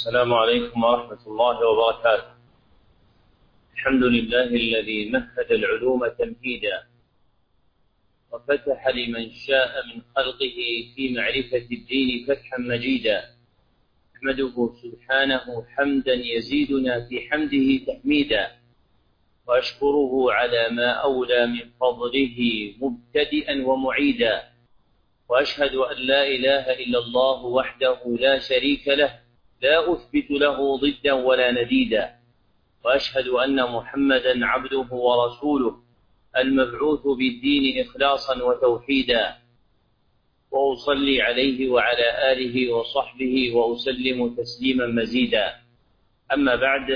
السلام عليكم ورحمة الله وبركاته. الحمد لله الذي مهد العلوم تمهيدا وفتح لمن شاء من خلقه في معرفة الدين فتحا مجيدا. أحمده سبحانه حمدا يزيدنا في حمده تحميدا، وأشكره على ما أولى من فضله مبتدئا ومعيدا. وأشهد أن لا إله إلا الله وحده لا شريك له، لا أثبت له ضدا ولا نديدا. وأشهد أن محمدا عبده ورسوله المبعوث بالدين إخلاصا وتوحيدا. وأصلي عليه وعلى آله وصحبه وأسلم تسليما مزيدا. أما بعد،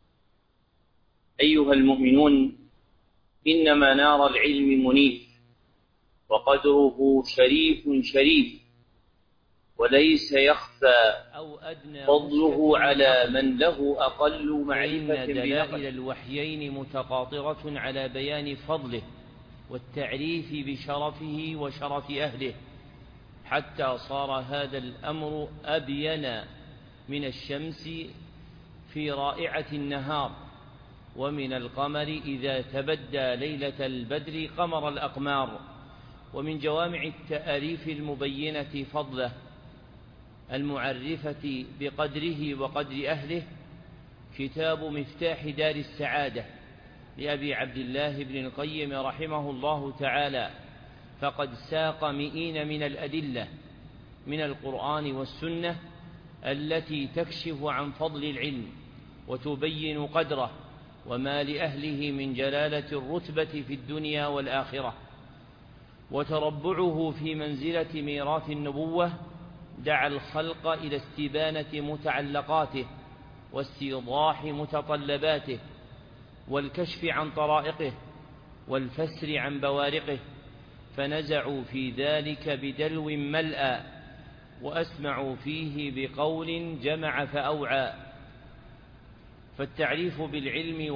أيها المؤمنون، إن منار العلم منيف، وقدره شريف، وليس يخفى فضله على من له أقل معرفة دلائل الوحيين متقاطرة على بيان فضله والتعريف بشرفه وشرف أهله، حتى صار هذا الأمر أبين من الشمس في رائعة النهار، ومن القمر إذا تبدى ليلة البدر قمر الأقمار. ومن جوامع التأريف المبينة فضله المعرفة بقدره وقدر أهله كتاب مفتاح دار السعادة لأبي عبد الله بن القيم رحمه الله تعالى، فقد ساق مئين من الأدلة من القرآن والسنة التي تكشف عن فضل العلم وتبين قدره وما لأهله من جلالة الرتبة في الدنيا والآخرة. وتربعه في منزلة ميراث النبوة دعا الخلق إلى استبانة متعلقاته واستيضاح متطلباته والكشف عن طرائقه والفسر عن بوارقه، فنزعوا في ذلك بدلو ملأى، وأسمعوا فيه بقول جمع فأوعى. فالتعريف بالعلم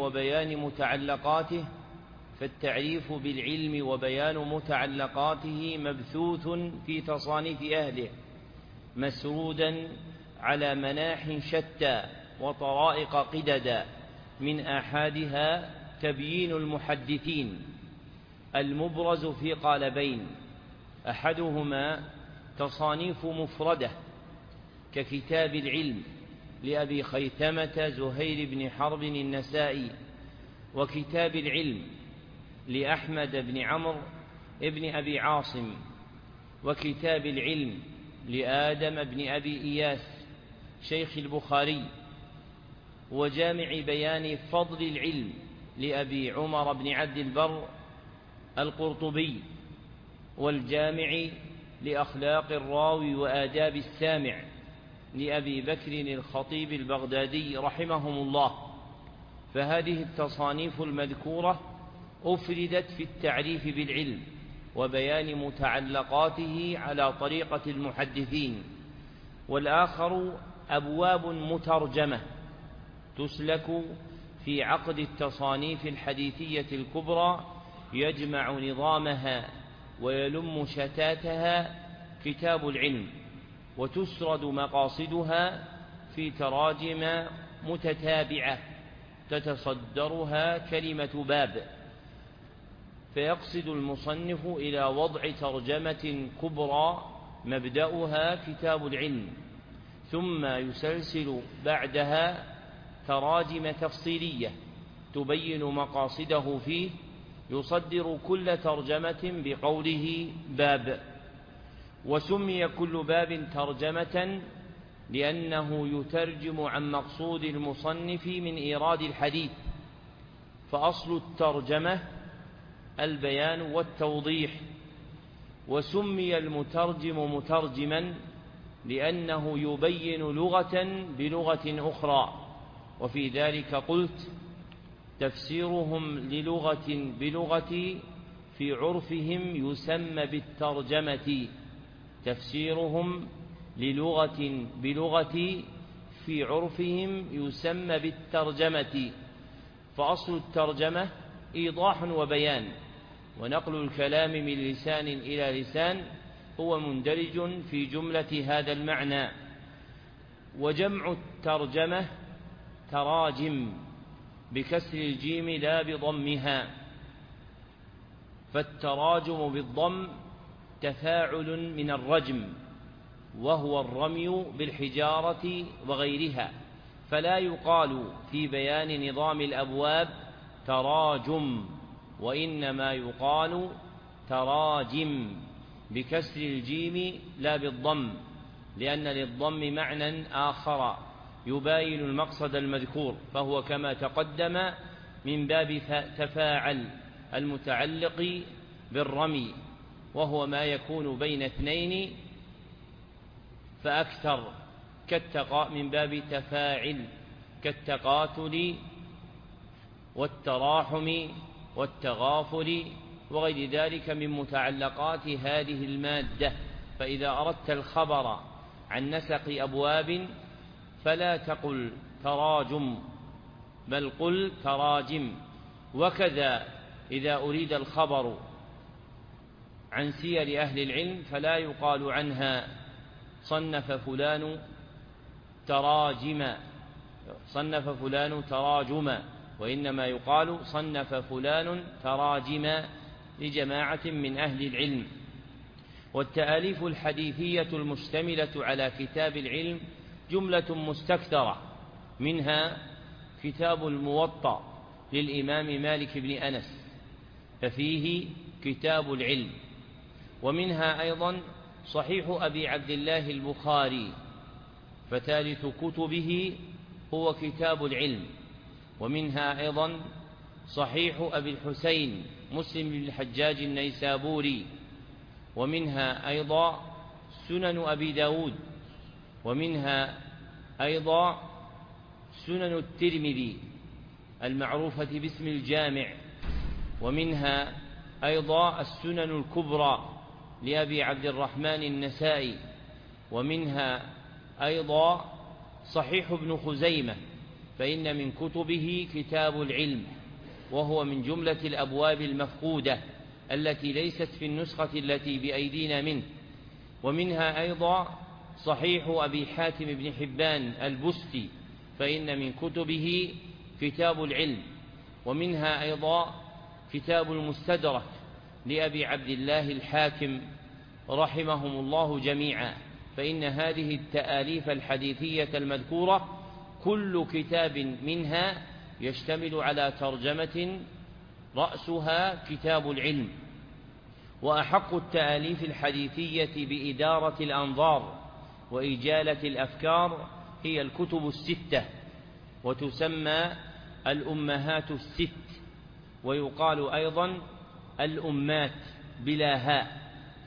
وبيان متعلقاته مبثوث في تصانيف أهله، مسرودا على مناح شتى وطرائق قددا، من أحدها تبيين المحدثين المبرز في قالبين، أحدهما تصانيف مفردة ككتاب العلم لأبي خيثمة زهير بن حرب النسائي، وكتاب العلم لأحمد بن عمرو ابن أبي عاصم، وكتاب العلم لآدم بن أبي إياس شيخ البخاري، وجامع بيان فضل العلم لأبي عمر بن عبد البر القرطبي، والجامع لأخلاق الراوي وآداب السامع لأبي بكر الخطيب البغدادي رحمهم الله. فهذه التصانيف المذكورة أفردت في التعريف بالعلم وبيان متعلقاته على طريقة المحدثين، والآخر أبواب مترجمة تسلك في عقد التصانيف الحديثية الكبرى، يجمع نظامها ويلم شتاتها كتاب العلم، وتسرد مقاصدها في تراجم متتابعة تتصدرها كلمة باب، فيقصد المصنف إلى وضع ترجمة كبرى مبدأها كتاب العلم، ثم يسلسل بعدها تراجم تفصيلية تبين مقاصده فيه، يصدر كل ترجمة بقوله باب. وسمي كل باب ترجمة لأنه يترجم عن مقصود المصنف من إيراد الحديث، فأصل الترجمة البيان والتوضيح. وسمي المترجم مترجما لأنه يبين لغة بلغة أخرى، وفي ذلك قلت تفسيرهم للغة بلغة في عرفهم يسمى بالترجمة، تفسيرهم للغة بلغة في عرفهم يسمى بالترجمة. فأصل الترجمة إيضاح وبيان، ونقل الكلام من لسان إلى لسان هو مندرج في جملة هذا المعنى. وجمع الترجمة تراجم بكسر الجيم لا بضمها، فالتراجم بالضم تفاعل من الرجم وهو الرمي بالحجارة وغيرها، فلا يقال في بيان نظام الأبواب تراجم، وإنما يقال تراجم بكسر الجيم لا بالضم، لأن للضم معنى آخر يباين المقصد المذكور، فهو كما تقدم من باب تفاعل المتعلق بالرمي، وهو ما يكون بين اثنين فأكثر من باب تفاعل كالتقاتل والتراحم والتغافل وغير ذلك من متعلقات هذه المادة. فإذا أردت الخبر عن نسق أبواب فلا تقل تراجم بل قل تراجم. وكذا إذا أريد الخبر عن سير أهل العلم فلا يقال عنها صنف فلان تراجما، وإنما يقال صنف فلان تراجما لجماعة من أهل العلم. والتآليف الحديثية المشتملة على كتاب العلم جملة مستكثرة، منها كتاب الموطأ للإمام مالك بن أنس ففيه كتاب العلم، ومنها أيضا صحيح أبي عبد الله البخاري فثالث كتبه هو كتاب العلم، ومنها أيضا صحيح أبي الحسين مسلم بن الحجاج النيسابوري، ومنها أيضا سنن أبي داود، ومنها أيضا سنن الترمذي المعروفة باسم الجامع، ومنها أيضا السنن الكبرى لأبي عبد الرحمن النسائي، ومنها أيضا صحيح ابن خزيمة، فإن من كتبه كتاب العلم، وهو من جملة الأبواب المفقودة التي ليست في النسخة التي بأيدينا منه. ومنها أيضا صحيح أبي حاتم بن حبان البستي، فإن من كتبه كتاب العلم. ومنها أيضا كتاب المستدرك لأبي عبد الله الحاكم رحمهم الله جميعا، فإن هذه التآليف الحديثية المذكورة كل كتاب منها يشتمل على ترجمة رأسها كتاب العلم. وأحق التآليف الحديثية بإدارة الأنظار وإجالة الأفكار هي الكتب الستة، وتسمى الأمهات الست، ويقال أيضا الأمات بلا هاء،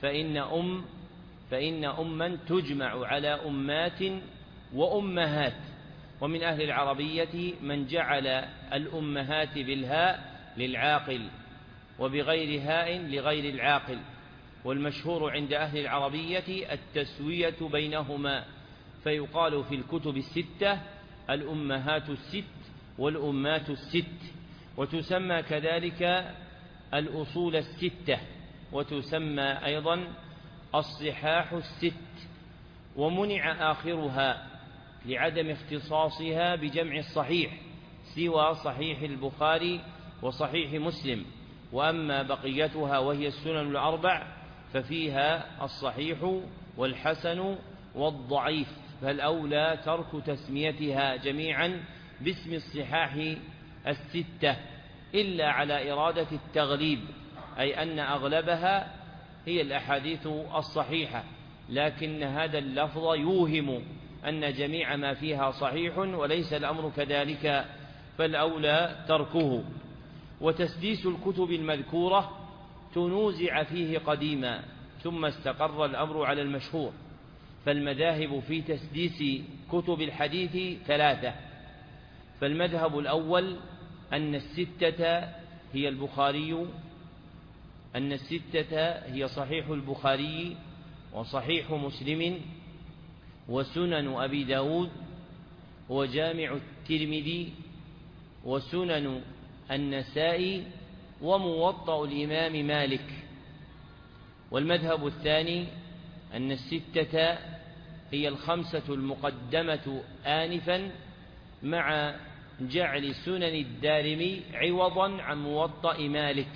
فإن أما تجمع على أمات وأمهات. ومن أهل العربية من جعل الأمهات بالهاء للعاقل وبغير هاء لغير العاقل، والمشهور عند أهل العربية التسوية بينهما، فيقال في الكتب الستة الأمهات الست والأمات الست. وتسمى كذلك الأصول الستة، وتسمى أيضا الصحاح الست، ومنع آخرها لعدم اختصاصها بجمع الصحيح سوى صحيح البخاري وصحيح مسلم، وأما بقيتها وهي السنن الأربع ففيها الصحيح والحسن والضعيف، فالأولى ترك تسميتها جميعا باسم الصحاح الستة، إلا على إرادة التغليب، أي أن أغلبها هي الأحاديث الصحيحة، لكن هذا اللفظ يوهم أن جميع ما فيها صحيح، وليس الأمر كذلك، فالأولى تركه. وتسديس الكتب المذكورة تنوزع فيه قديما، ثم استقر الأمر على المشهور. فالمذاهب في تسديس كتب الحديث ثلاثة، فالمذهب الأول أن الستة هي صحيح البخاري وصحيح مسلم وسنن أبي داود وجامع الترمذي وسنن النسائي وموطأ الإمام مالك. والمذهب الثاني أن الستة هي الخمسة المقدمة آنفا، مع جعل سنن الدارمي عوضا عن موطأ مالك.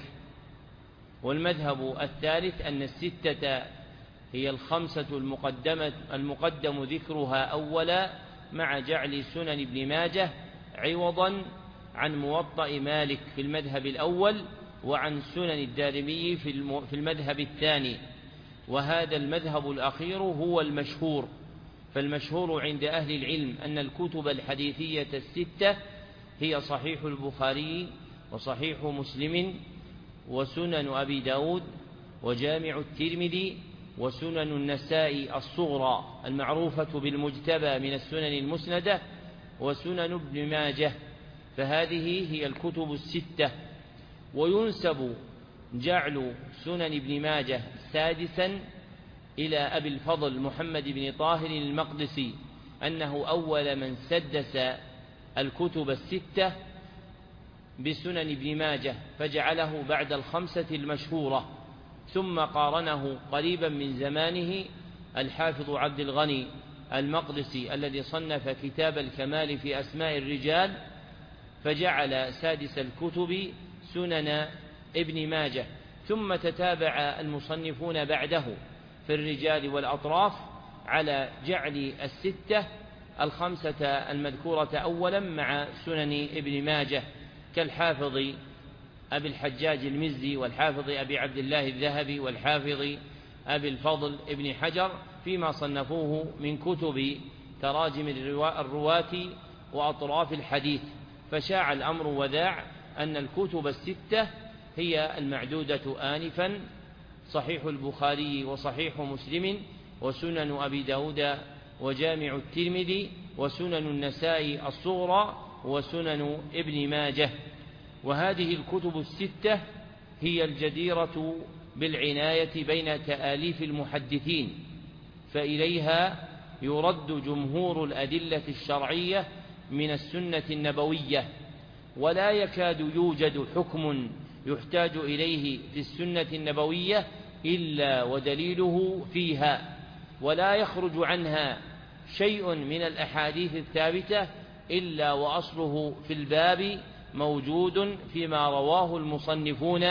والمذهب الثالث أن الستة هي الخمسة المقدم ذكرها أولا، مع جعل سنن ابن ماجه عوضا عن موطأ مالك في المذهب الأول، وعن سنن الدارمي في المذهب الثاني. وهذا المذهب الأخير هو المشهور. فالمشهور عند أهل العلم أن الكتب الحديثية الستة هي صحيح البخاري وصحيح مسلم وسنن أبي داود وجامع الترمذي وسنن النساء الصغرى المعروفة بالمجتبى من السنن المسندة وسنن ابن ماجه. فهذه هي الكتب الستة. وينسب جعل سنن ابن ماجه سادسا إلى أبي الفضل محمد بن طاهر المقدسي، أنه أول من سدس الكتب الستة بسنن ابن ماجه، فجعله بعد الخمسة المشهورة. ثم قارنه قريبا من زمانه الحافظ عبد الغني المقدسي الذي صنف كتاب الكمال في أسماء الرجال، فجعل سادس الكتب سنن ابن ماجه. ثم تتابع المصنفون بعده في الرجال والأطراف على جعل الستة الخمسة المذكورة أولا مع سنن ابن ماجه، كالحافظ أبي الحجاج المزي والحافظ أبي عبد الله الذهبي والحافظ أبي الفضل ابن حجر فيما صنفوه من كتب تراجم الرواة وأطراف الحديث. فشاع الأمر وذاع أن الكتب الستة هي المعدودة آنفا: صحيح البخاري وصحيح مسلم وسنن أبي داود وجامع الترمذي وسنن النساء الصغرى وسنن ابن ماجه. وهذه الكتب الستة هي الجديرة بالعناية بين تآليف المحدثين، فإليها يرد جمهور الأدلة الشرعية من السنة النبوية، ولا يكاد يوجد حكم يحتاج إليه في السنة النبوية إلا ودليله فيها، ولا يخرج عنها شيء من الأحاديث الثابتة إلا وأصله في الباب موجود فيما رواه المصنفون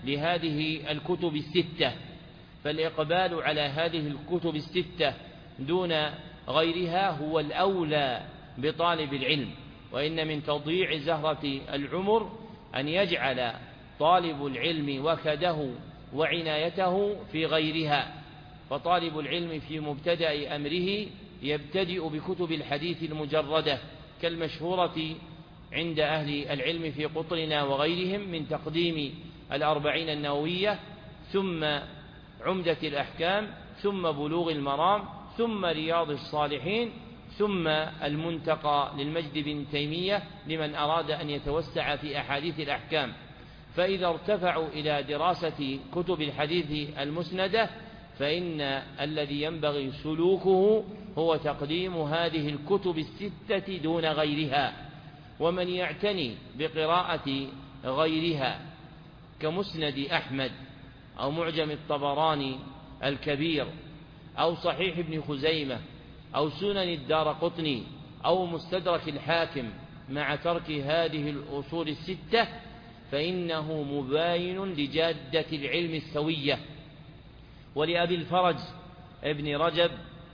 لهذه الكتب الستة. فالإقبال على هذه الكتب الستة دون غيرها هو الأولى بطالب العلم. وإن من تضييع زهرة العمر أن يجعل طالب العلم وكده وعنايته في غيرها. فطالب العلم في مبتدأ أمره يبتدئ بكتب الحديث المجردة كالمشهورة عند أهل العلم في قطرنا وغيرهم من تقديم الأربعين النووية، ثم عمدة الأحكام، ثم بلوغ المرام، ثم رياض الصالحين، ثم المنتقى للمجد بن تيمية لمن أراد أن يتوسع في أحاديث الأحكام. فإذا ارتفعوا إلى دراسة كتب الحديث المسندة فإن الذي ينبغي سلوكه هو تقديم هذه الكتب الستة دون غيرها. ومن يعتني بقراءة غيرها كمسند أحمد أو معجم الطبراني الكبير أو صحيح ابن خزيمة أو سنن الدارقطني أو مستدرك الحاكم مع ترك هذه الأصول الستة فإنه مباين لجادة العلم السوية. ولأبي الفرج ابن رجب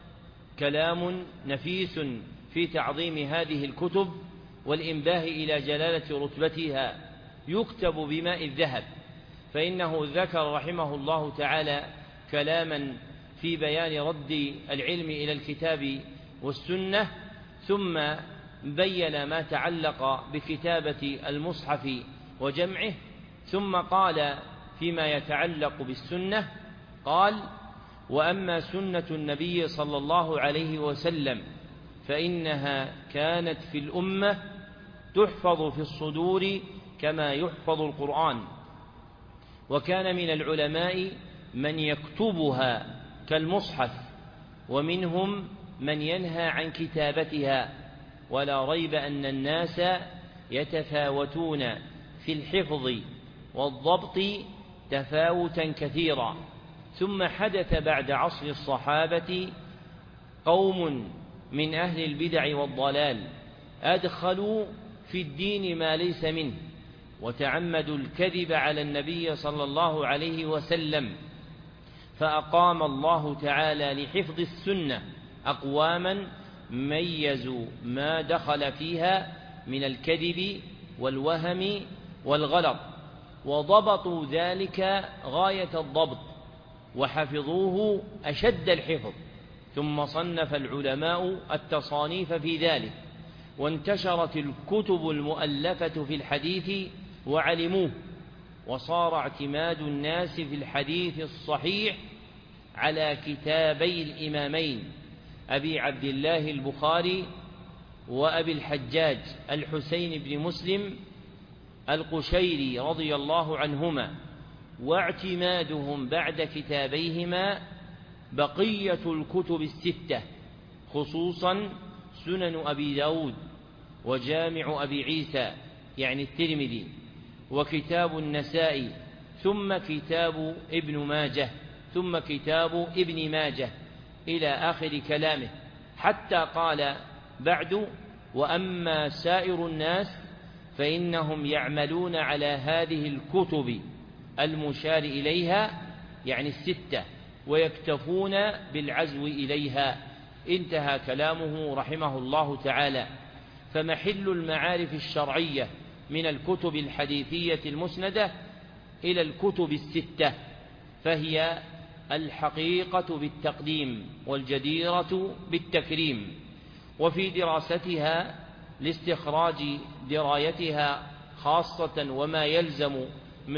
كلام نفيس في تعظيم هذه الكتب والإنباه إلى جلالة رتبتها يكتب بماء الذهب، فإنه ذكر رحمه الله تعالى كلاما في بيان رد العلم إلى الكتاب والسنة، ثم بين ما تعلق بكتابة المصحف وجمعه، ثم قال فيما يتعلق بالسنة قال: وأما سنة النبي صلى الله عليه وسلم فإنها كانت في الأمة تحفظ في الصدور كما يحفظ القرآن، وكان من العلماء من يكتبها كالمصحف ومنهم من ينهى عن كتابتها، ولا ريب أن الناس يتفاوتون في الحفظ والضبط تفاوتا كثيرا. ثم حدث بعد عصر الصحابة قوم من أهل البدع والضلال أدخلوا في الدين ما ليس منه، وتعمدوا الكذب على النبي صلى الله عليه وسلم، فأقام الله تعالى لحفظ السنة أقواما ميزوا ما دخل فيها من الكذب والوهم والغلط، وضبطوا ذلك غاية الضبط وحفظوه أشد الحفظ. ثم صنف العلماء التصانيف في ذلك، وانتشرت الكتب المؤلفة في الحديث وعلموه، وصار اعتماد الناس في الحديث الصحيح على كتابي الإمامين أبي عبد الله البخاري وأبي الحجاج الحسين بن مسلم القشيري رضي الله عنهما، واعتمادهم بعد كتابيهما بقية الكتب الستة، خصوصا سنن أبي داود وجامع أبي عيسى يعني الترمذي وكتاب النسائي، ثم كتاب ابن ماجه، ثم كتاب ابن ماجه إلى آخر كلامه، حتى قال بعد: وأما سائر الناس فإنهم يعملون على هذه الكتب المشار إليها يعني الستة، ويكتفون بالعزو إليها. انتهى كلامه رحمه الله تعالى. فمحل المعارف الشرعية من الكتب الحديثية المسندة إلى الكتب الستة، فهي الحقيقة بالتقديم والجديرة بالتكريم، وفي دراستها لاستخراج درايتها خاصة وما يلزم من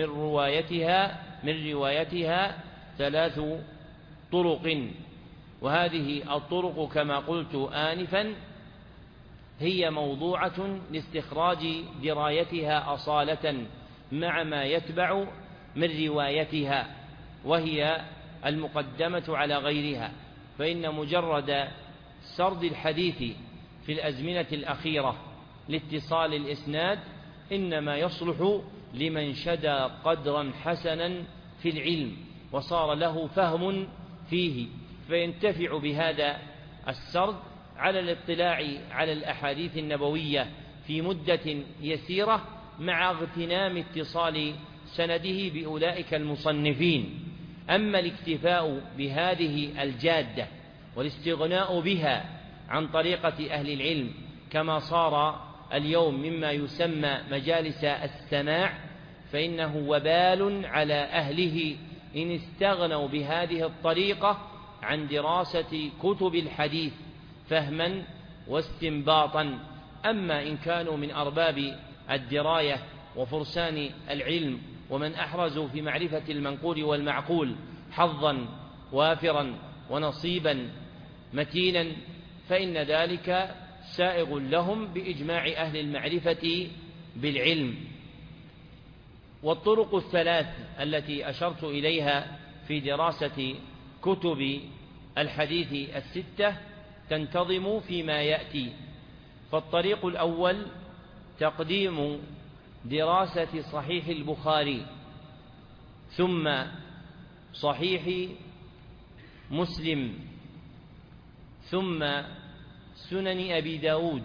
روايتها 3 طرق، وهذه الطرق كما قلت آنفا هي موضوعة لاستخراج درايتها أصالة مع ما يتبع من روايتها، وهي المقدمة على غيرها، فإن مجرد سرد الحديث في الأزمنة الأخيرة لاتصال الإسناد إنما يصلح لمن شدى قدرا حسنا في العلم وصار له فهم فيه، فينتفع بهذا السرد على الاطلاع على الأحاديث النبوية في مدة يسيرة، مع اغتنام اتصال سنده بأولئك المصنفين. أما الاكتفاء بهذه الجادة والاستغناء بها عن طريقة أهل العلم كما صار اليوم مما يسمى مجالس السماع، فإنه وبال على أهله إن استغنوا بهذه الطريقة عن دراسة كتب الحديث فهما واستنباطا. أما إن كانوا من أرباب الدراية وفرسان العلم ومن أحرزوا في معرفة المنقول والمعقول حظا وافرا ونصيبا متينا، فإن ذلك سائغ لهم بإجماع أهل المعرفة بالعلم. والطرق الثلاث التي أشرت إليها في دراسة كتب الحديث الستة تنتظم فيما يأتي. فالطريق الأول تقديم دراسة صحيح البخاري، ثم صحيح مسلم، ثم سنن أبي داود،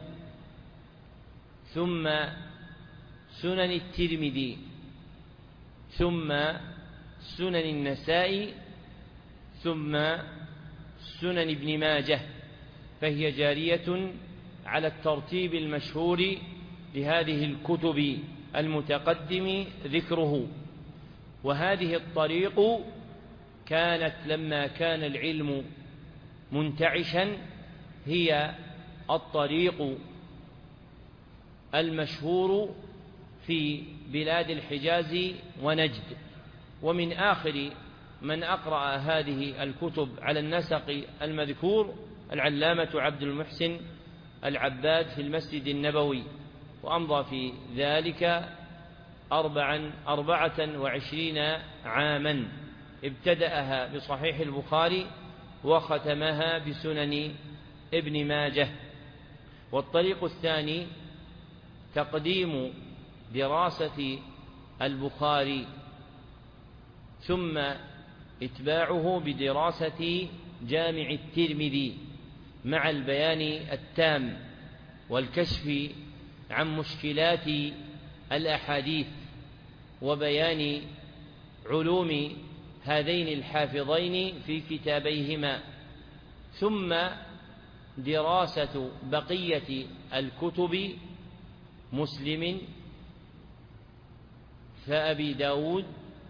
ثم سنن الترمذي، ثم سنن النسائي، ثم سنن ابن ماجه، فهي جارية على الترتيب المشهور لهذه الكتب المتقدم ذكره. وهذه الطريق كانت لما كان العلم منتعشا هي الطريق المشهور في بلاد الحجاز ونجد. ومن آخر من أقرأ هذه الكتب على النسق المذكور العلامة عبد المحسن العباد في المسجد النبوي، وأمضى في ذلك 24 عاما، ابتدأها بصحيح البخاري وختمها بسنن ابن ماجه. والطريق الثاني تقديم دراسة البخاري ثم إتباعه بدراسة جامع الترمذي، مع البيان التام والكشف عن مشكلات الأحاديث وبيان علوم هذين الحافظين في كتابيهما، ثم دراسة بقية الكتب مسلم فأبي داود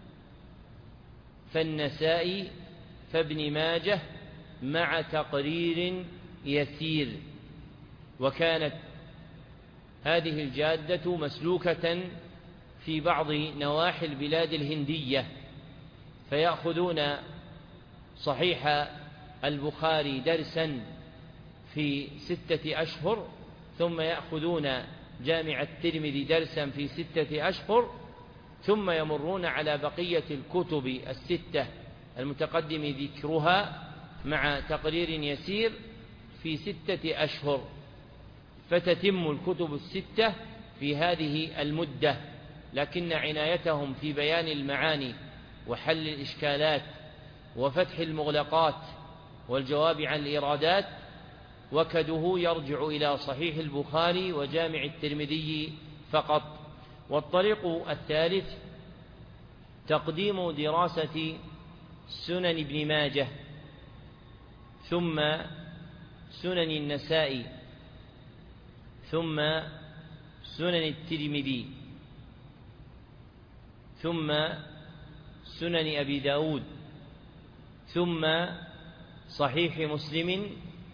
فالنسائي فابن ماجه مع تقرير يسير. وكانت هذه الجادة مسلوكة في بعض نواحي البلاد الهندية، فيأخذون صحيح البخاري درسا في 6 أشهر، ثم يأخذون جامع الترمذي درسا في 6 أشهر، ثم يمرون على بقية الكتب 6 المتقدم ذكرها مع تقرير يسير في 6 أشهر، فتتم الكتب 6 في هذه المدة. لكن عنايتهم في بيان المعاني وحل الإشكالات وفتح المغلقات والجواب عن الإيرادات وكده يرجع إلى صحيح البخاري وجامع الترمذي فقط. والطريق الثالث تقديم دراسة سنن ابن ماجه، ثم سنن النسائي، ثم سنن الترمذي، ثم سنن أبي داود، ثم صحيح مسلم،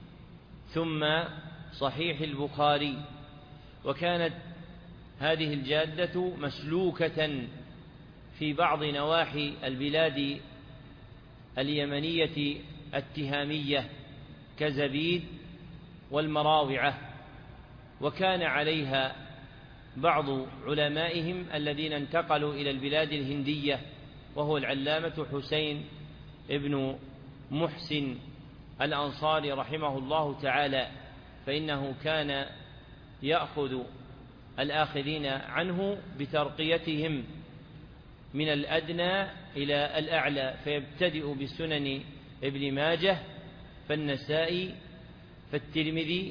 ثم صحيح البخاري. وكانت هذه الجادة مسلوكة في بعض نواحي البلاد اليمنية التهامية كزبيد والمراوعة، وكان عليها بعض علمائهم الذين انتقلوا إلى البلاد الهندية، وهو العلامة حسين ابن محسن الأنصاري رحمه الله تعالى، فإنه كان يأخذ الآخذين عنه بترقيتهم من الأدنى إلى الأعلى، فيبتدئ بسنن ابن ماجه فالنسائي فالترمذي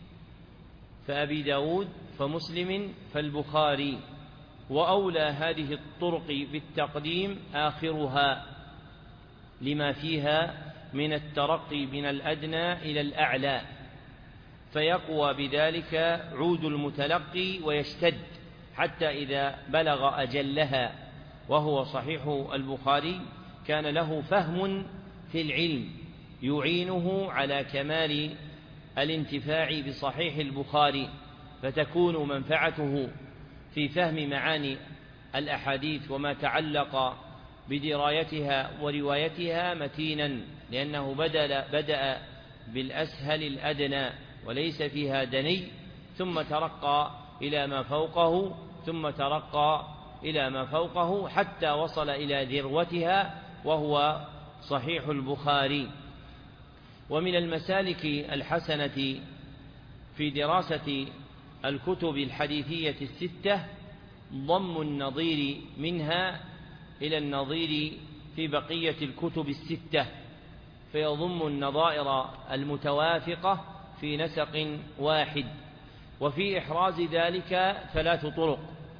فأبي داود فمسلم فالبخاري، وأولى هذه الطرق بالتقديم آخرها لما فيها من الترقي من الأدنى إلى الأعلى، فيقوى بذلك عود المتلقي ويشتد حتى إذا بلغ أجلها وهو صحيح البخاري كان له فهم في العلم يعينه على كمال الانتفاع بصحيح البخاري، فتكون منفعته في فهم معاني الأحاديث وما تعلق بدرايتها وروايتها متينا، لأنه بدأ بالأسهل الأدنى وليس فيها دني، ثم ترقى إلى ما فوقه، ثم ترقى إلى ما فوقه حتى وصل إلى ذروتها وهو صحيح البخاري. ومن المسالك الحسنة في دراسة الكتب الحديثية 6 ضم النظير منها إلى النظير في بقية الكتب 6، فيضم النظائر المتوافقة في نسق واحد. وفي إحراز ذلك 3 طرق.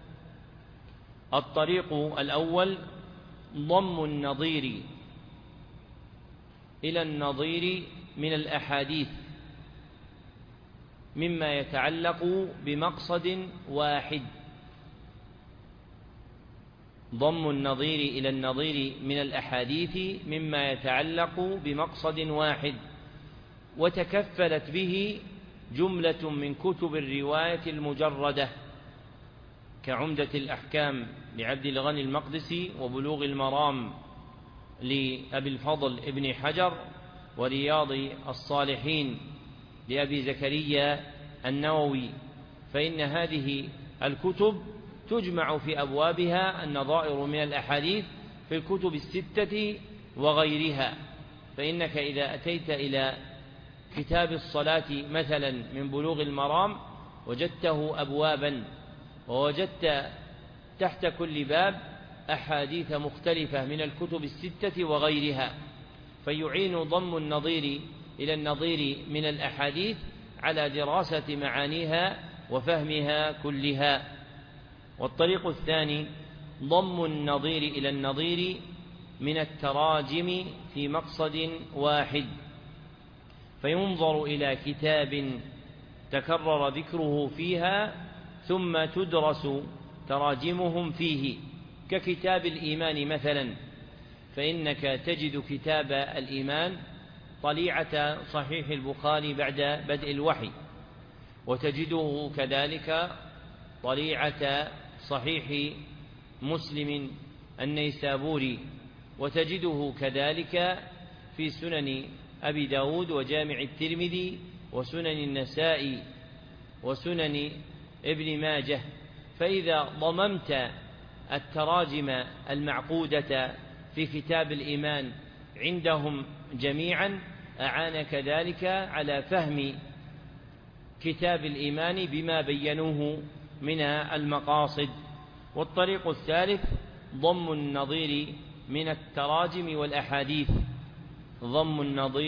الطريق الأول ضم النظير إلى النظير من الأحاديث مما يتعلق بمقصد واحد، ضم النظير إلى النظير من الأحاديث مما يتعلق بمقصد واحد، وتكفلت به جملة من كتب الرواية المجردة كعمدة الأحكام لعبد الغني المقدسي، وبلوغ المرام لأبي الفضل ابن حجر، ورياض الصالحين لأبي زكريا النووي، فإن هذه الكتب تجمع في أبوابها النظائر من الأحاديث في الكتب 6 وغيرها. فإنك إذا أتيت إلى كتاب الصلاة مثلا من بلوغ المرام وجدته أبوابا، ووجدت تحت كل باب أحاديث مختلفة من الكتب 6 وغيرها، فيعين ضم النظير إلى النظير من الأحاديث على دراسة معانيها وفهمها كلها. والطريق الثاني ضم النظير إلى النظير من التراجم في مقصد واحد، فينظر إلى كتاب تكرر ذكره فيها ثم تدرس تراجمهم فيه، ككتاب الإيمان مثلا، فإنك تجد كتاب الإيمان طليعة صحيح البخاري بعد بدء الوحي، وتجده كذلك طليعة صحيح مسلم النيسابوري، وتجده كذلك في سنن أبي داود وجامع الترمذي وسنن النسائي وسنن ابن ماجه. فإذا ضممت التراجم المعقودة في كتاب الإيمان عندهم جميعا أعانك ذلك على فهم كتاب الإيمان بما بينوه من المقاصد. والطريق الثالث ضم النظير من التراجم والأحاديث، ضم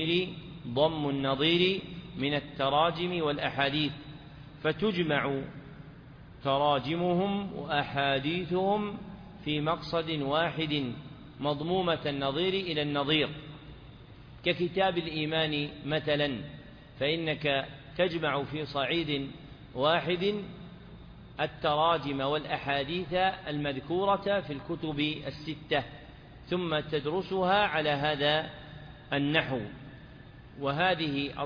النظير من التراجم والأحاديث، فتجمع تراجمهم وأحاديثهم في مقصد واحد مضمومة النظير إلى النظير، ككتاب الإيمان مثلا، فإنك تجمع في صعيد واحد التراجم والأحاديث المذكورة في الكتب الستة، ثم تدرسها على هذا النحو. وهذا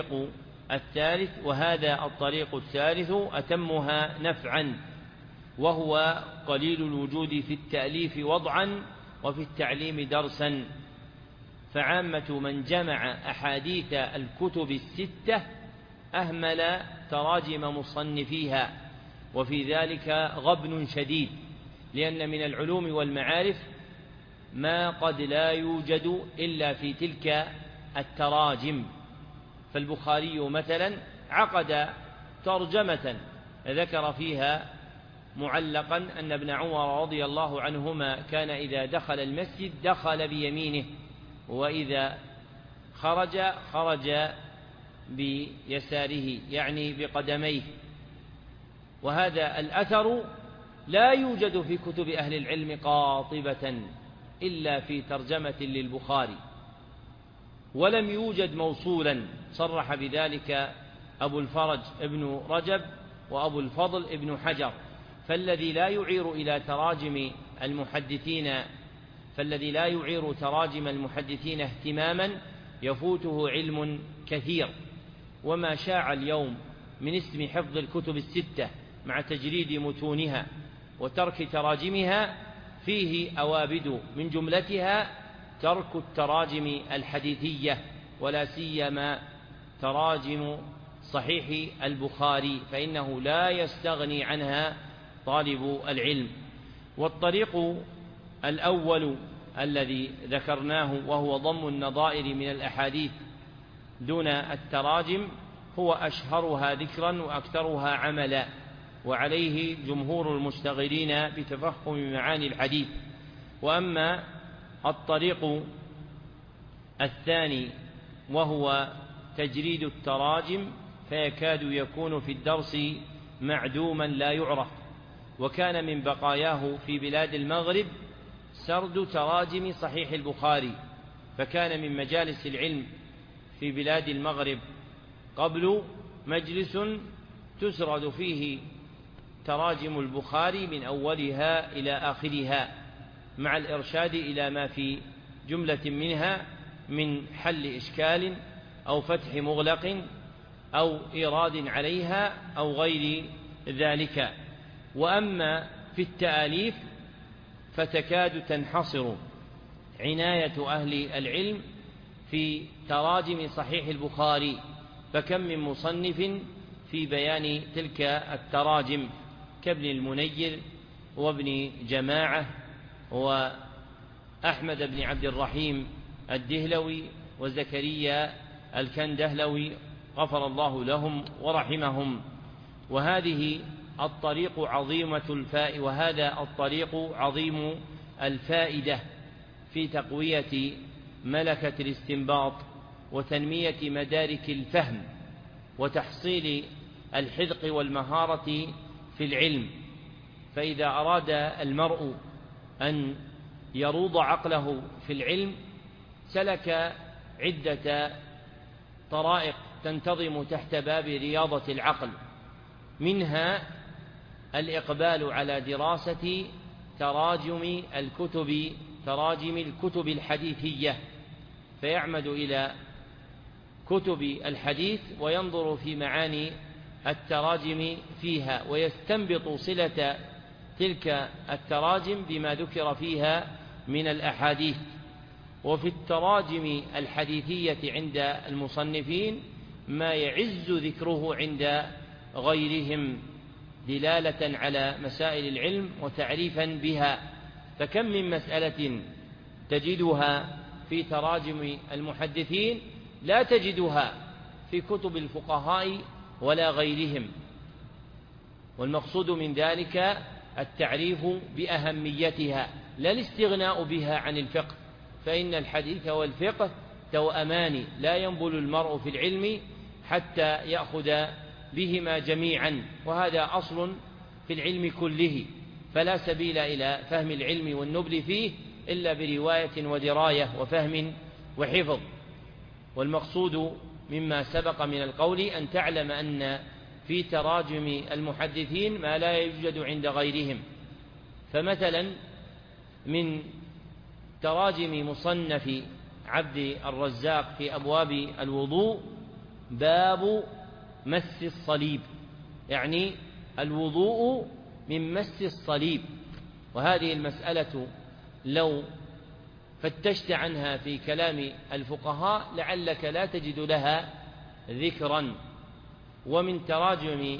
الطريق الثالث أتمها نفعا، وهو قليل الوجود في التأليف وضعا وفي التعليم درسا. فعامة من جمع أحاديث الكتب الستة أهمل تراجم مصنفيها، وفي ذلك غبن شديد، لأن من العلوم والمعارف ما قد لا يوجد إلا في تلك التراجم. فالبخاري مثلا عقد ترجمة ذكر فيها معلقا أن ابن عمر رضي الله عنهما كان إذا دخل المسجد دخل بيمينه، وإذا خرج بيساره، يعني بقدميه. وهذا الأثر لا يوجد في كتب أهل العلم قاطبة إلا في ترجمة للبخاري، ولم يوجد موصولا، صرح بذلك أبو الفرج ابن رجب وأبو الفضل ابن حجر. فالذي لا يعير تراجم المحدثين اهتماما يفوته علم كثير. وما شاع اليوم من اسم حفظ الكتب الستة مع تجريد متونها وترك تراجمها فيه أوابد، من جملتها ترك التراجم الحديثية، ولا سيما تراجم صحيح البخاري، فإنه لا يستغني عنها طالب العلم. والطريق الأول الذي ذكرناه وهو ضم النظائر من الأحاديث دون التراجم هو أشهرها ذكرا وأكثرها عملا، وعليه جمهور المشتغلين بتفهم معاني الحديث. وأما الطريق الثاني وهو تجريد التراجم فيكاد يكون في الدرس معدوما لا يعرف، وكان من بقاياه في بلاد المغرب سرد تراجم صحيح البخاري، فكان من مجالس العلم في بلاد المغرب قبل مجلس تسرد فيه تراجم البخاري من أولها إلى آخرها، مع الإرشاد إلى ما في جملة منها من حل إشكال أو فتح مغلق أو إيراد عليها أو غير ذلك. وأما في التآليف فتكاد تنحصر عناية أهل العلم في تراجم صحيح البخاري، فكم من مصنف في بيان تلك التراجم كابن المنير وابن جماعة وأحمد بن عبد الرحيم الدهلوي وزكريا الكندهلوي غفر الله لهم ورحمهم. وهذه الطريق وهذا الطريق عظيم الفائدة في تقوية ملكة الاستنباط وتنمية مدارك الفهم وتحصيل الحذق والمهارة في العلم. فإذا أراد المرء أن يروض عقله في العلم سلك عدة طرائق تنتظم تحت باب رياضة العقل، منها الإقبال على دراسة تراجم الكتب الحديثية، فيعمد إلى كتب الحديث وينظر في معاني التراجم فيها، ويستنبط صلة تلك التراجم بما ذكر فيها من الأحاديث. وفي التراجم الحديثية عند المصنفين ما يعز ذكره عند غيرهم دلالة على مسائل العلم وتعريفا بها. فكم من مسألة تجدها في تراجم المحدثين لا تجدها في كتب الفقهاء ولا غيرهم، والمقصود من ذلك التعريف بأهميتها لا الاستغناء بها عن الفقه، فإن الحديث والفقه توأمان لا ينبل المرء في العلم حتى يأخذ بهما جميعا، وهذا أصل في العلم كله، فلا سبيل إلى فهم العلم والنبل فيه إلا برواية ودراية وفهم وحفظ. والمقصود مما سبق من القول أن تعلم أن في تراجم المحدثين ما لا يوجد عند غيرهم. فمثلا من تراجم مصنف عبد الرزاق في أبواب الوضوء باب مس الصليب، يعني الوضوء من مس الصليب، وهذه المسألة لو فتشت عنها في كلام الفقهاء لعلك لا تجد لها ذكرا. ومن تراجم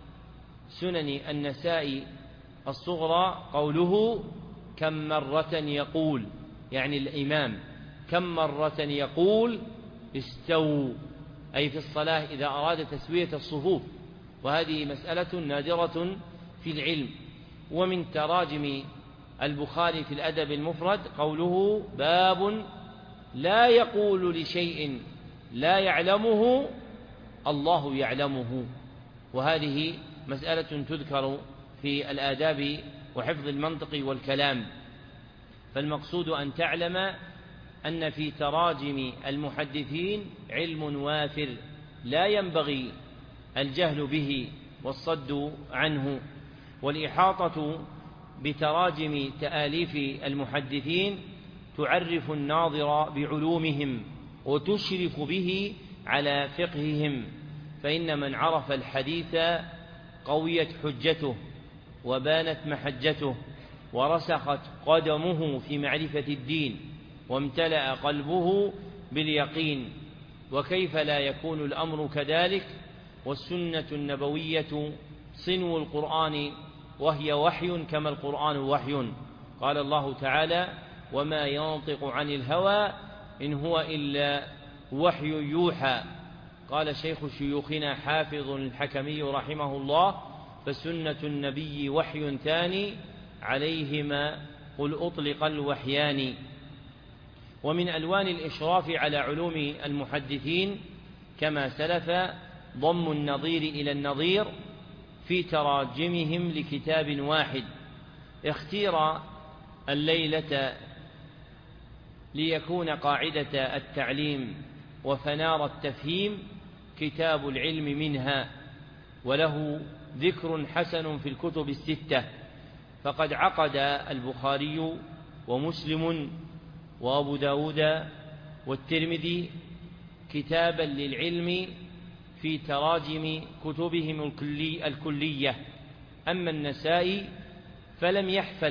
سنن النسائي الصغرى قوله كم مرة يقول، يعني الإمام كم مرة يقول استووا، أي في الصلاة إذا أراد تسوية الصفوف، وهذه مسألة نادرة في العلم. ومن تراجم البخاري في الأدب المفرد قوله باب لا يقول لشيء لا يعلمه الله يعلمه، وهذه مسألة تذكر في الآداب وحفظ المنطق والكلام. فالمقصود أن تعلم أن في تراجم المحدثين علم وافر لا ينبغي الجهل به والصد عنه. والإحاطة بتراجم تآليف المحدثين تعرف الناظر بعلومهم وتشرف به على فقههم، فإن من عرف الحديث قويت حجته وبانت محجته ورسخت قدمه في معرفة الدين وامتلأ قلبه باليقين. وكيف لا يكون الأمر كذلك والسنة النبوية صنو القرآن وهي وحي كما القرآن وحي. قال الله تعالى وما ينطق عن الهوى إن هو إلا وحي يوحى. قال شيخ شيوخنا حافظ الحكمي رحمه الله فسنة النبي وحي ثاني عليهما قل أطلق الوحيان. ومن ألوان الإشراف على علوم المحدثين كما سلف ضم النظير إلى النظير في تراجمهم لكتاب واحد. اختير الليلة ليكون قاعدة التعليم وفنار التفهيم كتاب العلم منها، وله ذكر حسن في الكتب الستة، فقد عقد البخاري ومسلم وأبو داود والترمذي كتابا للعلم في تراجم كتبهم الكلية. أما النسائي فلم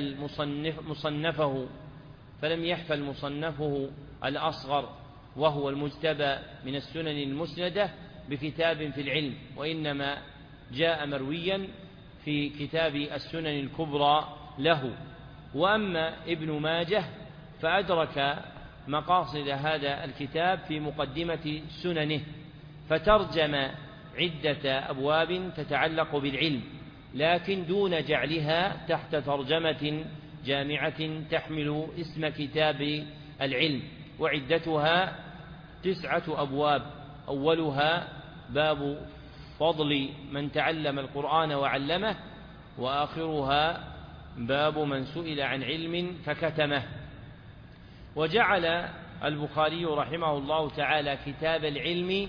يحفل مصنفه الأصغر وهو المجتبى من السنن المسندة بكتاب في العلم، وإنما جاء مرويا في كتاب السنن الكبرى له. وأما ابن ماجه فأدرك مقاصد هذا الكتاب في مقدمة سننه، فترجم عدة أبواب تتعلق بالعلم لكن دون جعلها تحت ترجمة جامعة تحمل اسم كتاب العلم، وعدتها 9 أبواب، أولها باب فضل من تعلم القرآن وعلمه، وآخرها باب من سئل عن علم فكتمه. وجعل البخاري رحمه الله تعالى كتاب العلم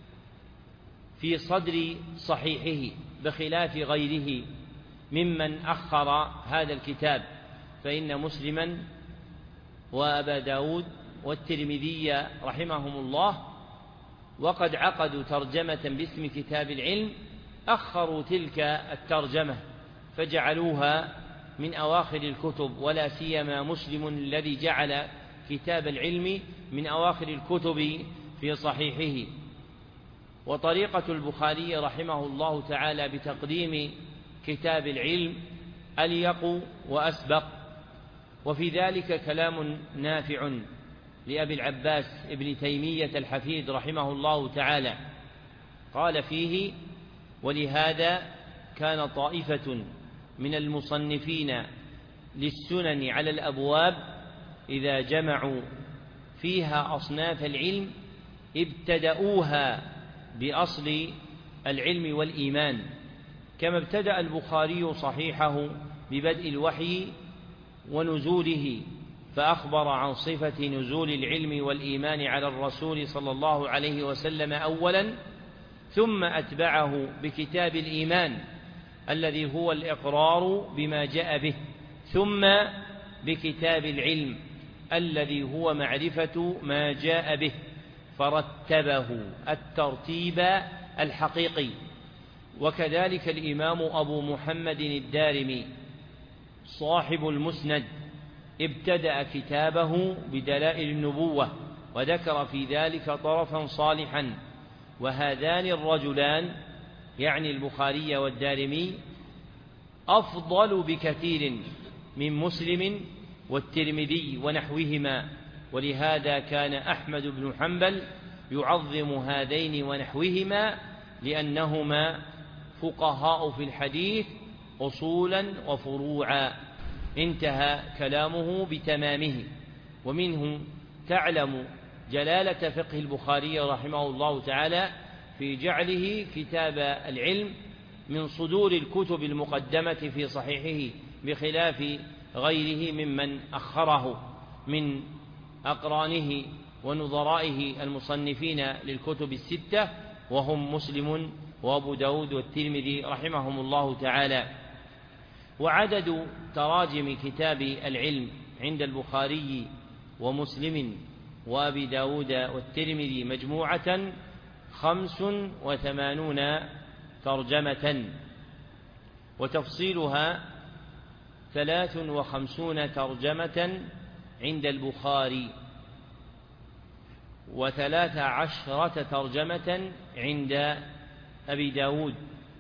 في صدر صحيحه بخلاف غيره ممن أخر هذا الكتاب، فإن مسلما وأبا داود والترمذي رحمهم الله وقد عقدوا ترجمة باسم كتاب العلم أخروا تلك الترجمة فجعلوها من أواخر الكتب، ولا سيما مسلم الذي جعل كتاب العلم من أواخر الكتب في صحيحه. وطريقة البخاري رحمه الله تعالى بتقديم كتاب العلم أليق وأسبق، وفي ذلك كلام نافع لأبي العباس ابن تيمية الحفيد رحمه الله تعالى، قال فيه: ولهذا كان طائفة من المصنفين للسنن على الأبواب إذا جمعوا فيها أصناف العلم ابتدأوها بأصل العلم والإيمان، كما ابتدأ البخاري صحيحه ببدء الوحي ونزوله، فأخبر عن صفة نزول العلم والإيمان على الرسول صلى الله عليه وسلم أولا، ثم أتبعه بكتاب الإيمان الذي هو الإقرار بما جاء به، ثم بكتاب العلم الذي هو معرفة ما جاء به، فرتبه الترتيب الحقيقي. وكذلك الإمام أبو محمد الدارمي صاحب المسند ابتدأ كتابه بدلائل النبوة وذكر في ذلك طرفا صالحا، وهذان الرجلان يعني البخاري والدارمي أفضل بكثير من مسلم والترمذي ونحوهما، ولهذا كان أحمد بن حنبل يعظم هذين ونحوهما لأنهما فقهاء في الحديث أصولا وفروعا. انتهى كلامه بتمامه. ومنه تعلم جلالة فقه البخاري رحمه الله تعالى في جعله كتاب العلم من صدور الكتب المقدمة في صحيحه بخلاف غيره ممن أخره من أقرانه ونظرائه المصنفين للكتب الستة، وهم مسلم وأبو داود والترمذي رحمهم الله تعالى. وعدد تراجم كتاب العلم عند البخاري ومسلم وأبي داود والترمذي مجموعة 85 ترجمة، وتفصيلها 53 ترجمة عند البخاري، و13 ترجمة عند أبي داود،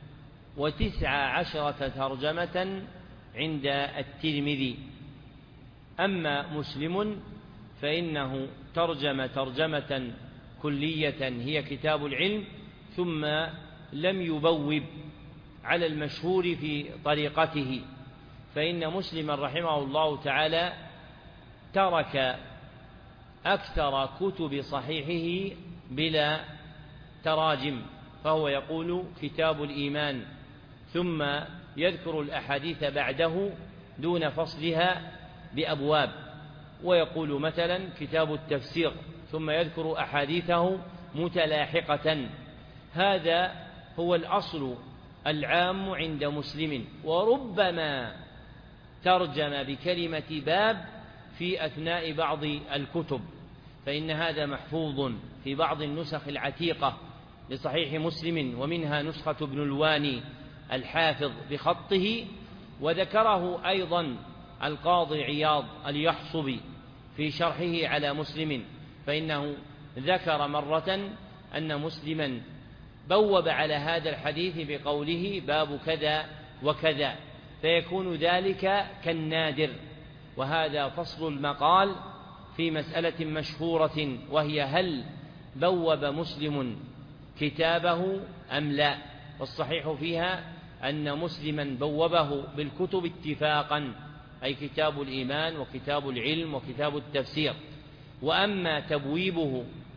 و19 ترجمة عند الترمذي. أما مسلم فإنه ترجم ترجمة كلية هي كتاب العلم، ثم لم يبوب على المشهور في طريقته، فإن مسلما رحمه الله تعالى ترك أكثر كتب صحيحه بلا تراجم، فهو يقول كتاب الإيمان ثم يذكر الأحاديث بعده دون فصلها بأبواب، ويقول مثلا كتاب التفسير ثم يذكر أحاديثه متلاحقة. هذا هو الأصل العام عند مسلم، وربما ترجم بكلمة باب في أثناء بعض الكتب، فإن هذا محفوظ في بعض النسخ العتيقة لصحيح مسلم، ومنها نسخة ابن الواني الحافظ بخطه، وذكره أيضا القاضي عياض اليحصبي في شرحه على مسلم، فإنه ذكر مرة أن مسلما بوب على هذا الحديث بقوله باب كذا وكذا، فيكون ذلك كالنادر. وهذا فصل المقال في مسألة مشهورة، وهي هل بوب مسلم كتابه أم لا؟ والصحيح فيها أن مسلما بوبه بالكتب اتفاقا، أي كتاب الإيمان وكتاب العلم وكتاب التفسير. وأما تبويبه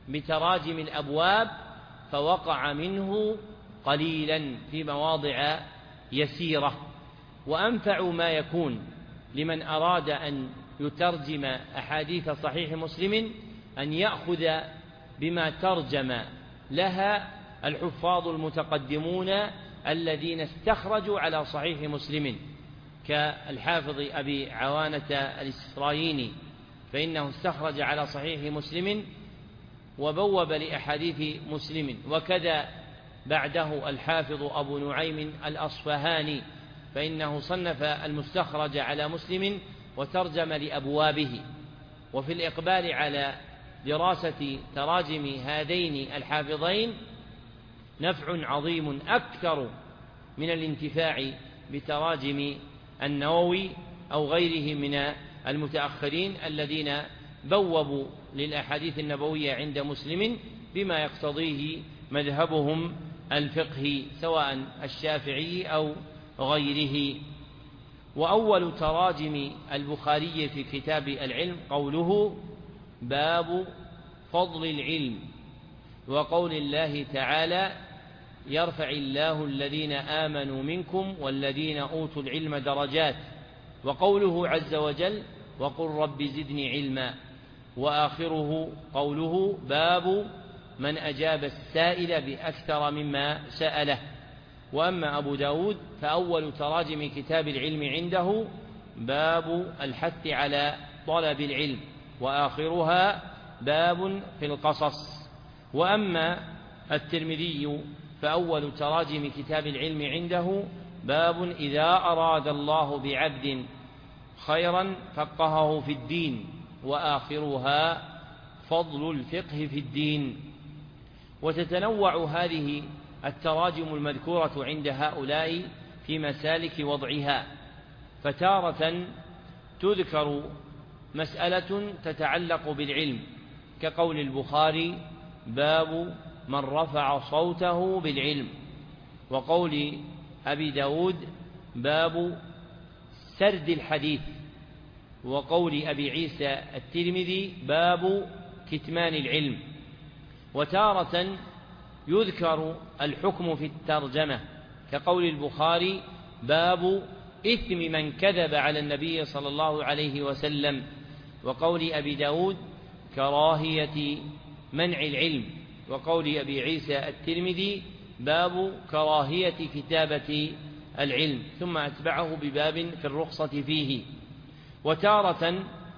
بتراجم الأبواب فوقع منه قليلا في مواضع يسيرة. وأنفع ما يكون لمن أراد أن يترجم أحاديث صحيح مسلم أن يأخذ بما ترجم لها الحفاظ المتقدمون الذين استخرجوا على صحيح مسلم، كالحافظ أبي عوانة الإسرائيلي، فإنه استخرج على صحيح مسلم وبوب لأحاديث مسلم. وكذا بعده الحافظ أبو نعيم الأصفهاني، فإنه صنف المستخرج على مسلم وترجم لأبوابه. وفي الإقبال على دراسة تراجم هذين الحافظين نفع عظيم أكثر من الانتفاع بتراجم النووي أو غيره من المتأخرين الذين بوبوا للأحاديث النبوية عند مسلم بما يقتضيه مذهبهم الفقهي سواء الشافعي أو غيره. وأول تراجم البخاري في كتاب العلم قوله: باب فضل العلم، وقول الله تعالى: يرفع الله الذين آمنوا منكم والذين أوتوا العلم درجات، وقوله عز وجل: وقل رب زدني علما، وآخره قوله: باب من أجاب السائل بأكثر مما سأله. وأما أبو داود فأول تراجم كتاب العلم عنده باب الحث على طلب العلم، وآخرها باب في القصص. وأما الترمذي فأول تراجم كتاب العلم عنده باب إذا أراد الله بعبد خيرا فقهه في الدين، وآخرها فضل الفقه في الدين. وتتنوع هذه التراجم المذكورة عند هؤلاء في مسالك وضعها، فتارة تذكر مسألة تتعلق بالعلم كقول البخاري: باب من رفع صوته بالعلم، وقول أبي داود: باب سرد الحديث، وقول أبي عيسى الترمذي: باب كتمان العلم. وتارة يذكر الحكم في الترجمة كقول البخاري: باب إثم من كذب على النبي صلى الله عليه وسلم، وقول أبي داود: كراهية منع العلم، وقول أبي عيسى الترمذي: باب كراهية كتابة العلم، ثم أتبعه بباب في الرخصة فيه. وتارة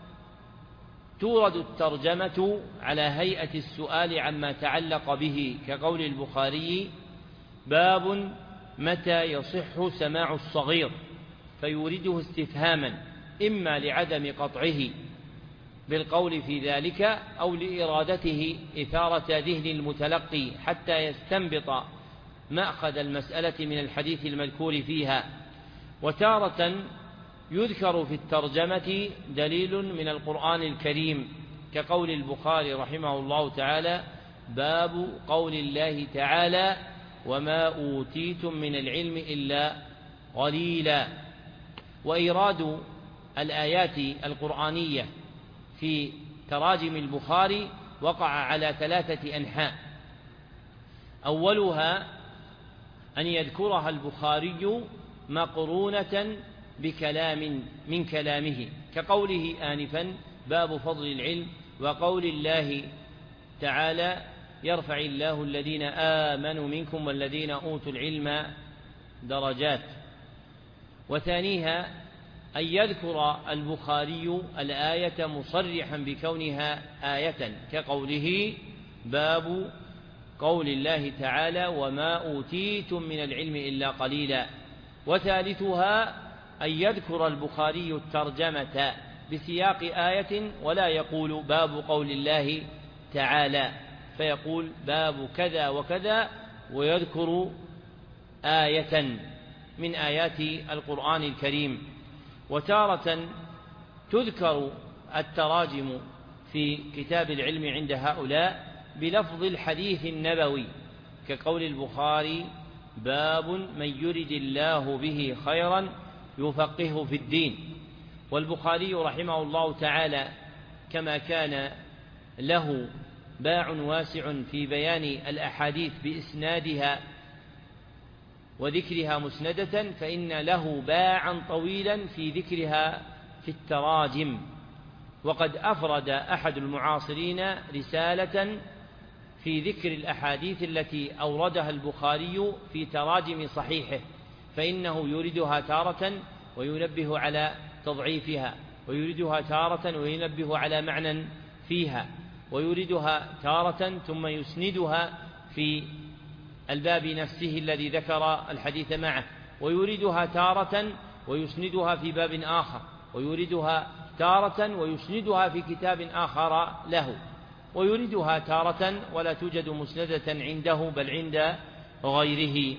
تورد الترجمة على هيئة السؤال عما تعلق به كقول البخاري: باب متى يصح سماع الصغير، فيورده استفهاما إما لعدم قطعه بالقول في ذلك أو لإرادته إثارة ذهن المتلقي حتى يستنبط مأخذ المسألة من الحديث المذكور فيها. وتارة يذكر في الترجمة دليل من القرآن الكريم كقول البخاري رحمه الله تعالى: باب قول الله تعالى: وما أوتيتم من العلم إلا قليلا. وإيراد الآيات القرآنية في تراجم البخاري وقع على 3 أنحاء: أولها أن يذكرها البخاري مقرونة بكلام من كلامه كقوله آنفا: باب فضل العلم، وقول الله تعالى: يرفع الله الذين آمنوا منكم والذين أوتوا العلم درجات. وثانيها أن يذكر البخاري الآية مصرحا بكونها آية كقوله: باب قول الله تعالى: وما أوتيتم من العلم إلا قليلا. وثالثها أن يذكر البخاري الترجمة بسياق آية ولا يقول باب قول الله تعالى، فيقول باب كذا وكذا ويذكر آية من آيات القرآن الكريم. وتارة تذكر التراجم في كتاب العلم عند هؤلاء بلفظ الحديث النبوي كقول البخاري: باب من يرد الله به خيرا يفقهه في الدين. والبخاري رحمه الله تعالى كما كان له باع واسع في بيان الأحاديث بإسنادها وذكرها مسندة، فإن له باعا طويلا في ذكرها في التراجم. وقد أفرد أحد المعاصرين رسالة في ذكر الأحاديث التي أوردها البخاري في تراجم صحيحه، فإنه يوردها تارة وينبه على تضعيفها، ويوردها تارة وينبه على معنى فيها، ويوردها تارة ثم يسندها في الباب نفسه الذي ذكر الحديث معه، ويوردها تارة ويسندها في باب آخر، ويوردها تارة ويسندها في كتاب آخر له، ويوردها تارة ولا توجد مسندة عنده بل عند غيره.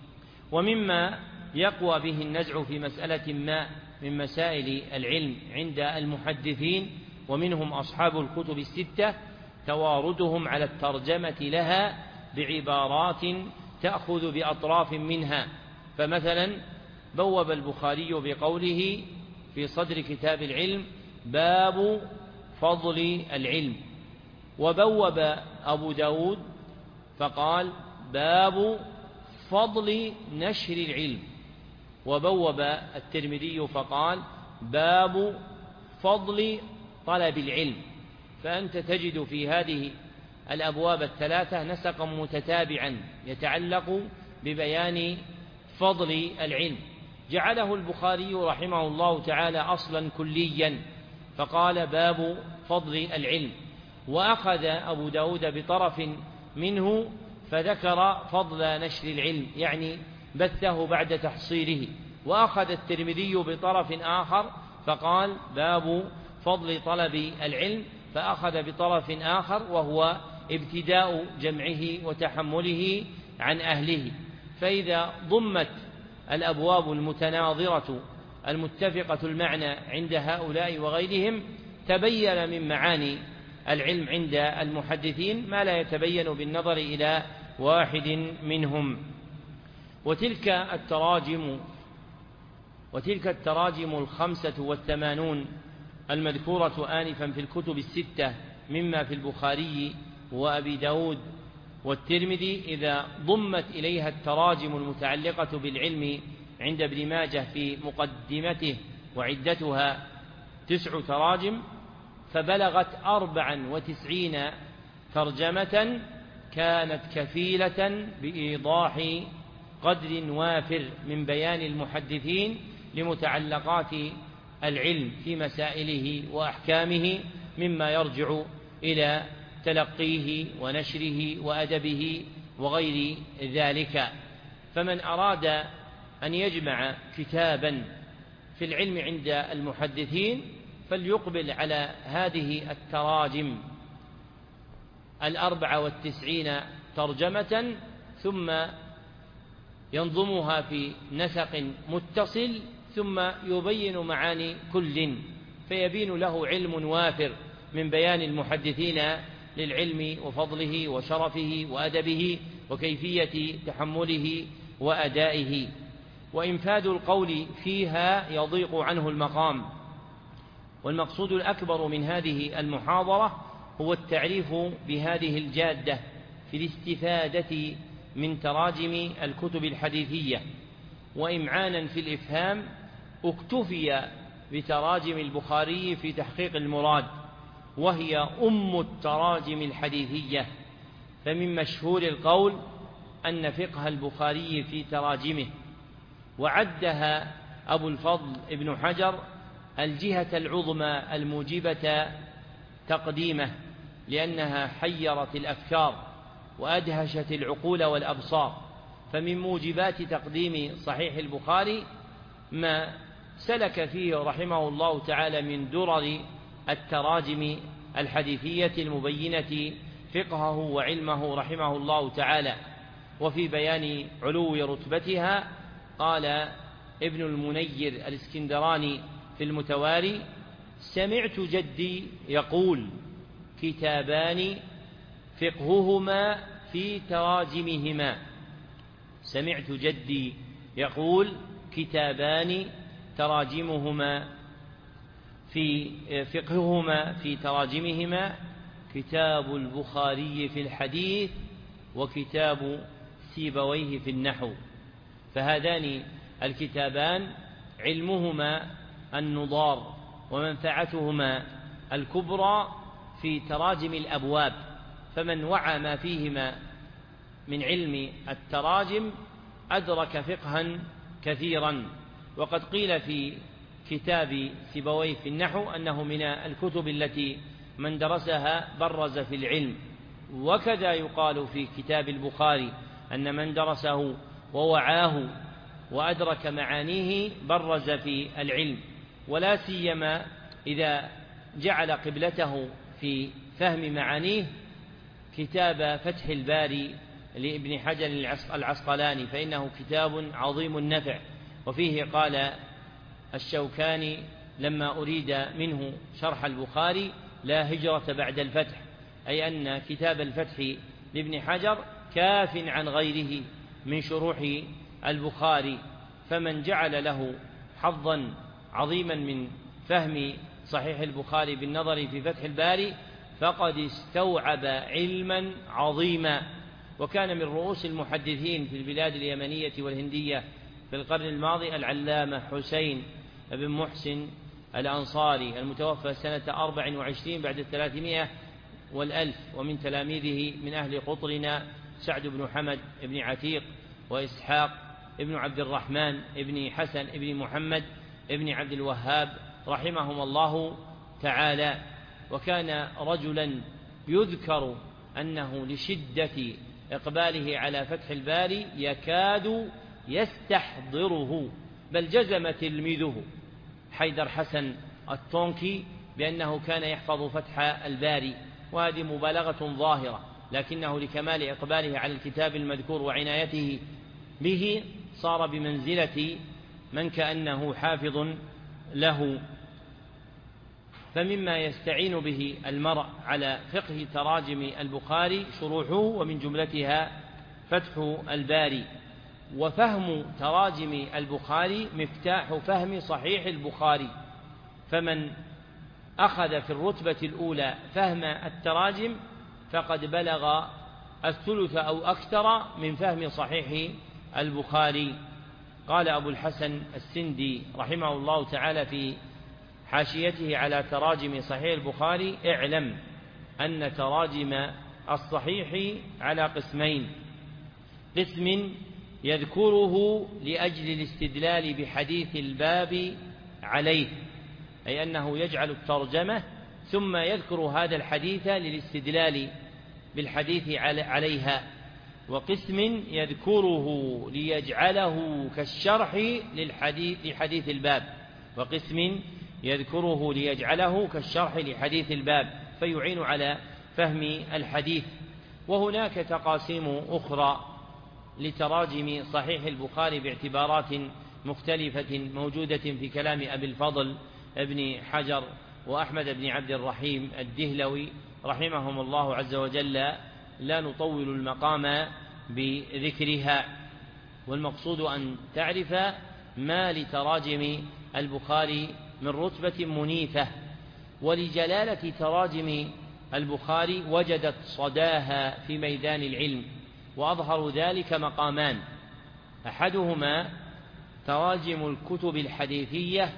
ومما يقوى به النزع في مسألة ما من مسائل العلم عند المحدثين ومنهم أصحاب الكتب الستة تواردهم على الترجمة لها بعبارات تأخذ بأطراف منها. فمثلا بوب البخاري بقوله في صدر كتاب العلم: باب فضل العلم، وبوب أبو داود فقال: باب فضل نشر العلم، وبوب الترمذي فقال: باب فضل طلب العلم. فأنت تجد في هذه الأبواب الثلاثة نسقا متتابعا يتعلق ببيان فضل العلم، جعله البخاري رحمه الله تعالى أصلا كليا فقال: باب فضل العلم. وأخذ أبو داود بطرف منه فذكر فضل نشر العلم، يعني بثه بعد تحصيله. وأخذ الترمذي بطرف آخر فقال: باب فضل طلب العلم، فأخذ بطرف آخر وهو ابتداء جمعه وتحمله عن أهله. فإذا ضمت الأبواب المتناظرة المتفقة المعنى عند هؤلاء وغيرهم تبين من معاني العلم عند المحدثين ما لا يتبين بالنظر إلى واحد منهم. وتلك التراجم 85 المذكورة آنفا في الكتب الستة مما في البخاري وأبي داود والترمذي، إذا ضمت إليها التراجم المتعلقة بالعلم عند ابن ماجه في مقدمته وعدتها 9 تراجم، فبلغت 94 ترجمة كانت كفيلة بإيضاح قدر وافر من بيان المحدثين لمتعلقات العلم في مسائله وأحكامه، مما يرجع إلى تلقيه ونشره وأدبه وغير ذلك. فمن أراد أن يجمع كتابا في العلم عند المحدثين فليقبل على هذه التراجم 94 ترجمة، ثم ينظمها في نسق متصل، ثم يبين معاني كل، فيبين له علم وافر من بيان المحدثين للعلم وفضله وشرفه وأدبه وكيفية تحمله وأدائه. وإنفاذ القول فيها يضيق عنه المقام. والمقصود الأكبر من هذه المحاضرة هو التعريف بهذه الجادة في الاستفادة من تراجم الكتب الحديثية، وإمعانا في الإفهام اكتفي بتراجم البخاري في تحقيق المراد، وهي أم التراجم الحديثية. فمن مشهور القول أن فقه البخاري في تراجمه، وعدها أبو الفضل ابن حجر الجهة العظمى الموجبة تقديمه، لأنها حيرت الأفكار وأدهشت العقول والأبصار. فمن موجبات تقديم صحيح البخاري ما سلك فيه رحمه الله تعالى من درر التراجم الحديثية المبينة فقهه وعلمه رحمه الله تعالى. وفي بيان علو رتبتها قال ابن المنير الإسكندراني في المتواري: سمعت جدي يقول: كتابان فقههما في تراجمهما. سمعت جدي يقول: كتابان تراجمهما في فقههما في تراجمهما، كتاب البخاري في الحديث وكتاب سيبويه في النحو، فهذان الكتابان علمهما النضار ومنفعتهما الكبرى في تراجم الأبواب، فمن وعى ما فيهما من علم التراجم أدرك فقها كثيرا. وقد قيل في كتاب سيبويه في النحو أنه من الكتب التي من درسها برز في العلم، وكذا يقال في كتاب البخاري أن من درسه ووعاه وأدرك معانيه برز في العلم، ولا سيما إذا جعل قبلته في فهم معانيه كتاب فتح الباري لابن حجر العسقلاني، فإنه كتاب عظيم النفع. وفيه قال الشوكاني لما أريد منه شرح البخاري: لا هجرة بعد الفتح، أي أن كتاب الفتح لابن حجر كاف عن غيره من شروح البخاري، فمن جعل له حظا عظيما من فهم صحيح البخاري بالنظر في فتح الباري فقد استوعب علما عظيما. وكان من رؤوس المحدثين في البلاد اليمنية والهندية في القرن الماضي العلامة حسين بن محسن الأنصاري المتوفى سنة 24 بعد 300 والألف، ومن تلاميذه من أهل قطرنا سعد بن حمد بن عتيق وإسحاق ابن عبد الرحمن ابن حسن ابن محمد ابن عبد الوهاب رحمهم الله تعالى. وكان رجلا يذكر أنه لشدة إقباله على فتح الباري يكاد يستحضره، بل جزم تلميذه حيدر حسن الطونكي بأنه كان يحفظ فتح الباري، وهذه مبالغة ظاهرة، لكنه لكمال إقباله على الكتاب المذكور وعنايته به صار بمنزلة من كأنه حافظ له. فمما يستعين به المرء على فقه تراجم البخاري شروحه، ومن جملتها فتح الباري. وفهم تراجم البخاري مفتاح فهم صحيح البخاري، فمن أخذ في الرتبة الأولى فهم التراجم فقد بلغ الثلث أو أكثر من فهم صحيح البخاري. قال أبو الحسن السندي رحمه الله تعالى في حاشيته على تراجم صحيح البخاري: اعلم أن تراجم الصحيح على قسمين: قسم يذكره لأجل الاستدلال بحديث الباب عليه، أي أنه يجعل الترجمة ثم يذكر هذا الحديث للاستدلال بالحديث عليها. وقسم يذكره ليجعله كالشرح لحديث الباب، وقسم يذكره ليجعله كالشرح لحديث الباب فيعين على فهم الحديث. وهناك تقاسيم أخرى لتراجم صحيح البخاري باعتبارات مختلفة موجودة في كلام أبي الفضل ابن حجر وأحمد بن عبد الرحيم الدهلوي رحمهم الله عز وجل، لا نطول المقام بذكرها. والمقصود أن تعرف ما لتراجم البخاري من رتبة منيفة. ولجلالة تراجم البخاري وجدت صداها في ميدان العلم، وأظهر ذلك مقامان: أحدهما تراجم الكتب الحديثية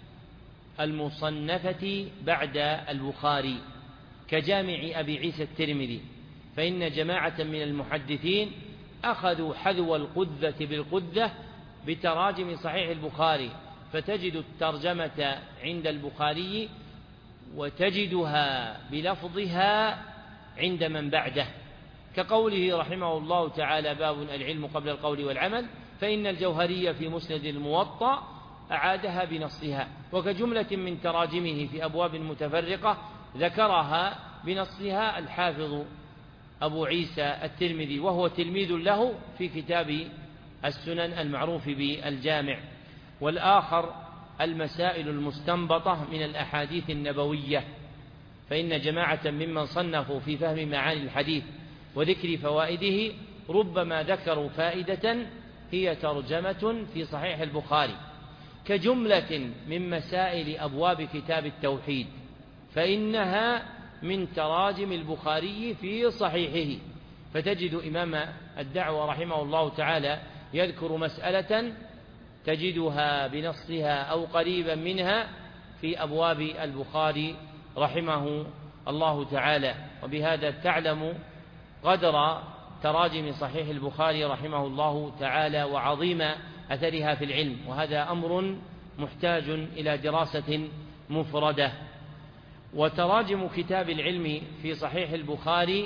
المصنفة بعد البخاري كجامع أبي عيسى الترمذي، فإن جماعة من المحدثين أخذوا حذو القذة بالقذة بتراجم صحيح البخاري، فتجد الترجمة عند البخاري وتجدها بلفظها عند من بعده، كقوله رحمه الله تعالى: باب العلم قبل القول والعمل، فإن الجوهري في مسند الموطأ أعادها بنصها. وكجملة من تراجمه في أبواب متفرقة ذكرها بنصها الحافظ أبو عيسى الترمذي، وهو تلميذ له في كتاب السنن المعروف بالجامع. والآخر المسائل المستنبطة من الأحاديث النبوية، فإن جماعة ممن صنفوا في فهم معاني الحديث وذكر فوائده ربما ذكروا فائدة هي ترجمة في صحيح البخاري، كجملة من مسائل أبواب كتاب التوحيد، فإنها من تراجم البخاري في صحيحه. فتجد إمام الدعوة رحمه الله تعالى يذكر مسألة تجدها بنصها أو قريبا منها في أبواب البخاري رحمه الله تعالى. وبهذا تعلم قدر تراجم صحيح البخاري رحمه الله تعالى وعظيم أثرها في العلم، وهذا أمر محتاج إلى دراسة مفردة. وتراجم كتاب العلم في صحيح البخاري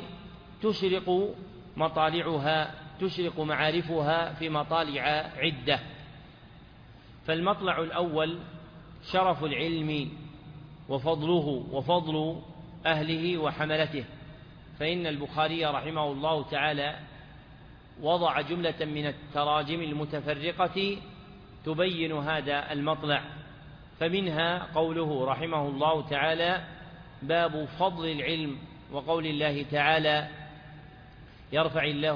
تشرق معارفها في مطالع عدة. فالمطلع الأول شرف العلم وفضله وفضل أهله وحملته، فإن البخاري رحمه الله تعالى وضع جملة من التراجم المتفرقة تبين هذا المطلع، فمنها قوله رحمه الله تعالى: باب فضل العلم، وقول الله تعالى: يرفع الله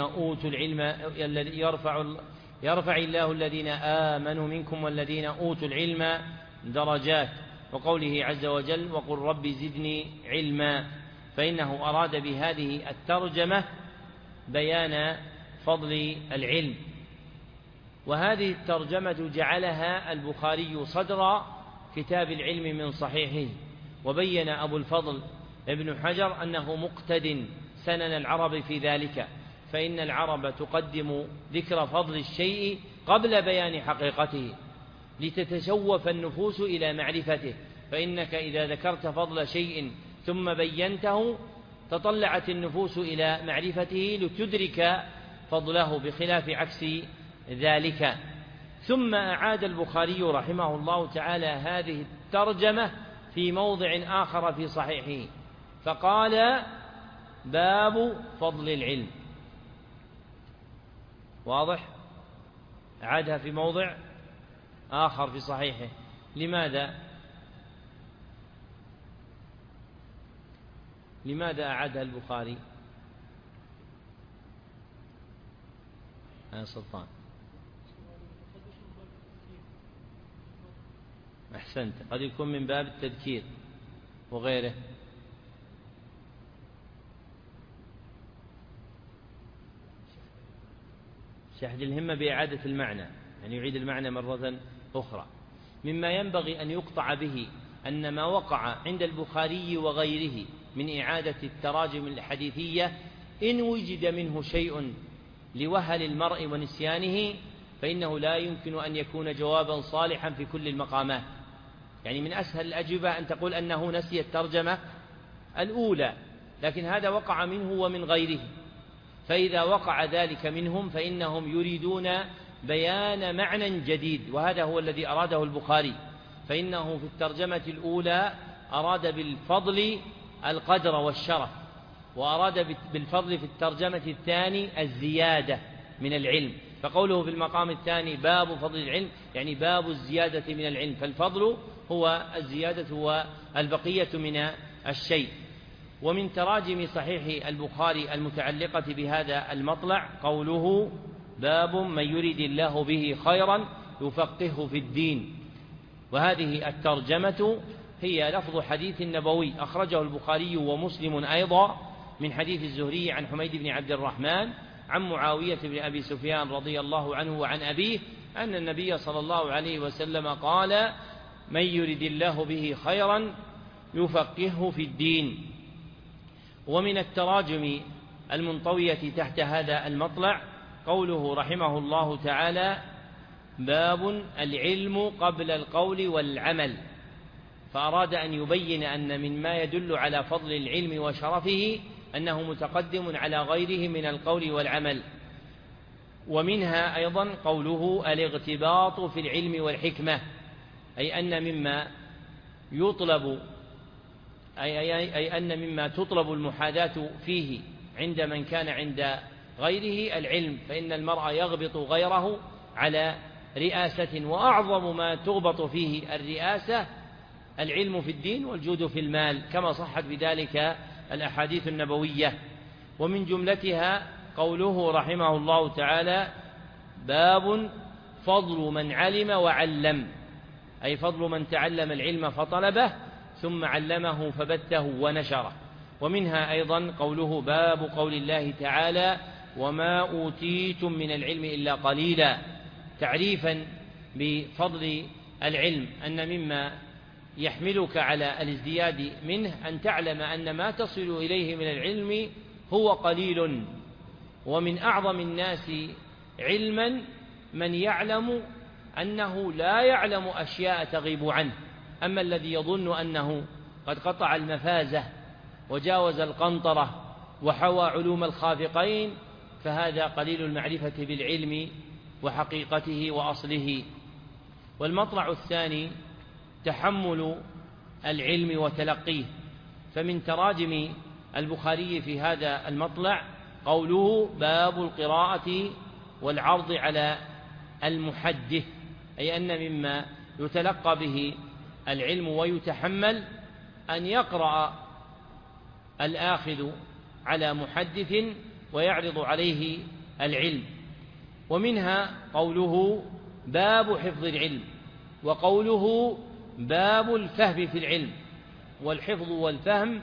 الذين آمنوا منكم والذين أوتوا العلم درجات، وقوله عز وجل: وقل رب زدني علما. فإنه أراد بهذه الترجمة بيان فضل العلم. وهذه الترجمة جعلها البخاري صدر كتاب العلم من صحيحه. وبين أبو الفضل ابن حجر أنه مقتد سنن العرب في ذلك، فإن العرب تقدم ذكر فضل الشيء قبل بيان حقيقته لتتشوف النفوس إلى معرفته، فإنك إذا ذكرت فضل شيء ثم بينته تطلعت النفوس إلى معرفته لتدرك فضله، بخلاف عكس ذلك. ثم أعاد البخاري رحمه الله تعالى هذه الترجمة في موضع آخر في صحيحه، فقال: باب فضل العلم. واضح؟ أعادها في موضع آخر في صحيحه. لماذا أعادها البخاري؟ سلطان، أحسنت، قد يكون من باب التذكير وغيره. شحذ الهمة بإعادة المعنى، يعني يعيد المعنى مرة أخرى. مما ينبغي أن يقطع به أن ما وقع عند البخاري وغيره من إعادة التراجم الحديثية إن وجد منه شيء لوهل المرء ونسيانه فإنه لا يمكن أن يكون جوابا صالحا في كل المقامات. يعني من أسهل الأجوبة أن تقول أنه نسي الترجمة الأولى، لكن هذا وقع منه ومن غيره. فإذا وقع ذلك منهم فإنهم يريدون بيان معنى جديد، وهذا هو الذي أراده البخاري. فإنه في الترجمة الأولى أراد بالفضل القدر والشرف، وأراد بالفضل في الترجمة الثاني الزيادة من العلم. فقوله في المقام الثاني باب فضل العلم يعني باب الزيادة من العلم، فالفضل هو الزيادة والبقية من الشيء. ومن تراجم صحيح البخاري المتعلقة بهذا المطلع قوله: باب من يريد الله به خيرا يفقهه في الدين. وهذه الترجمة هي لفظ حديث نبوي أخرجه البخاري ومسلم أيضا من حديث الزهري عن حميد بن عبد الرحمن عن معاوية بن أبي سفيان رضي الله عنه وعن أبيه أن النبي صلى الله عليه وسلم قال: من يريد الله به خيرا يفقهه في الدين. ومن التراجم المنطوية تحت هذا المطلع قوله رحمه الله تعالى: باب العلم قبل القول والعمل. فأراد أن يبين أن مما يدل على فضل العلم وشرفه أنه متقدم على غيره من القول والعمل. ومنها أيضا قوله: الاغتباط في العلم والحكمة، أي أن مما تطلب المحاذاة فيه عند من كان عند غيره العلم، فإن المرء يغبط غيره على رئاسة، وأعظم ما تغبط فيه الرئاسة العلم في الدين والجود في المال، كما صحت بذلك الأحاديث النبوية. ومن جملتها قوله رحمه الله تعالى: باب فضل من علم وعلم، أي فضل من تعلم العلم فطلبه ثم علمه فبثه ونشره. ومنها أيضا قوله باب قول الله تعالى وما أوتيتم من العلم إلا قليلا، تعريفا بفضل العلم أن مما يحملك على الازدياد منه أن تعلم أن ما تصل إليه من العلم هو قليل، ومن أعظم الناس علما من يعلم أنه لا يعلم أشياء تغيب عنه. أما الذي يظن أنه قد قطع المفازة وجاوز القنطرة وحوى علوم الخافقين فهذا قليل المعرفة بالعلم وحقيقته وأصله. والمطلع الثاني تحمل العلم وتلقيه، فمن تراجم البخاري في هذا المطلع قوله باب القراءة والعرض على المحدث، أي أن مما يتلقى به العلم ويتحمل أن يقرأ الآخذ على محدث ويعرض عليه العلم. ومنها قوله باب حفظ العلم، وقوله باب الفهم في العلم. والحفظ والفهم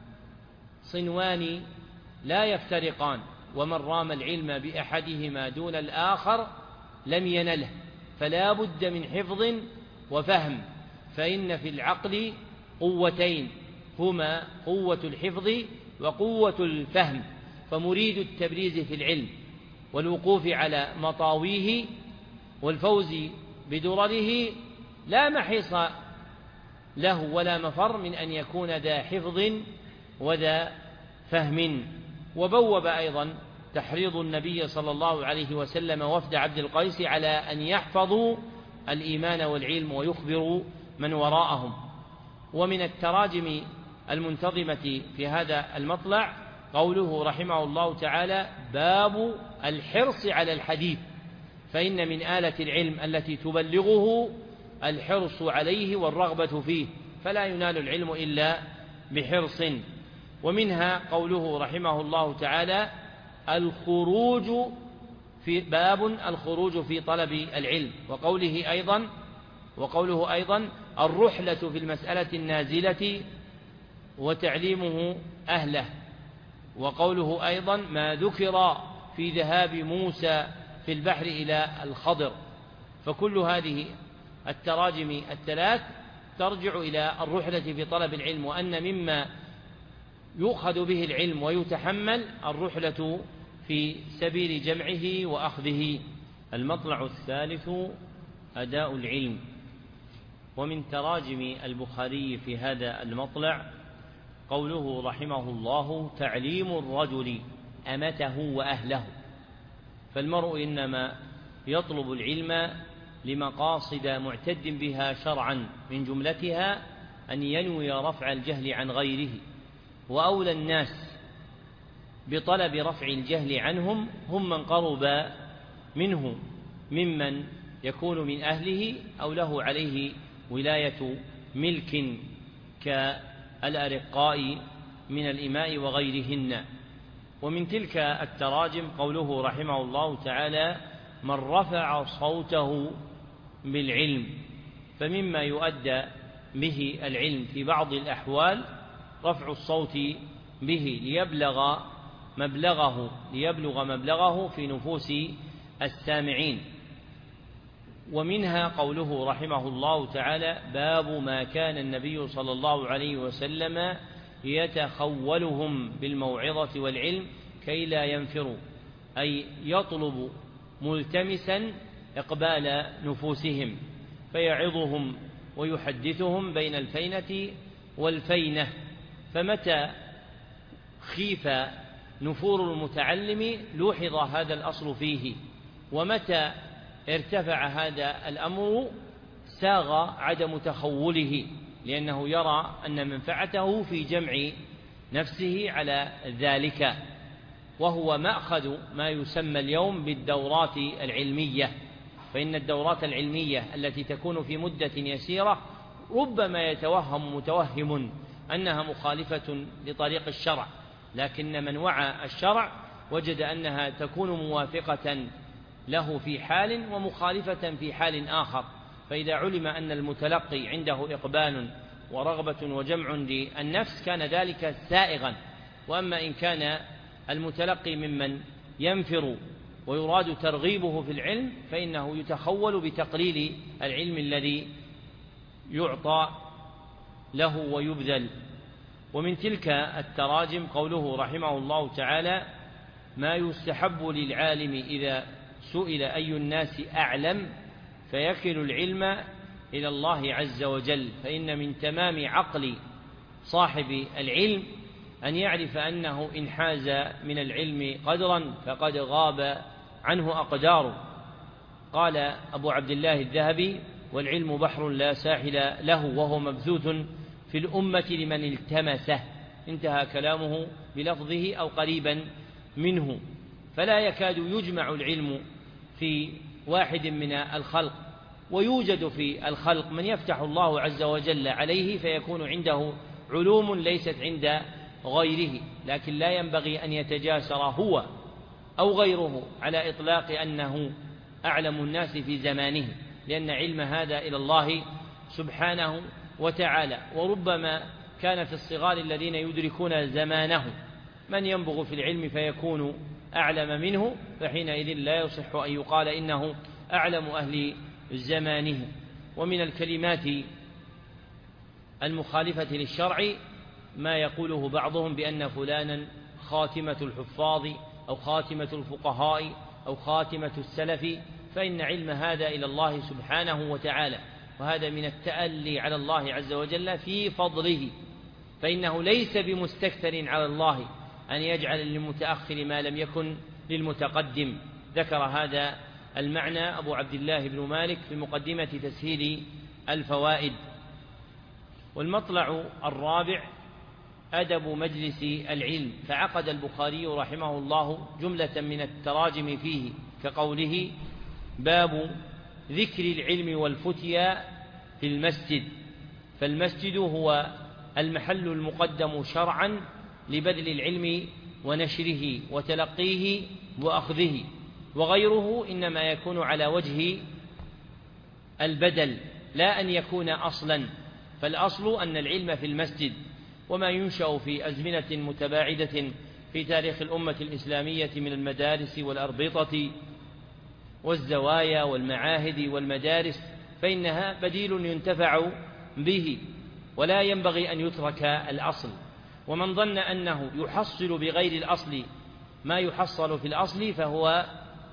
صنوان لا يفترقان، ومن رام العلم بأحدهما دون الآخر لم ينله، فلا بد من حفظ وفهم، فإن في العقل قوتين هما قوة الحفظ وقوة الفهم، فمريد التبريز في العلم والوقوف على مطاويه والفوز بدرره لا محيص له ولا مفر من أن يكون ذا حفظ وذا فهم. وبوب أيضا تحريض النبي صلى الله عليه وسلم وفد عبد القيس على أن يحفظوا الإيمان والعلم ويخبروا من وراءهم. ومن التراجم المنتظمة في هذا المطلع قوله رحمه الله تعالى باب الحرص على الحديث، فإن من آلة العلم التي تبلغه الحرص عليه والرغبة فيه، فلا ينال العلم إلا بحرص. ومنها قوله رحمه الله تعالى باب الخروج في طلب العلم، وقوله أيضا الرحلة في المسألة النازلة وتعليمه أهله، وقوله أيضا ما ذكر في ذهاب موسى في البحر إلى الخضر. فكل هذه التراجم الثلاث ترجع إلى الرحلة في طلب العلم، وأن مما يؤخذ به العلم ويتحمل الرحلة في سبيل جمعه وأخذه. المطلع الثالث أداء العلم. ومن تراجم البخاري في هذا المطلع قوله رحمه الله تعليم الرجل أمته وأهله، فالمرء إنما يطلب العلم لمقاصد معتد بها شرعا، من جملتها أن ينوي رفع الجهل عن غيره، وأولى الناس بطلب رفع الجهل عنهم هم من قرب منه ممن يكون من أهله أو له عليه ولاية ملك كالأرقاء من الإماء وغيرهن. ومن تلك التراجم قوله رحمه الله تعالى من رفع صوته بالعلم، فمما يؤدى به العلم في بعض الأحوال رفع الصوت به ليبلغ مبلغه في نفوس السامعين. ومنها قوله رحمه الله تعالى باب ما كان النبي صلى الله عليه وسلم يتخولهم بالموعظة والعلم كي لا ينفروا، أي يطلب ملتمسا إقبال نفوسهم فيعظهم ويحدثهم بين الفينة والفينة. فمتى خيف نفور المتعلم لوحظ هذا الأصل فيه، ومتى ارتفع هذا الأمر ساغ عدم تخوله، لأنه يرى أن منفعته في جمع نفسه على ذلك، وهو مأخذ ما يسمى اليوم بالدورات العلمية. فإن الدورات العلمية التي تكون في مدة يسيرة ربما يتوهم متوهم أنها مخالفة لطريق الشرع، لكن من وعى الشرع وجد أنها تكون موافقة له في حال ومخالفة في حال آخر. فإذا علم أن المتلقي عنده إقبال ورغبة وجمع للنفس كان ذلك سائغا. وأما إن كان المتلقي ممن ينفر ويراد ترغيبه في العلم فإنه يتخول بتقليل العلم الذي يعطى له ويبذل. ومن تلك التراجم قوله رحمه الله تعالى: ما يستحب للعالم إذا سئل أي الناس أعلم فيكل العلم إلى الله عز وجل، فإن من تمام عقل صاحب العلم أن يعرف أنه إن حاز من العلم قدرا فقد غاب عنه أقداره. قال أبو عبد الله الذهبي: والعلم بحر لا ساحل له وهو مبثوث في الأمة لمن التمسه. انتهى كلامه بلفظه أو قريبا منه. فلا يكاد يجمع العلم في واحد من الخلق، ويوجد في الخلق من يفتح الله عز وجل عليه فيكون عنده علوم ليست عند غيره، لكن لا ينبغي أن يتجاسر هو أو غيره على إطلاق أنه أعلم الناس في زمانه، لأن علم هذا إلى الله سبحانه وتعالى. وربما كان في الصغار الذين يدركون زمانه من ينبغ في العلم فيكون أعلم منه، فحينئذ لا يصح أن يقال إنه أعلم أهل زمانه. ومن الكلمات المخالفة للشرع ما يقوله بعضهم بأن فلانا خاتمة الحفاظ أو خاتمة الفقهاء أو خاتمة السلف، فإن علم هذا إلى الله سبحانه وتعالى، وهذا من التألي على الله عز وجل في فضله، فإنه ليس بمستكثر على الله أن يجعل للمتأخر ما لم يكن للمتقدم. ذكر هذا المعنى أبو عبد الله بن مالك في مقدمة تسهيل الفوائد. والمطلع الرابع أدب مجلس العلم، فعقد البخاري رحمه الله جملة من التراجم فيه كقوله: باب ذكر العلم والفتيا في المسجد. فالمسجد هو المحل المقدم شرعا لبذل العلم ونشره وتلقيه وأخذه، وغيره إنما يكون على وجه البدل لا أن يكون أصلا، فالأصل أن العلم في المسجد. وما ينشأ في أزمنة متباعدة في تاريخ الأمة الإسلامية من المدارس والأربطة والزوايا والمعاهد والمدارس فإنها بديل ينتفع به، ولا ينبغي أن يترك الأصل. ومن ظن أنه يحصل بغير الأصل ما يحصل في الأصل فهو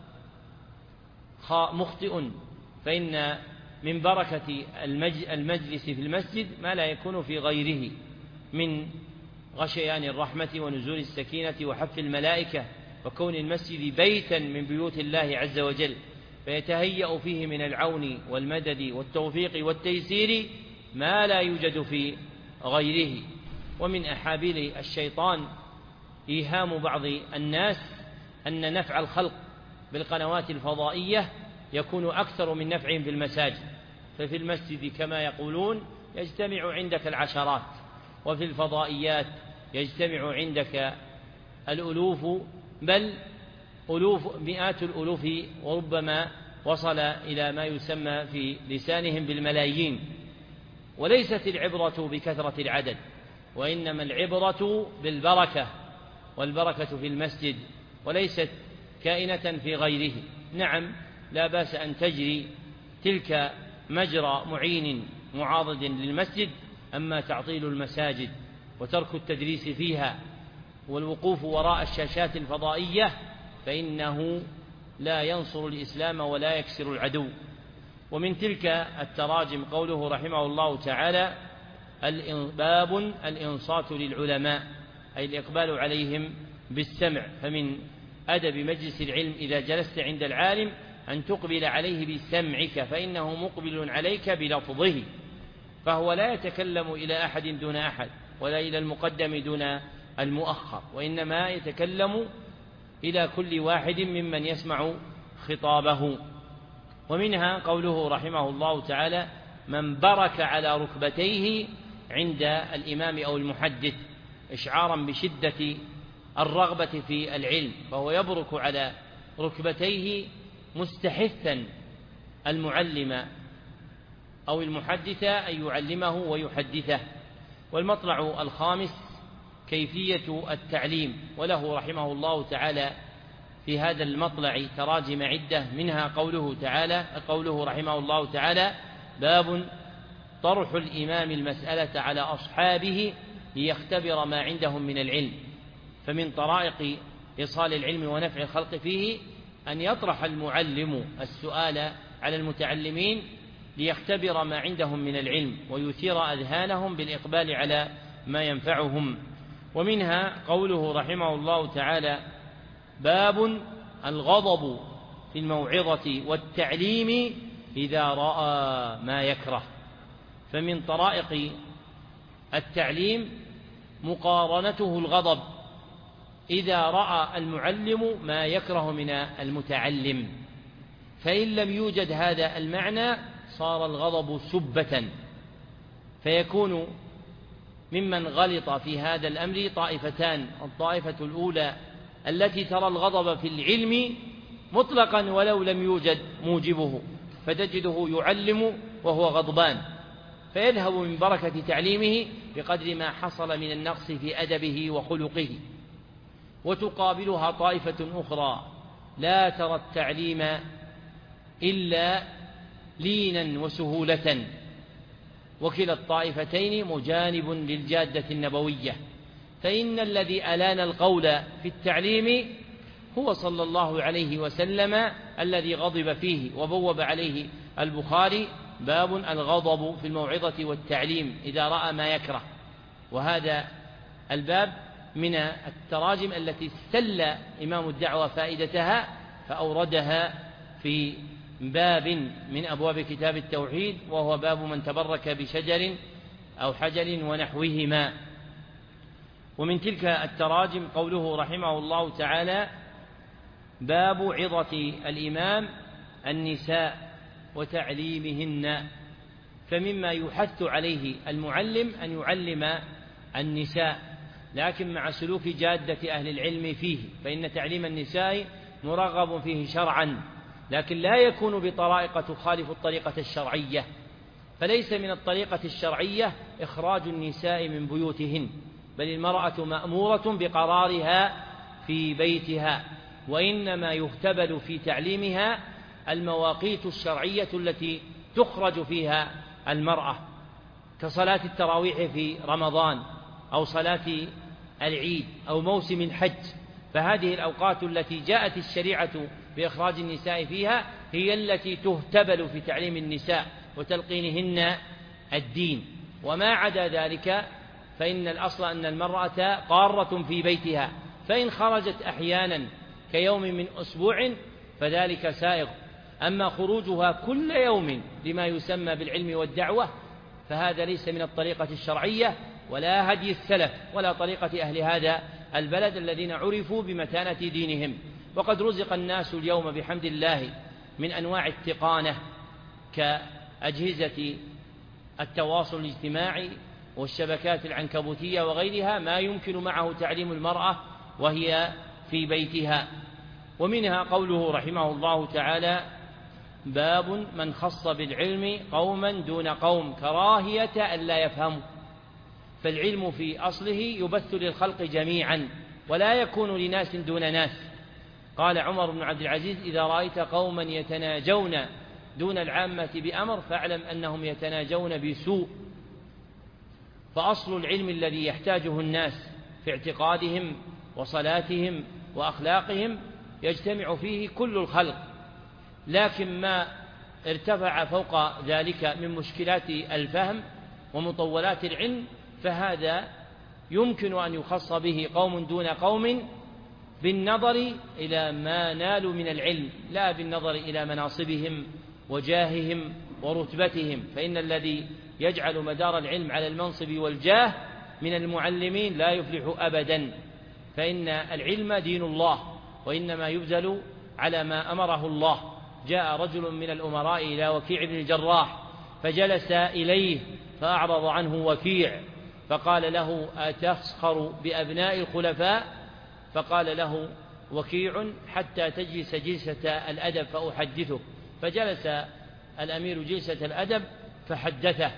مخطئ، فإن من بركة المجلس في المسجد ما لا يكون في غيره من غشيان الرحمة ونزول السكينة وحف الملائكة، وكون المسجد بيتا من بيوت الله عز وجل، فيتهيأ فيه من العون والمدد والتوفيق والتيسير ما لا يوجد في غيره. ومن أحابيل الشيطان إيهام بعض الناس أن نفع الخلق بالقنوات الفضائية يكون أكثر من نفعهم في المساجد، ففي المسجد كما يقولون يجتمع عندك العشرات، وفي الفضائيات يجتمع عندك الألوف، بل مئات الألوف، وربما وصل إلى ما يسمى في لسانهم بالملايين. وليست العبرة بكثرة العدد، وإنما العبرة بالبركة، والبركة في المسجد وليست كائنة في غيره. نعم، لا بأس أن تجري تلك مجرى معين معاضد للمسجد، أما تعطيل المساجد وترك التدريس فيها والوقوف وراء الشاشات الفضائية فإنه لا ينصر الإسلام ولا يكسر العدو. ومن تلك التراجم قوله رحمه الله تعالى: باب الإنصات للعلماء، أي الإقبال عليهم بالسمع. فمن أدب مجلس العلم إذا جلست عند العالم أن تقبل عليه بسمعك، فإنه مقبل عليك بلفظه، فهو لا يتكلم إلى أحد دون أحد ولا إلى المقدم دون المؤخر، وإنما يتكلم إلى كل واحد ممن يسمع خطابه. ومنها قوله رحمه الله تعالى: من برك على ركبتيه عند الإمام أو المحدث، إشعارا بشدة الرغبة في العلم، فهو يبرك على ركبتيه مستحثا المعلم أو المحدث أن يعلمه ويحدثه. والمطلع الخامس كيفية التعليم، وله رحمه الله تعالى في هذا المطلع تراجم عدة، منها قوله رحمه الله تعالى: باب طرح الإمام المسألة على أصحابه ليختبر ما عندهم من العلم. فمن طرائق إيصال العلم ونفع الخلق فيه أن يطرح المعلم السؤال على المتعلمين ليختبر ما عندهم من العلم ويثير أذهانهم بالإقبال على ما ينفعهم. ومنها قوله رحمه الله تعالى: باب الغضب في الموعظة والتعليم إذا رأى ما يكره. فمن طرائق التعليم مقارنته الغضب إذا رأى المعلم ما يكره من المتعلم، فإن لم يوجد هذا المعنى صار الغضب سبة، فيكون ممن غلط في هذا الأمر طائفتان: الطائفة الأولى التي ترى الغضب في العلم مطلقا ولو لم يوجد موجبه، فتجده يعلم وهو غضبان، فيذهب من بركة تعليمه بقدر ما حصل من النقص في أدبه وخلقه. وتقابلها طائفة أخرى لا ترى التعليم إلا لينا وسهولة، وكلا الطائفتين مجانب للجادة النبوية. فإن الذي ألان القول في التعليم هو صلى الله عليه وسلم الذي غضب فيه، وبوب عليه البخاري: باب الغضب في الموعظة والتعليم إذا رأى ما يكره. وهذا الباب من التراجم التي استل إمام الدعوة فائدتها فأوردها في باب من أبواب كتاب التوحيد، وهو باب من تبرك بشجر أو حجر ونحوهما. ومن تلك التراجم قوله رحمه الله تعالى: باب عظة الإمام النساء وتعليمهن. فمما يحث عليه المعلم أن يعلم النساء، لكن مع سلوك جادة أهل العلم فيه، فإن تعليم النساء مرغب فيه شرعا، لكن لا يكون بطرائق تخالف الطريقة الشرعية. فليس من الطريقة الشرعية إخراج النساء من بيوتهن، بل المرأة مأمورة بقرارها في بيتها، وإنما يختبل في تعليمها المواقيت الشرعية التي تخرج فيها المرأة، كصلاة التراويح في رمضان أو صلاة العيد أو موسم الحج. فهذه الأوقات التي جاءت الشريعة بإخراج النساء فيها هي التي تهتبل في تعليم النساء وتلقينهن الدين. وما عدا ذلك فإن الأصل أن المرأة قارة في بيتها، فإن خرجت أحيانا كيوم من أسبوع فذلك سائغ. أما خروجها كل يوم لما يسمى بالعلم والدعوة فهذا ليس من الطريقة الشرعية ولا هدي السلف ولا طريقة أهل هذا البلد الذين عرفوا بمتانة دينهم. وقد رزق الناس اليوم بحمد الله من أنواع التقانة كأجهزة التواصل الاجتماعي والشبكات العنكبوتية وغيرها ما يمكن معه تعليم المرأة وهي في بيتها. ومنها قوله رحمه الله تعالى: باب من خص بالعلم قوما دون قوم كراهية ألا يفهموا. فالعلم في أصله يبث للخلق جميعا ولا يكون لناس دون ناس. قال عمر بن عبد العزيز: إذا رأيت قوما يتناجون دون العامة بأمر فاعلم أنهم يتناجون بسوء. فأصل العلم الذي يحتاجه الناس في اعتقادهم وصلاتهم وأخلاقهم يجتمع فيه كل الخلق، لكن ما ارتفع فوق ذلك من مشكلات الفهم ومطولات العلم فهذا يمكن أن يخص به قوم دون قوم بالنظر إلى ما نالوا من العلم، لا بالنظر إلى مناصبهم وجاههم ورتبتهم. فإن الذي يجعل مدار العلم على المنصب والجاه من المعلمين لا يفلح أبدا، فإن العلم دين الله وإنما يبذل على ما أمره الله. جاء رجل من الأمراء إلى وكيع بن الجراح فجلس إليه فأعرض عنه وكيع فقال له: أتسخر بأبناء الخلفاء؟ فقال له وكيع: حتى تجلس جلسة الأدب فأحدثك. فجلس الأمير جلسة الأدب فحدثه،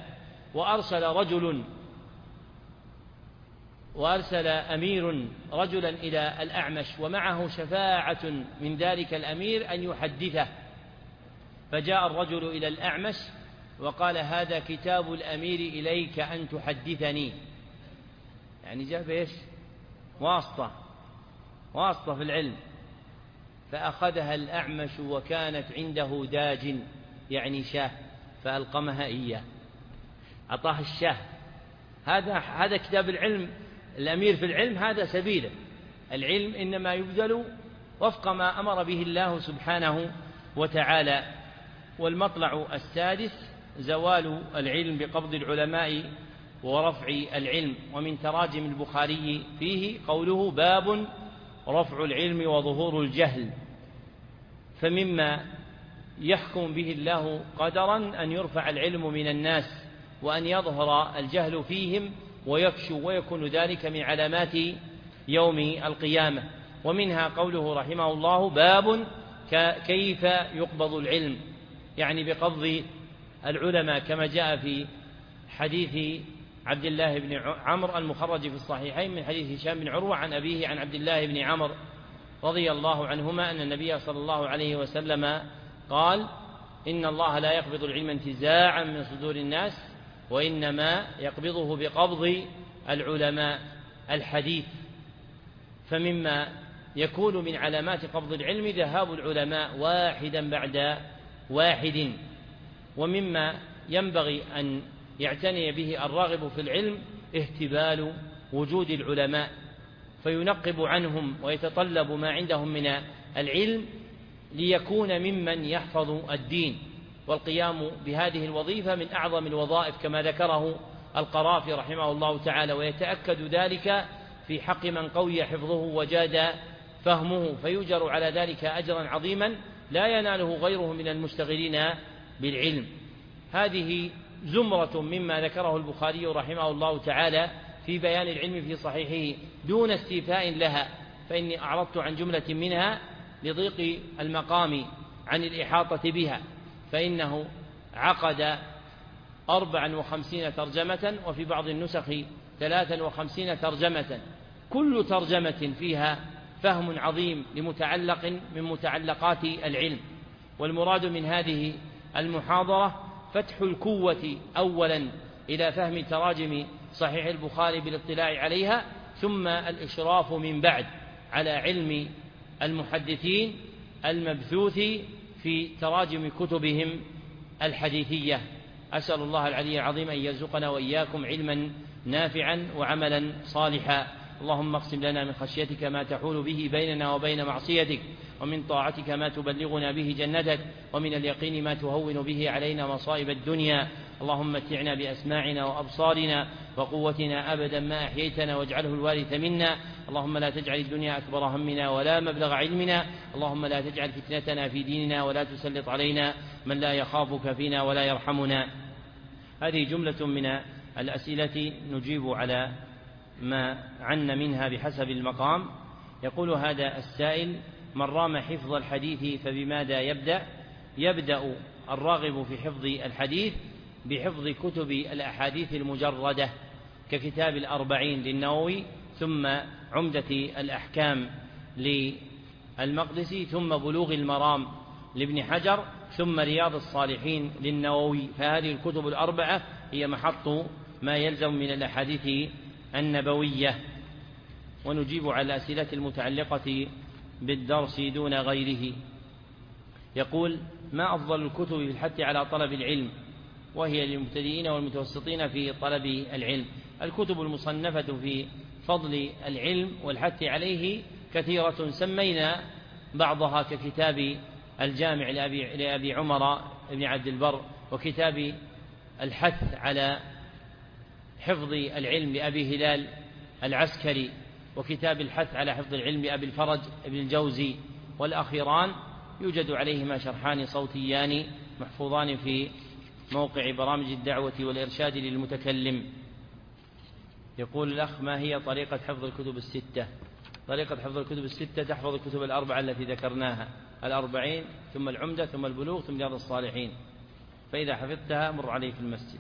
وأرسل أمير رجلا إلى الأعمش ومعه شفاعة من ذلك الأمير أن يحدثه، فجاء الرجل إلى الأعمش وقال: هذا كتاب الأمير إليك أن تحدثني. يعني جاب إيش؟ واسطة في العلم. فأخذها الأعمش وكانت عنده داج، يعني شاه، فألقمها إياه، أعطاه الشاه. هذا كتاب العلم، الأمير في العلم هذا سبيله. العلم إنما يبذل وفق ما أمر به الله سبحانه وتعالى. والمطلع السادس زوال العلم بقبض العلماء ورفع العلم. ومن تراجم البخاري فيه قوله: باب رفع العلم وظهور الجهل. فمما يحكم به الله قدرا أن يرفع العلم من الناس وأن يظهر الجهل فيهم ويفشو، ويكون ذلك من علامات يوم القيامة. ومنها قوله رحمه الله: باب كيف يقبض العلم، يعني بقبض العلماء، كما جاء في حديث عبد الله بن عمرو المخرج في الصحيحين من حديث هشام بن عروة عن أبيه عن عبد الله بن عمرو رضي الله عنهما أن النبي صلى الله عليه وسلم قال: إن الله لا يقبض العلم انتزاعا من صدور الناس، وإنما يقبضه بقبض العلماء. الحديث. فمما يكون من علامات قبض العلم ذهاب العلماء واحدا بعد واحد. ومما ينبغي أن يعتني به الراغب في العلم اهتبال وجود العلماء، فينقب عنهم ويتطلب ما عندهم من العلم ليكون ممن يحفظ الدين. والقيام بهذه الوظيفة من أعظم الوظائف كما ذكره القرافي رحمه الله تعالى، ويتأكد ذلك في حق من قوي حفظه وجاد فهمه، فيجر على ذلك أجرا عظيما لا يناله غيره من المشتغلين بالعلم. هذه زمرة مما ذكره البخاري رحمه الله تعالى في بيان العلم في صحيحه دون استيفاء لها، فإني أعرضت عن جملة منها لضيق المقام عن الإحاطة بها. فإنه عقد 54 ترجمة، وفي بعض النسخ 53 ترجمة، كل ترجمة فيها فهم عظيم لمتعلق من متعلقات العلم. والمراد من هذه المحاضرة فتح الكوة أولا إلى فهم تراجم صحيح البخاري بالاطلاع عليها، ثم الإشراف من بعد على علم المحدثين المبثوث في تراجم كتبهم الحديثية. أسأل الله العلي العظيم أن يرزقنا وإياكم علما نافعا وعملا صالحا. اللهم اقسم لنا من خشيتك ما تحول به بيننا وبين معصيتك، ومن طاعتك ما تبلغنا به جنتك، ومن اليقين ما تهون به علينا مصائب الدنيا. اللهم متعنا بأسماعنا وأبصارنا وقوتنا أبدا ما أحييتنا، واجعله الوارث منا. اللهم لا تجعل الدنيا أكبر همنا ولا مبلغ علمنا. اللهم لا تجعل فتنتنا في ديننا، ولا تسلط علينا من لا يخافك فينا ولا يرحمنا. هذه جملة من الأسئلة نجيب على ما عنا منها بحسب المقام. يقول هذا السائل: من رام حفظ الحديث فبماذا يبدأ؟ يبدأ الراغب في حفظ الحديث بحفظ كتب الأحاديث المجردة ككتاب الأربعين للنووي، ثم عمدة الأحكام للمقدسي، ثم بلوغ المرام لابن حجر، ثم رياض الصالحين للنووي. فهذه الكتب الأربعة هي محط ما يلزم من الأحاديث النبوية. ونجيب على الأسئلة المتعلقة بالدرس دون غيره. يقول: ما أفضل الكتب في الحث على طلب العلم، وهي للمبتدئين والمتوسطين في طلب العلم؟ الكتب المصنفة في فضل العلم والحث عليه كثيرة، سمينا بعضها ككتاب الجامع لأبي عمر بن عبد البر، وكتاب الحث على حفظ العلم لأبي هلال العسكري، وكتاب الحث على حفظ العلم لأبي الفرج ابن الجوزي. والأخيران يوجد عليهما شرحان صوتيان محفوظان في موقع برامج الدعوة والإرشاد للمتكلم. يقول الأخ: ما هي طريقة حفظ الكتب الستة؟ طريقة حفظ الكتب الستة: تحفظ الكتب الأربعة التي ذكرناها، الأربعين، ثم العمدة، ثم البلوغ، ثم رياض الصالحين. فإذا حفظتها مر عليه في المسجد.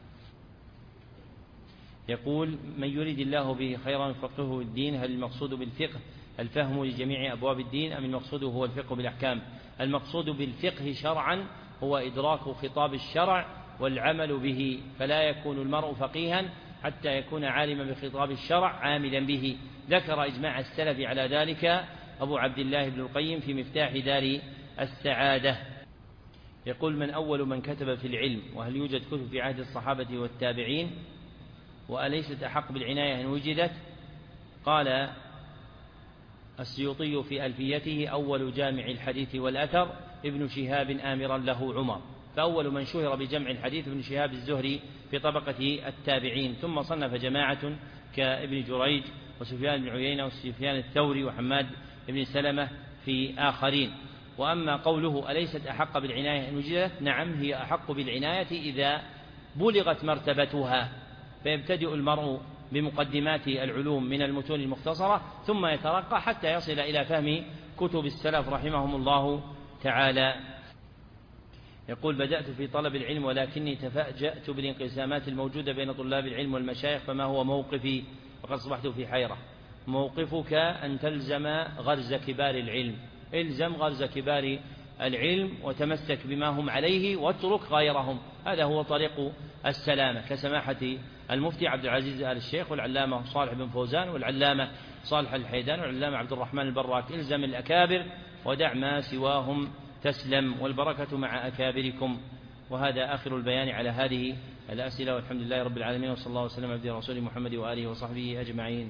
يقول: من يريد الله به خيرا يفقهه الدين. هل المقصود بالفقه الفهم لجميع أبواب الدين أم المقصود هو الفقه بالأحكام؟ المقصود بالفقه شرعا هو إدراك خطاب الشرع والعمل به، فلا يكون المرء فقيها حتى يكون عالما بخطاب الشرع عاملا به. ذكر إجماع السلف على ذلك أبو عبد الله بن القيم في مفتاح دار السعادة. يقول: من أول من كتب في العلم؟ وهل يوجد كتب في عهد الصحابة والتابعين؟ وأليست أحق بالعناية إن وجدت؟ قال السيوطي في ألفيته: أول جامع الحديث والأثر ابن شهاب آمرا له عمر. فأول من شهر بجمع الحديث ابن شهاب الزهري في طبقة التابعين، ثم صنف جماعة كابن جريج وسفيان بن عيينة وسفيان الثوري وحماد بن سلمة في آخرين. وأما قوله أليست أحق بالعناية إن وجدت؟ نعم، هي أحق بالعناية إذا بلغت مرتبتها، فيبتدئ المرء بمقدمات العلوم من المتون المختصرة ثم يترقى حتى يصل إلى فهم كتب السلف رحمهم الله تعالى. يقول: بدأت في طلب العلم ولكني تفاجأت بالانقسامات الموجودة بين طلاب العلم والمشايخ، فما هو موقفي؟ وقد أصبحت في حيرة. موقفك أن تلزم غرز كبار العلم، الزم غرز كبار العلم وتمسك بما هم عليه واترك غيرهم، هذا هو طريق السلامة، كسماحة المفتي عبد العزيز آل الشيخ والعلامة صالح بن فوزان والعلامة صالح الحيدان والعلامة عبد الرحمن البراك. الزم الأكابر ودع ما سواهم تسلم، والبركة مع أكابركم. وهذا آخر البيان على هذه الأسئلة، والحمد لله رب العالمين، وصلى الله وسلم على عبده ورسوله محمد وآله وصحبه أجمعين.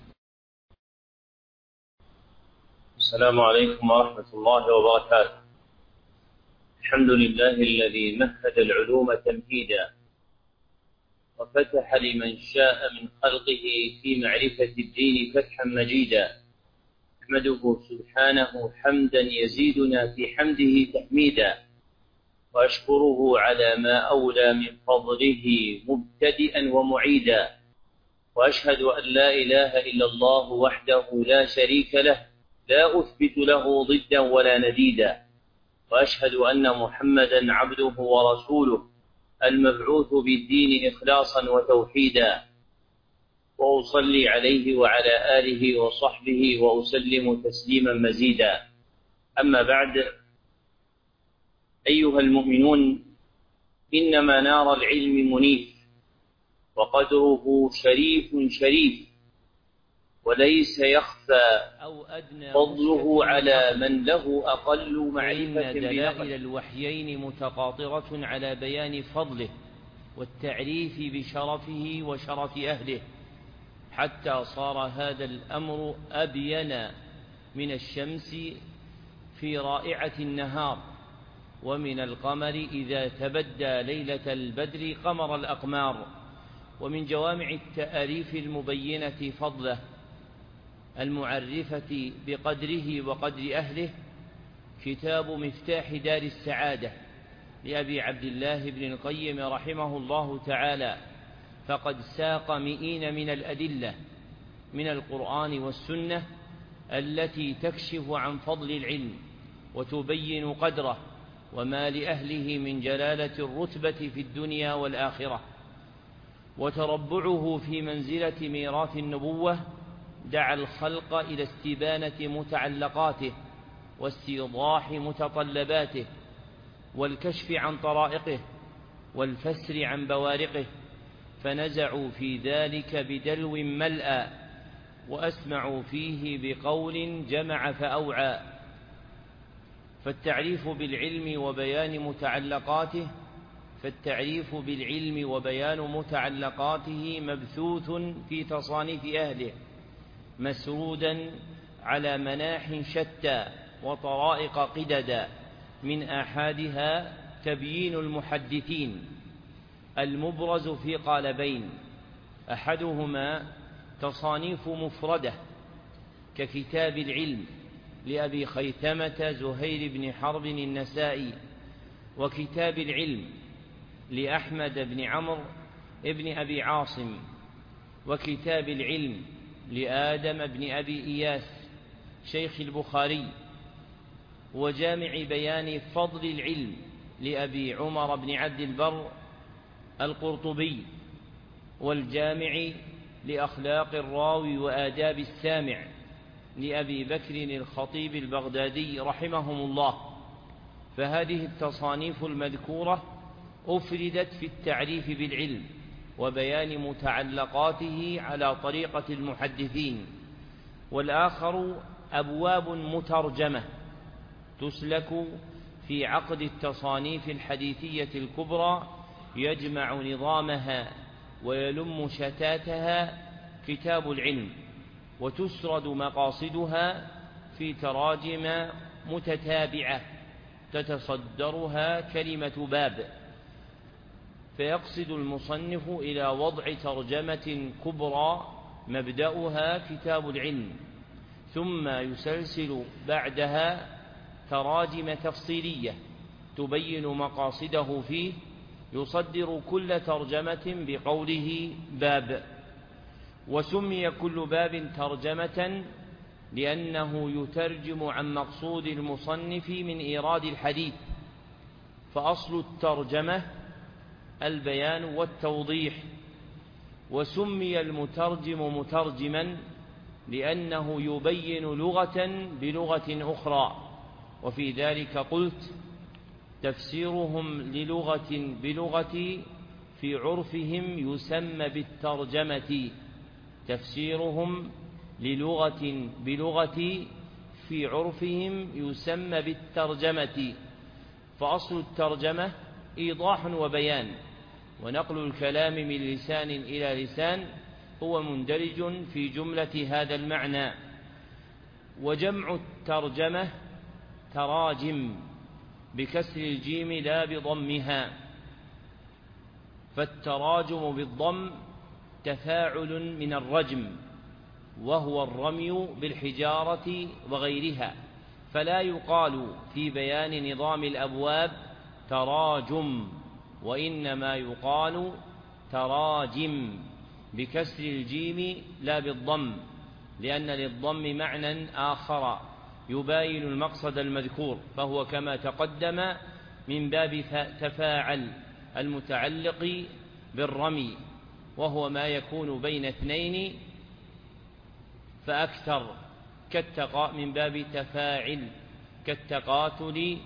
السلام عليكم ورحمة الله وبركاته. الحمد لله الذي مهد العلوم تمهيدا وفتح لمن شاء من خلقه في معرفة الدين فتحا مجيدا. أحمده سبحانه حمدا يزيدنا في حمده تحميدا، وأشكره على ما أولى من فضله مبتدئا ومعيدا. وأشهد أن لا إله إلا الله وحده لا شريك له، لا أثبت له ضدا ولا نديدا. وأشهد أن محمدا عبده ورسوله المبعوث بالدين إخلاصا وتوحيدا. وأصلي عليه وعلى آله وصحبه وأسلم تسليما مزيدا. أما بعد، أيها المؤمنون، إنما نار العلم منيف وقدره شريف وليس يخفى فضله على من له أقل معرفة بنقل. دلائل الوحيين متقاطرة على بيان فضله والتعريف بشرفه وشرف أهله، حتى صار هذا الأمر أبين من الشمس في رائعة النهار، ومن القمر إذا تبدى ليلة البدر قمر الأقمار. ومن جوامع التأريف المبينة فضله المعرفة بقدره وقدر أهله كتاب مفتاح دار السعادة لأبي عبد الله بن القيم رحمه الله تعالى، فقد ساق مئين من الأدلة من القرآن والسنة التي تكشف عن فضل العلم وتبين قدره وما لأهله من جلالة الرتبة في الدنيا والآخرة. وتربعه في منزلة ميراث النبوة دعا الخلق إلى استبانة متعلقاته واستيضاح متطلباته والكشف عن طرائقه والفسر عن بوارقه، فنزعوا في ذلك بدلو ملأى وأسمعوا فيه بقول جمع فأوعى. فالتعريف بالعلم وبيان متعلقاته مبثوث في تصانيف أهله، مسرودا على مناح شتى وطرائق قددا، من أحدها تبيين المحدثين المبرز في قالبين، أحدهما تصانيف مفردة ككتاب العلم لأبي خيثمة زهير بن حرب النسائي، وكتاب العلم لأحمد بن عمرو بن أبي عاصم، وكتاب العلم لآدم بن أبي إياس شيخ البخاري، وجامع بيان فضل العلم لأبي عمر بن عبد البر القرطبي، والجامع لأخلاق الراوي وآداب السامع لأبي بكر الخطيب البغدادي رحمهم الله. فهذه التصانيف المذكورة أفردت في التعريف بالعلم وبيان متعلقاته على طريقة المحدثين، والآخر أبواب مترجمة تسلك في عقد التصانيف الحديثية الكبرى يجمع نظامها ويلم شتاتها كتاب العلم، وتسرد مقاصدها في تراجم متتابعة تتصدرها كلمة باب، فيقصد المصنف إلى وضع ترجمة كبرى مبدأها كتاب العلم، ثم يسلسل بعدها تراجم تفصيلية تبين مقاصده فيه، يصدر كل ترجمة بقوله باب. وسمي كل باب ترجمة لأنه يترجم عن مقصود المصنف من إيراد الحديث، فأصل الترجمة البيان والتوضيح. وسمي المترجم مترجما لأنه يبين لغة بلغة أخرى، وفي ذلك قلت: تفسيرهم للغة بلغة في عرفهم يسمى بالترجمة. تفسيرهم للغة بلغة في عرفهم يسمى بالترجمة. فأصل الترجمة إيضاح وبيان، ونقل الكلام من لسان إلى لسان هو مندرج في جملة هذا المعنى. وجمع الترجمة تراجم بكسر الجيم لا بضمها، فالتراجم بالضم تفاعل من الرجم، وهو الرمي بالحجارة وغيرها، فلا يقال في بيان نظام الأبواب تراجم، وإنما يقال تراجم بكسر الجيم لا بالضم، لأن للضم معنى آخر يباين المقصد المذكور، فهو كما تقدم من باب تفاعل المتعلق بالرمي، وهو ما يكون بين اثنين فأكثر من باب تفاعل كالتقاتل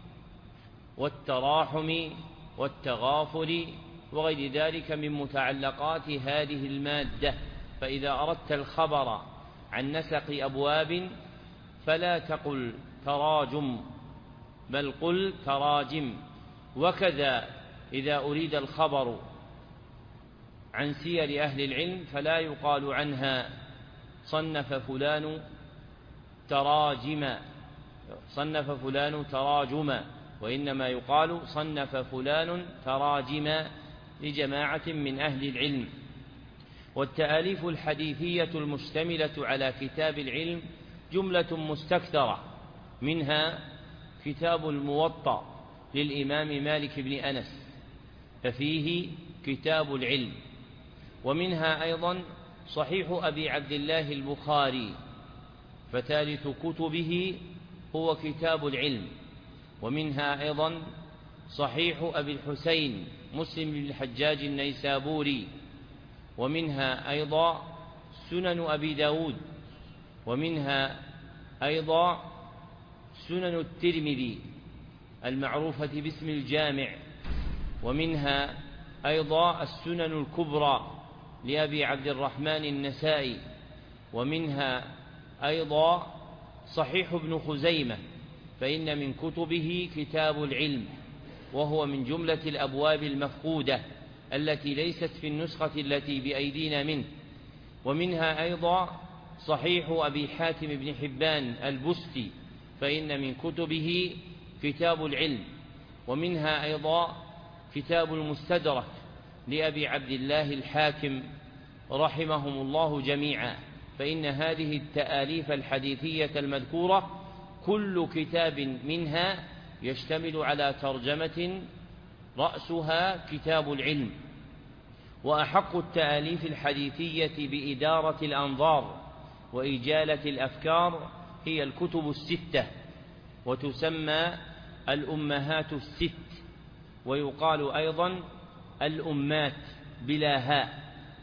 والتراحم والتغافل وغير ذلك من متعلقات هذه المادة. فإذا أردت الخبر عن نسق أبواب فلا تقل تراجم، بل قل تراجم. وكذا إذا أريد الخبر عن سير أهل العلم فلا يقال عنها صنف فلان تراجما، وإنما يقال صنف فلان تراجما لجماعة من أهل العلم. والتآليف الحديثية المشتملة على كتاب العلم جملة مستكثرة، منها كتاب الموطأ للإمام مالك بن أنس ففيه كتاب العلم، ومنها أيضا صحيح أبي عبد الله البخاري فثالث كتبه هو كتاب العلم، ومنها أيضا صحيح أبي الحسين مسلم بن الحجاج النيسابوري، ومنها أيضا سنن أبي داود، ومنها أيضا سنن الترمذي المعروفة باسم الجامع، ومنها أيضا السنن الكبرى لأبي عبد الرحمن النسائي، ومنها أيضا صحيح ابن خزيمة، فإن من كتبه كتاب العلم، وهو من جملة الأبواب المفقودة التي ليست في النسخة التي بأيدينا منه. ومنها أيضا صحيح أبي حاتم بن حبان البستي، فإن من كتبه كتاب العلم. ومنها أيضا كتاب المستدرك لأبي عبد الله الحاكم رحمهم الله جميعا، فإن هذه التآليف الحديثية المذكورة كل كتاب منها يشتمل على ترجمة رأسها كتاب العلم. وأحق التآليف الحديثية بإدارة الأنظار وإجالة الأفكار هي الكتب الستة، وتسمى الأمهات الست ويقال أيضا الأمات بلا هاء،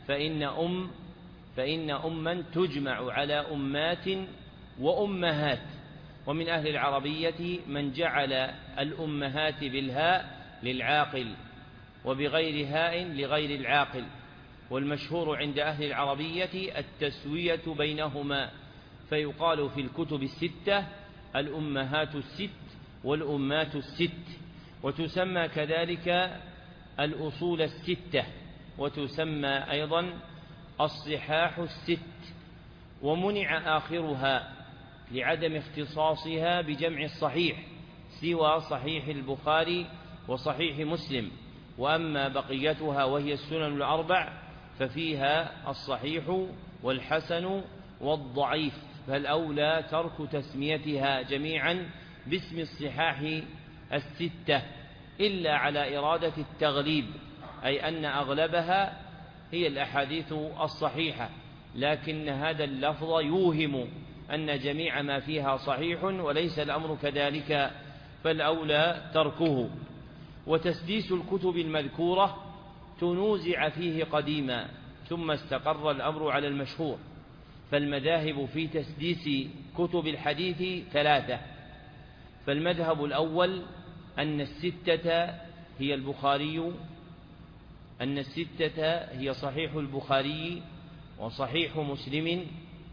فإن أما تجمع على أمات وأمهات. ومن أهل العربية من جعل الأمهات بالهاء للعاقل وبغير هاء لغير العاقل، والمشهور عند أهل العربية التسوية بينهما، فيقال في الكتب الستة الأمهات الست والأمات الست، وتسمى كذلك الأصول الستة، وتسمى أيضا الصحاح الست. ومنع آخرها لعدم اختصاصها بجمع الصحيح سوى صحيح البخاري وصحيح مسلم، وأما بقيتها وهي السنن الأربع ففيها الصحيح والحسن والضعيف، فالأولى ترك تسميتها جميعا باسم الصحاح الستة، إلا على إرادة التغليب، أي أن أغلبها هي الأحاديث الصحيحة، لكن هذا اللفظ يوهم أن جميع ما فيها صحيح، وليس الأمر كذلك، فالأولى تركه. وتسديس الكتب المذكورة تنوزع فيه قديما، ثم استقر الأمر على المشهور. فالمذاهب في تسديس كتب الحديث ثلاثة. فالمذهب الأول أن الستة هي صحيح البخاري وصحيح مسلم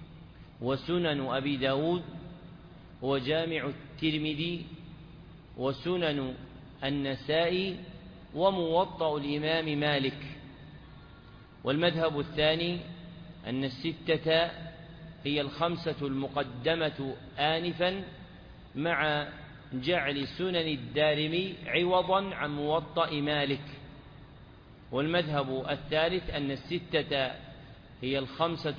وسنن أبي داود وجامع الترمذي وسنن النسائي وموطأ الإمام مالك. والمذهب الثاني أن الستة هي الخمسة المقدمة آنفا مع جعل سنن الدارمي عوضا عن موطأ مالك. والمذهب الثالث أن الستة هي الخمسة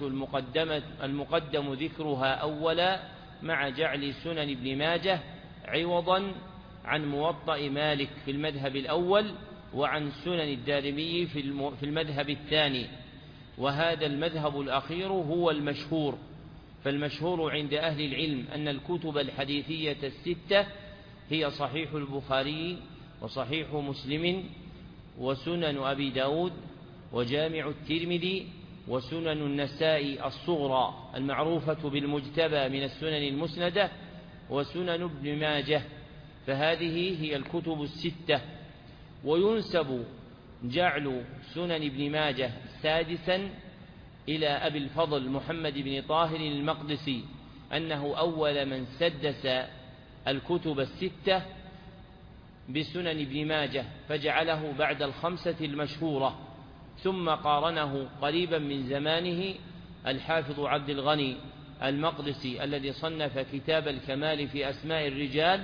المقدم ذكرها أولا مع جعل سنن ابن ماجه عوضا عن موطأ مالك في المذهب الأول، وعن سنن الدارمي في المذهب الثاني. وهذا المذهب الأخير هو المشهور. فالمشهور عند أهل العلم أن الكتب الحديثية الستة هي صحيح البخاري وصحيح مسلم وسنن أبي داود وجامع الترمذي وسنن النسائي الصغرى المعروفة بالمجتبى من السنن المسندة وسنن ابن ماجه، فهذه هي الكتب الستة. وينسب جعل سنن ابن ماجه سادسا إلى أبي الفضل محمد بن طاهر المقدسي أنه أول من سدس الكتب الستة بسنن ابن ماجه، فجعله بعد الخمسة المشهورة. ثم قارنه قريبا من زمانه الحافظ عبد الغني المقدسي الذي صنف كتاب الكمال في أسماء الرجال،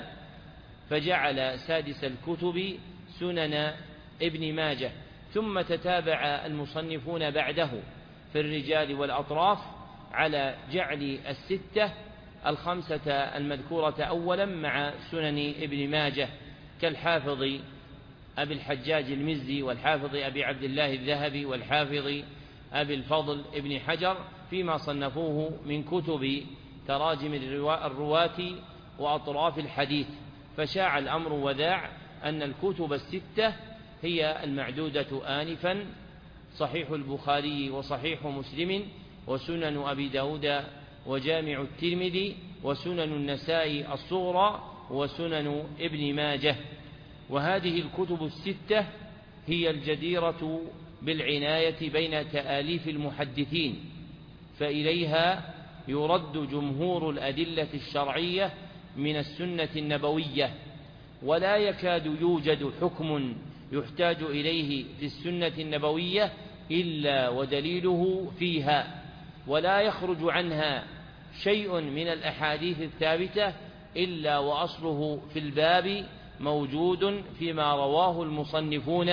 فجعل سادس الكتب سنن ابن ماجه. ثم تتابع المصنفون بعده في الرجال والأطراف على جعل الستة الخمسة المذكورة أولا مع سنن ابن ماجه، كالحافظ أبي الحجاج المزي والحافظ أبي عبد الله الذهبي والحافظ أبي الفضل ابن حجر فيما صنفوه من كتب تراجم الرواة وأطراف الحديث. فشاع الأمر وذاع أن الكتب الستة هي المعدودة آنفا: صحيح البخاري وصحيح مسلم وسنن أبي داود وجامع الترمذي وسنن النسائي الصغرى وسنن ابن ماجه. وهذه الكتب الستة هي الجديرة بالعناية بين تآليف المحدثين، فإليها يرد جمهور الأدلة الشرعية من السنة النبوية، ولا يكاد يوجد حكم يحتاج إليه في السنة النبوية إلا ودليله فيها، ولا يخرج عنها شيء من الأحاديث الثابتة إلا وأصله في الباب موجود فيما رواه المصنفون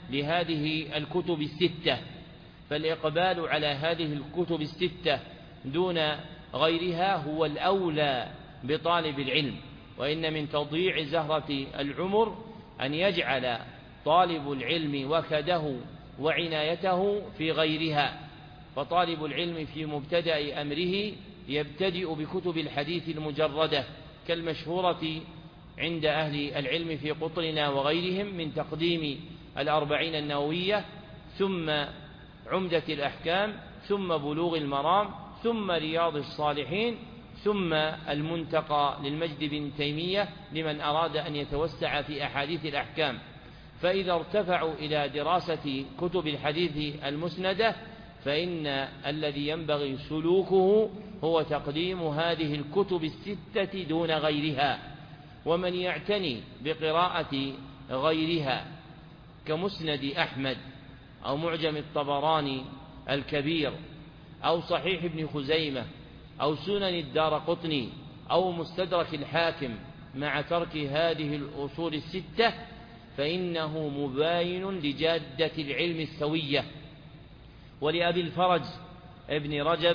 لهذه الكتب الستة. فالإقبال على هذه الكتب الستة دون غيرها هو الأولى بطالب العلم، وإن من تضييع زهرة العمر أن يجعل طالب العلم وكده وعنايته في غيرها. فطالب العلم في مبتدأ أمره يبتدئ بكتب الحديث المجردة كالمشهورة عند أهل العلم في قطرنا وغيرهم من تقديم 40 النووية، ثم عمدة الأحكام، ثم بلوغ المرام، ثم رياض الصالحين، ثم المنتقى للمجد بن تيمية لمن أراد أن يتوسع في أحاديث الأحكام. فإذا ارتفعوا إلى دراسة كتب الحديث المسندة فإن الذي ينبغي سلوكه هو تقديم هذه الكتب الستة دون غيرها. ومن يعتني بقراءة غيرها كمسند أحمد أو معجم الطبراني الكبير أو صحيح ابن خزيمة أو سنن الدارقطني أو مستدرك الحاكم مع ترك هذه الأصول الستة فإنه مباين لجادة العلم السوية. ولأبي الفرج ابن رجب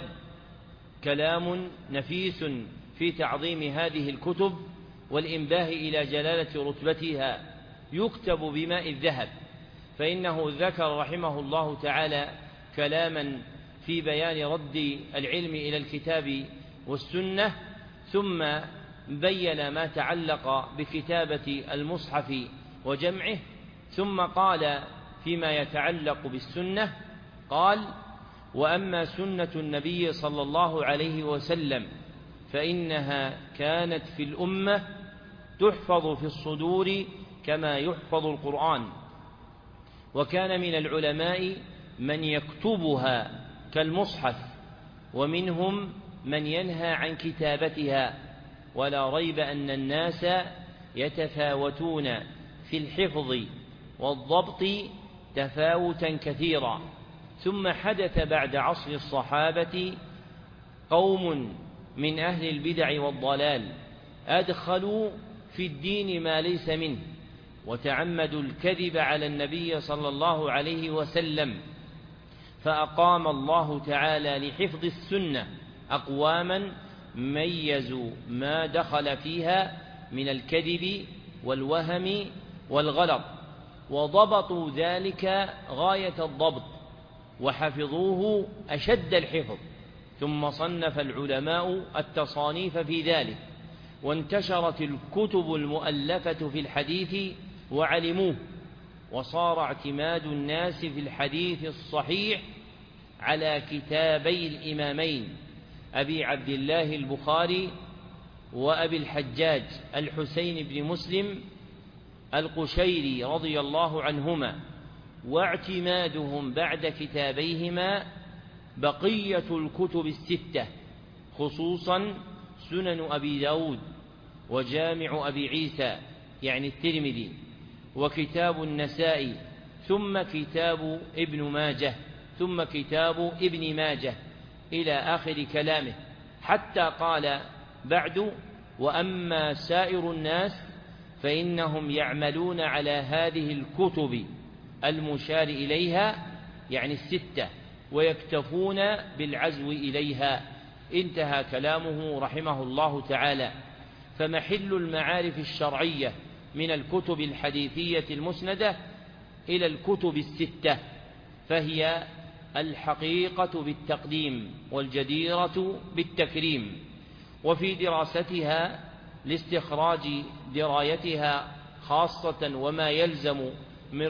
كلام نفيس في تعظيم هذه الكتب والإنباه إلى جلالة رتبتها يكتب بماء الذهب، فإنه ذكر رحمه الله تعالى كلاما في بيان رد العلم إلى الكتاب والسنة، ثم بين ما تعلق بكتابة المصحف وجمعه، ثم قال فيما يتعلق بالسنة قال: وأما سنة النبي صلى الله عليه وسلم فإنها كانت في الأمة تحفظ في الصدور كما يحفظ القرآن، وكان من العلماء من يكتبها كالمصحف، ومنهم من ينهى عن كتابتها، ولا ريب أن الناس يتفاوتون في الحفظ والضبط تفاوتا كثيرا. ثم حدث بعد عصر الصحابة قوم من أهل البدع والضلال أدخلوا في الدين ما ليس منه، وتعمدوا الكذب على النبي صلى الله عليه وسلم، فأقام الله تعالى لحفظ السنة أقواما ميزوا ما دخل فيها من الكذب والوهم والغلط، وضبطوا ذلك غاية الضبط وحفظوه أشد الحفظ. ثم صنف العلماء التصانيف في ذلك، وانتشرت الكتب المؤلفة في الحديث وعلموه، وصار اعتماد الناس في الحديث الصحيح على كتابي الإمامين أبي عبد الله البخاري وأبي الحجاج الحسين بن مسلم القشيري رضي الله عنهما، واعتمادهم بعد كتابيهما بقية الكتب الستة، خصوصا سنن أبي داود وجامع أبي عيسى يعني الترمذي وكتاب النسائي، ثم كتاب ابن ماجه، ثم كتاب ابن ماجه إلى آخر كلامه، حتى قال بعد: وأما سائر الناس فإنهم يعملون على هذه الكتب المشار إليها يعني الستة، ويكتفون بالعزو إليها. انتهى كلامه رحمه الله تعالى. فمحل المعارف الشرعية من الكتب الحديثية المسندة إلى الكتب الستة، فهي الحقيقة بالتقديم والجديرة بالتكريم، وفي دراستها لاستخراج درايتها خاصة وما يلزم من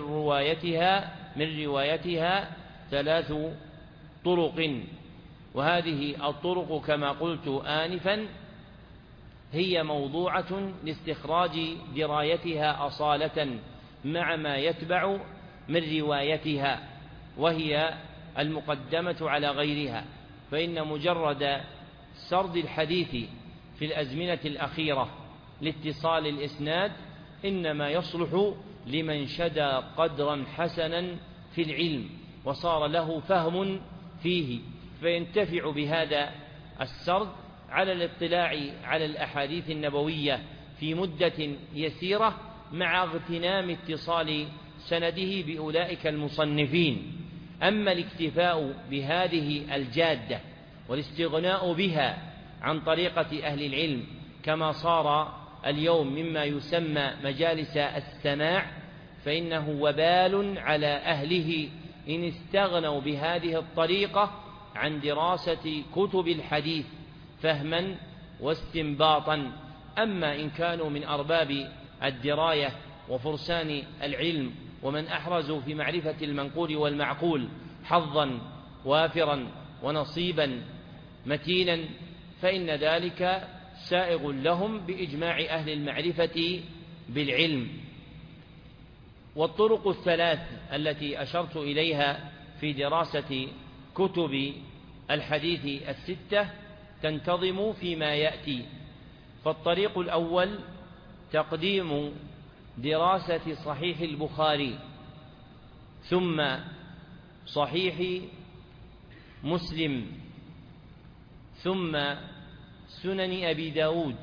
روايتها 3 طرق، وهذه الطرق كما قلت آنفا هي موضوعة لاستخراج درايتها أصالة مع ما يتبع من روايتها، وهي المقدمة على غيرها. فإن مجرد سرد الحديث في الأزمنة الأخيرة لاتصال الإسناد إنما يصلح لمن شدى قدرا حسنا في العلم وصار له فهم فيه، فينتفع بهذا السرد على الاطلاع على الأحاديث النبوية في مدة يسيرة مع اغتنام اتصال سنده بأولئك المصنفين. أما الاكتفاء بهذه الجادة والاستغناء بها عن طريقة أهل العلم كما صار اليوم مما يسمى مجالس السماع، فإنه وبال على أهله إن استغنوا بهذه الطريقة عن دراسة كتب الحديث فهما واستنباطا، أما إن كانوا من أرباب الدراية وفرسان العلم ومن أحرزوا في معرفة المنقول والمعقول حظا وافرا ونصيبا متينا فإن ذلك سائغ لهم بإجماع أهل المعرفة بالعلم. والطرق الثلاث التي أشرت إليها في دراسة كتب الحديث الستة تنتظم فيما يأتي. فالطريق الأول تقديم دراسة صحيح البخاري ثم صحيح مسلم ثم سنن أبي داود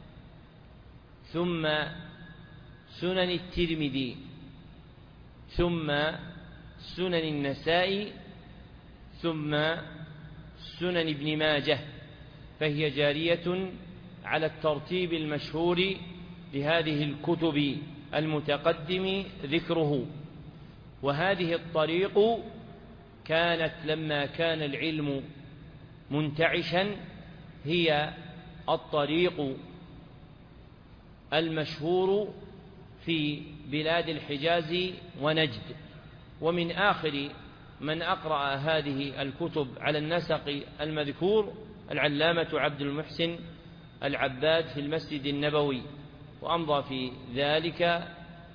ثم سنن الترمذي ثم سنن النسائي ثم سنن ابن ماجه، فهي جارية على الترتيب المشهور لهذه الكتب المتقدم ذكره. وهذه الطريق كانت لما كان العلم منتعشا هي الطريق المشهور في بلاد الحجاز ونجد. ومن آخر من أقرأ هذه الكتب على النسق المذكور العلامة عبد المحسن العباد في المسجد النبوي، وأمضى في ذلك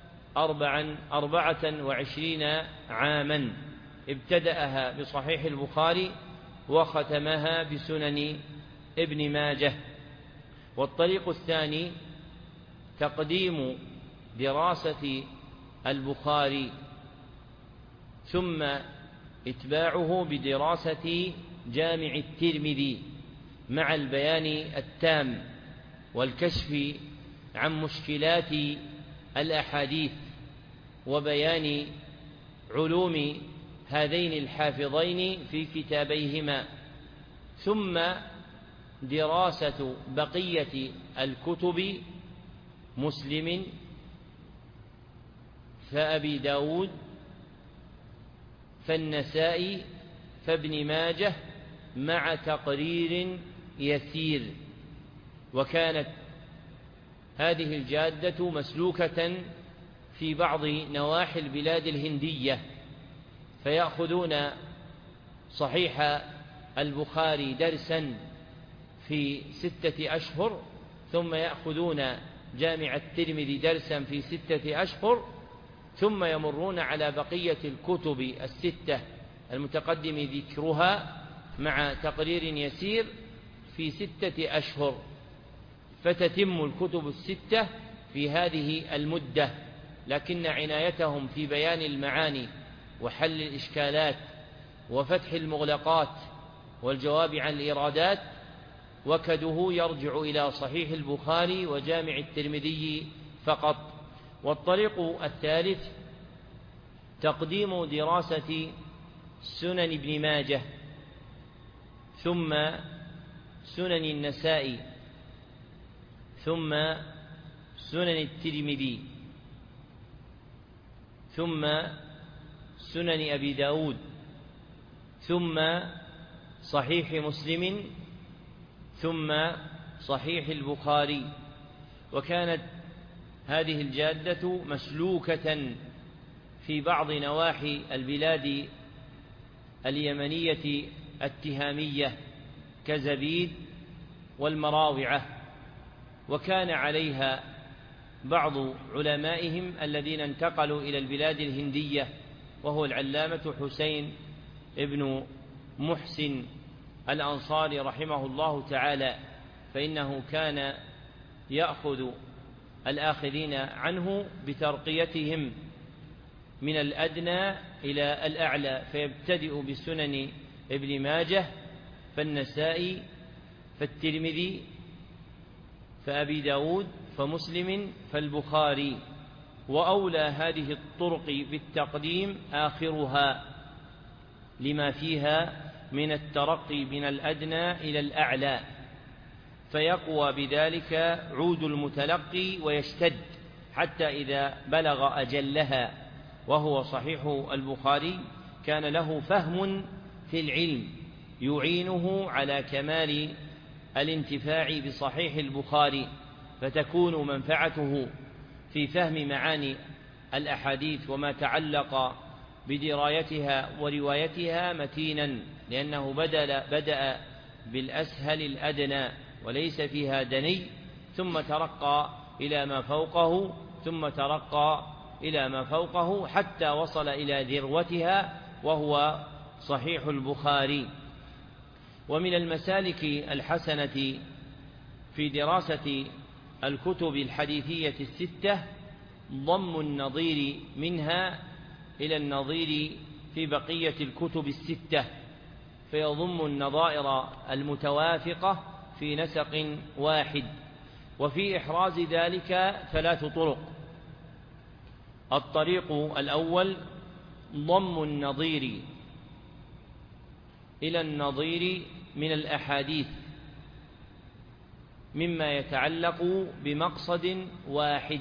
24 عاما، ابتدأها بصحيح البخاري وختمها بسنن ابن ماجه. والطريق الثاني تقديم دراسة البخاري ثم إتباعه بدراسة جامع الترمذي مع البيان التام والكشف عن مشكلات الأحاديث وبيان علوم هذين الحافظين في كتابيهما، ثم دراسة بقية الكتب مسلم فأبي داود فالنسائي فابن ماجه مع تقرير يسير. وكانت هذه الجادة مسلوكة في بعض نواحي البلاد الهندية، فيأخذون صحيح البخاري درسا في 6 أشهر، ثم يأخذون جامع الترمذي درسا في 6 أشهر، ثم يمرون على بقية الكتب 6 المتقدم ذكرها مع تقرير يسير في 6 أشهر، فتتم الكتب 6 في هذه المدة. لكن عنايتهم في بيان المعاني وحل الإشكالات وفتح المغلقات والجواب عن الإيرادات وكده يرجع إلى صحيح البخاري وجامع الترمذي فقط. والطريق الثالث تقديم دراسة سنن ابن ماجه ثم سنن النسائي ثم سنن الترمذي ثم سنن أبي داود ثم صحيح مسلم ثم صحيح البخاري. وكانت هذه الجادة مسلوكة في بعض نواحي البلاد اليمنية التهامية كزبيد والمراوعة، وكان عليها بعض علمائهم الذين انتقلوا إلى البلاد الهندية، وهو العلامة حسين ابن محسن الأنصاري رحمه الله تعالى، فإنه كان يأخذ الآخذين عنه بترقيتهم من الأدنى إلى الأعلى، فيبتدئ بسنن ابن ماجه فالنسائي فالترمذي فأبي داود فمسلم فالبخاري. وأولى هذه الطرق بالتقديم آخرها لما فيها من الترقي من الأدنى إلى الأعلى، فيقوى بذلك عود المتلقي ويشتد حتى إذا بلغ أجلها وهو صحيح البخاري كان له فهم في العلم يعينه على كمال الانتفاع بصحيح البخاري، فتكون منفعته في فهم معاني الأحاديث وما تعلق بدرايتها وروايتها متينا، لأنه بدأ بالأسهل الأدنى وليس فيها دني، ثم ترقى إلى ما فوقه، ثم ترقى إلى ما فوقه حتى وصل إلى ذروتها وهو صحيح البخاري. ومن المسالك الحسنة في دراسة الكتب الحديثية الستة ضم النظير منها إلى النظير في بقية الكتب الستة، فيضم النظائر المتوافقة في نسق واحد. وفي إحراز ذلك 3 طرق. الطريق الأول ضم النظير إلى النظير من الأحاديث مما يتعلق بمقصد واحد.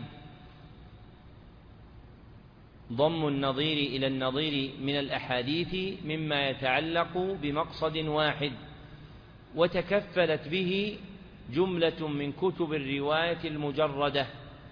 ضم النظير إلى النظير من الأحاديث مما يتعلق بمقصد واحد، وتكفلت به جملة من كتب الرواية المجردة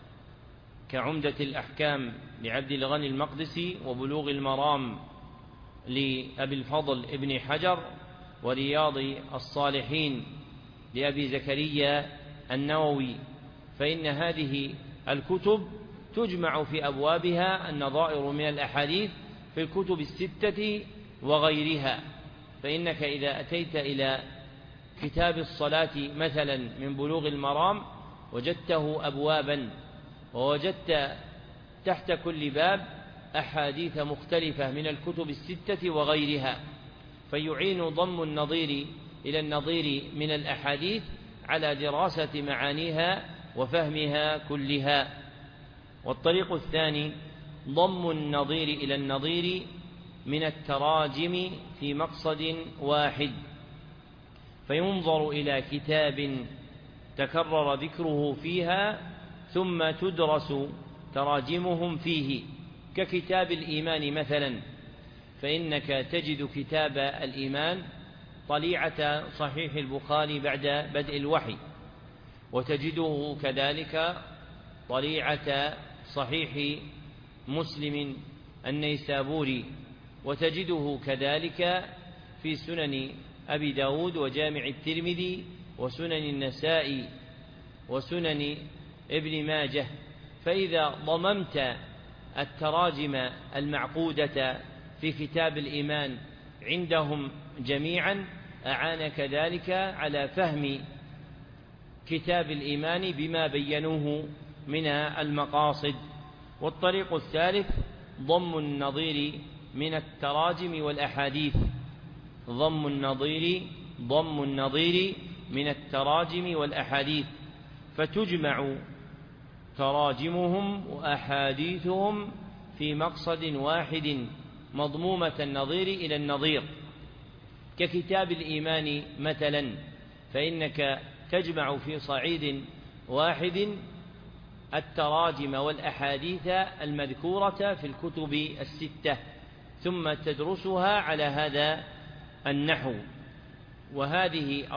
كعمدة الأحكام لعبد الغني المقدسي، وبلوغ المرام لأبي الفضل ابن حجر، ورياض الصالحين لأبي زكريا النووي. فإن هذه الكتب تجمع في أبوابها النظائر من الأحاديث في الكتب الستة وغيرها. فإنك إذا أتيت إلى كتاب الصلاة مثلا من بلوغ المرام وجدته أبوابا، ووجدت تحت كل باب أحاديث مختلفة من الكتب الستة وغيرها، فيعين ضم النظير إلى النظير من الأحاديث على دراسة معانيها وفهمها كلها. والطريق الثاني ضم النظير إلى النظير من التراجم في مقصد واحد، فينظر إلى كتاب تكرر ذكره فيها ثم تدرس تراجمهم فيه، ككتاب الإيمان مثلا، فإنك تجد كتاب الإيمان طليعة صحيح البخاري بعد بدء الوحي، وتجده كذلك طليعة صحيح مسلم النيسابوري، وتجده كذلك في سنن أبي داود وجامع الترمذي وسنن النسائي وسنن ابن ماجه. فإذا ضممت التراجم المعقودة في كتاب الإيمان عندهم جميعا أعانك ذلك على فهم كتاب الإيمان بما بينوه من المقاصد. والطريق الثالث ضم النظير من التراجم والأحاديث، ضم النظير من التراجم والأحاديث، فتجمع تراجمهم وأحاديثهم في مقصد واحد مضمومة النظير إلى النظير، ككتاب الإيمان مثلا، فإنك تجمع في صعيد واحد التراجم والأحاديث المذكورة في الكتب الستة، ثم تدرسها على هذا النحو. وهذا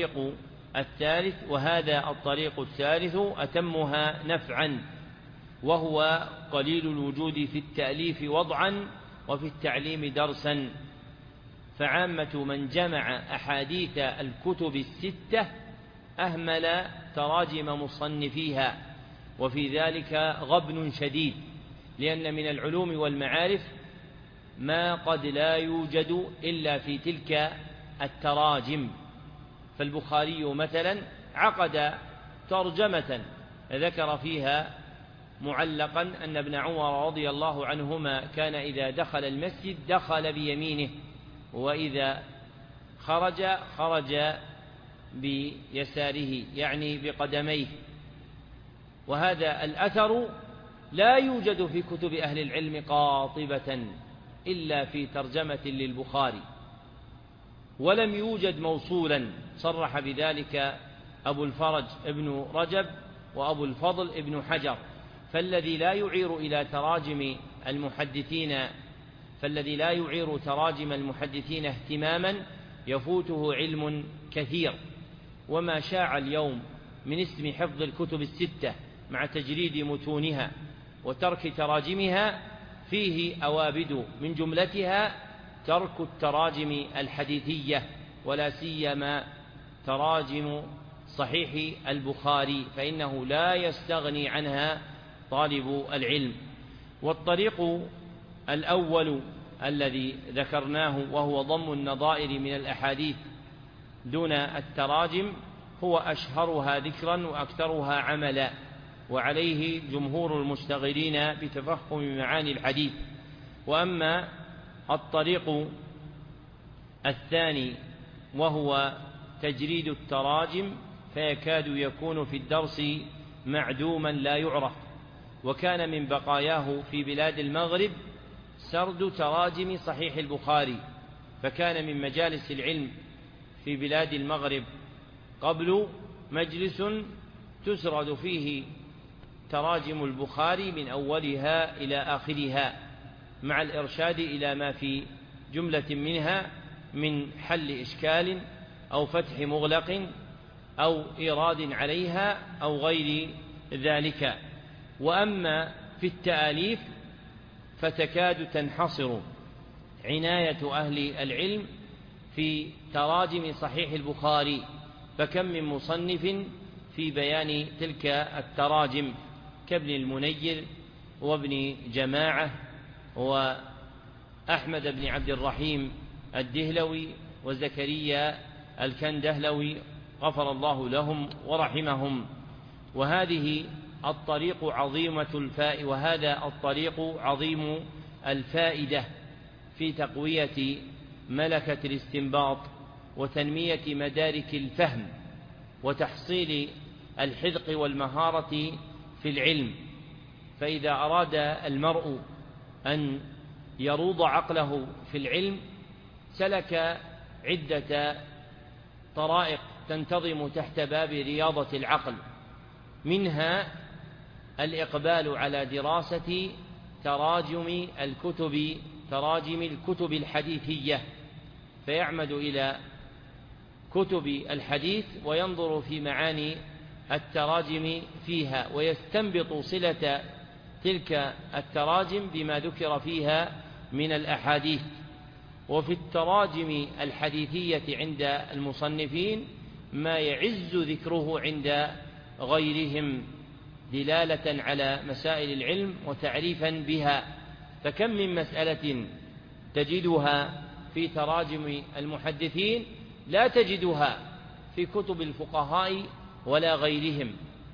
الطريق الثالث أتمها نفعا، وهو قليل الوجود في التأليف وضعا وفي التعليم درسا. فعامة من جمع أحاديث الكتب الستة أهمل تراجم مصنفيها، وفي ذلك غبن شديد، لأن من العلوم والمعارف ما قد لا يوجد إلا في تلك التراجم. فالبخاري مثلا عقد ترجمة ذكر فيها معلقا أن ابن عمر رضي الله عنهما كان إذا دخل المسجد دخل بيمينه، وإذا خرج بيساره، يعني بقدميه. وهذا الأثر لا يوجد في كتب أهل العلم قاطبة إلا في ترجمة للبخاري، ولم يوجد موصولا، صرح بذلك أبو الفرج ابن رجب وأبو الفضل ابن حجر. فالذي لا يعير تراجم المحدثين اهتماما يفوته علم كثير. وما شاع اليوم من اسم حفظ الكتب الستة مع تجريد متونها وترك تراجمها فيه أوابد، من جملتها ترك التراجم الحديثية، ولا سيما تراجم صحيح البخاري، فإنه لا يستغني عنها طالب العلم. والطريق الأول الذي ذكرناه وهو ضم النظائر من الأحاديث دون التراجم هو أشهرها ذكرا وأكثرها عملا، وعليه جمهور المشتغلين بتفهم معاني الحديث. وأما الطريق الثاني وهو تجريد التراجم فيكاد يكون في الدرس معدوما لا يعرف، وكان من بقاياه في بلاد المغرب سرد تراجم صحيح البخاري، فكان من مجالس العلم في بلاد المغرب قبل مجلس تسرد فيه تراجم البخاري من أولها إلى آخرها، مع الإرشاد إلى ما في جملة منها من حل إشكال أو فتح مغلق أو إيراد عليها أو غير ذلك. وأما في التآليف فتكاد تنحصر عناية أهل العلم في تراجم صحيح البخاري، فكم من مصنف في بيان تلك التراجم كابن المنير وابن جماعة وأحمد بن عبد الرحيم الدهلوي وزكريا الكندهلوي غفر الله لهم ورحمهم. وهذه الطريق عظيمة وهذا الطريق عظيم الفائدة في تقوية ملكة الاستنباط وتنمية مدارك الفهم وتحصيل الحذق والمهارة في العلم. فإذا أراد المرء أن يروض عقله في العلم سلك عدة طرائق تنتظم تحت باب رياضة العقل، منها الإقبال على دراسة تراجم الكتب الحديثية، فيعمد إلى كتب الحديث وينظر في معاني التراجم فيها ويستنبط صلة تلك التراجم بما ذكر فيها من الأحاديث. وفي التراجم الحديثية عند المصنفين ما يعز ذكره عند غيرهم دلالة على مسائل العلم وتعريفا بها، فكم من مسألة تجدها في تراجم المحدثين لا تجدها في كتب الفقهاء ولا غيرهم.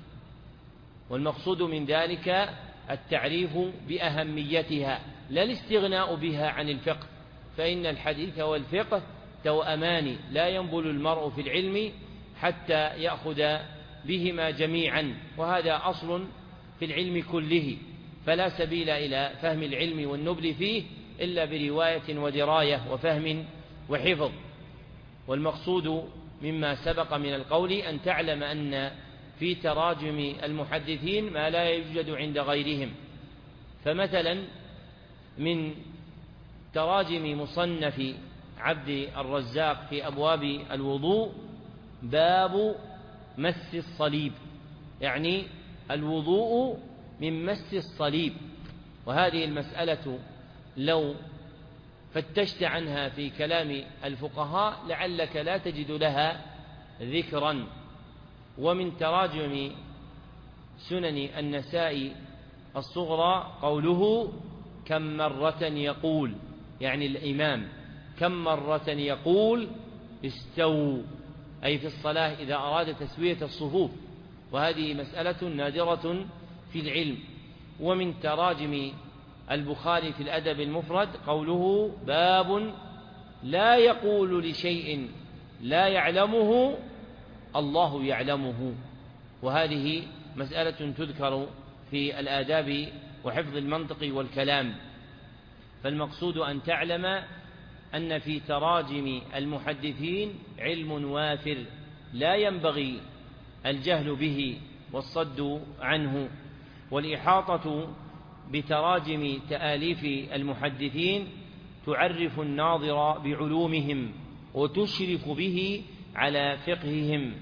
والمقصود من ذلك التعريف بأهميتها لا الاستغناء بها عن الفقه، فإن الحديث والفقه توأمان، لا ينبل المرء في العلم حتى يأخذ بهما جميعا، وهذا أصل في العلم كله، فلا سبيل إلى فهم العلم والنبل فيه إلا برواية ودراية وفهم وحفظ. والمقصود مما سبق من القول أن تعلم أن في تراجم المحدثين ما لا يوجد عند غيرهم. فمثلا من تراجم مصنف عبد الرزاق في أبواب الوضوء باب مس الصليب، يعني الوضوء من مس الصليب، وهذه المسألة لو فتشت عنها في كلام الفقهاء لعلك لا تجد لها ذكرا. ومن تراجم سنن النساء الصغرى قوله كم مرة يقول، يعني الإمام كم مرة يقول استووا، أي في الصلاة إذا أراد تسوية الصفوف، وهذه مسألة نادرة في العلم. ومن تراجم البخاري في الأدب المفرد قوله باب لا يقول لشيء لا يعلمه الله يعلمه، وهذه مسألة تذكر في الآداب وحفظ المنطق والكلام. فالمقصود أن تعلم أن في تراجم المحدثين علم وافر لا ينبغي الجهل به والصد عنه. والإحاطة بتراجم تآليف المحدثين تعرف الناظر بعلومهم وتشرف به على فقههم،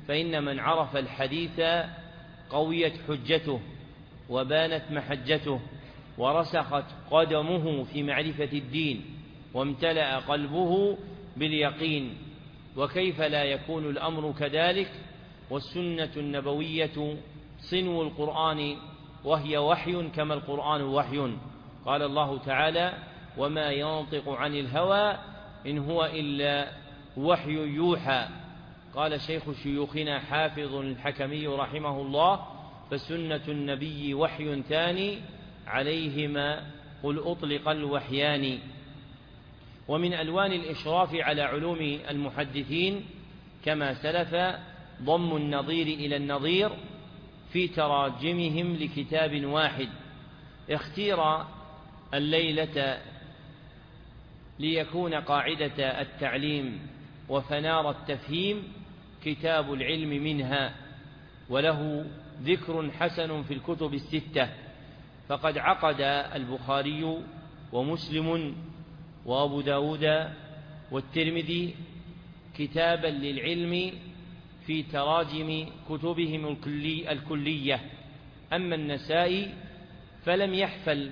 فإن من عرف الحديث قويت حجته وبانت محجته ورسخت قدمه في معرفة الدين وامتلأ قلبه باليقين. وكيف لا يكون الأمر كذلك والسنة النبوية صنو القرآن وهي وحي كما القرآن وحي. قال الله تعالى: وما ينطق عن الهوى إن هو إلا وحي يوحى. قال شيخ شيوخنا حافظ الحكمي رحمه الله: فسنة النبي وحي ثاني عليهما قل أطلق الوحيان. ومن ألوان الإشراف على علوم المحدثين كما سلف ضم النظير إلى النظير في تراجمهم لكتاب واحد. اختير الليلة ليكون قاعدة التعليم وفنار التفهيم كتاب العلم منها، وله ذكر حسن في الكتب الستة، فقد عقد البخاري ومسلم وأبو داود والترمذي كتابا للعلم في تراجم كتبهم الكلية. أما النسائي فلم يحفل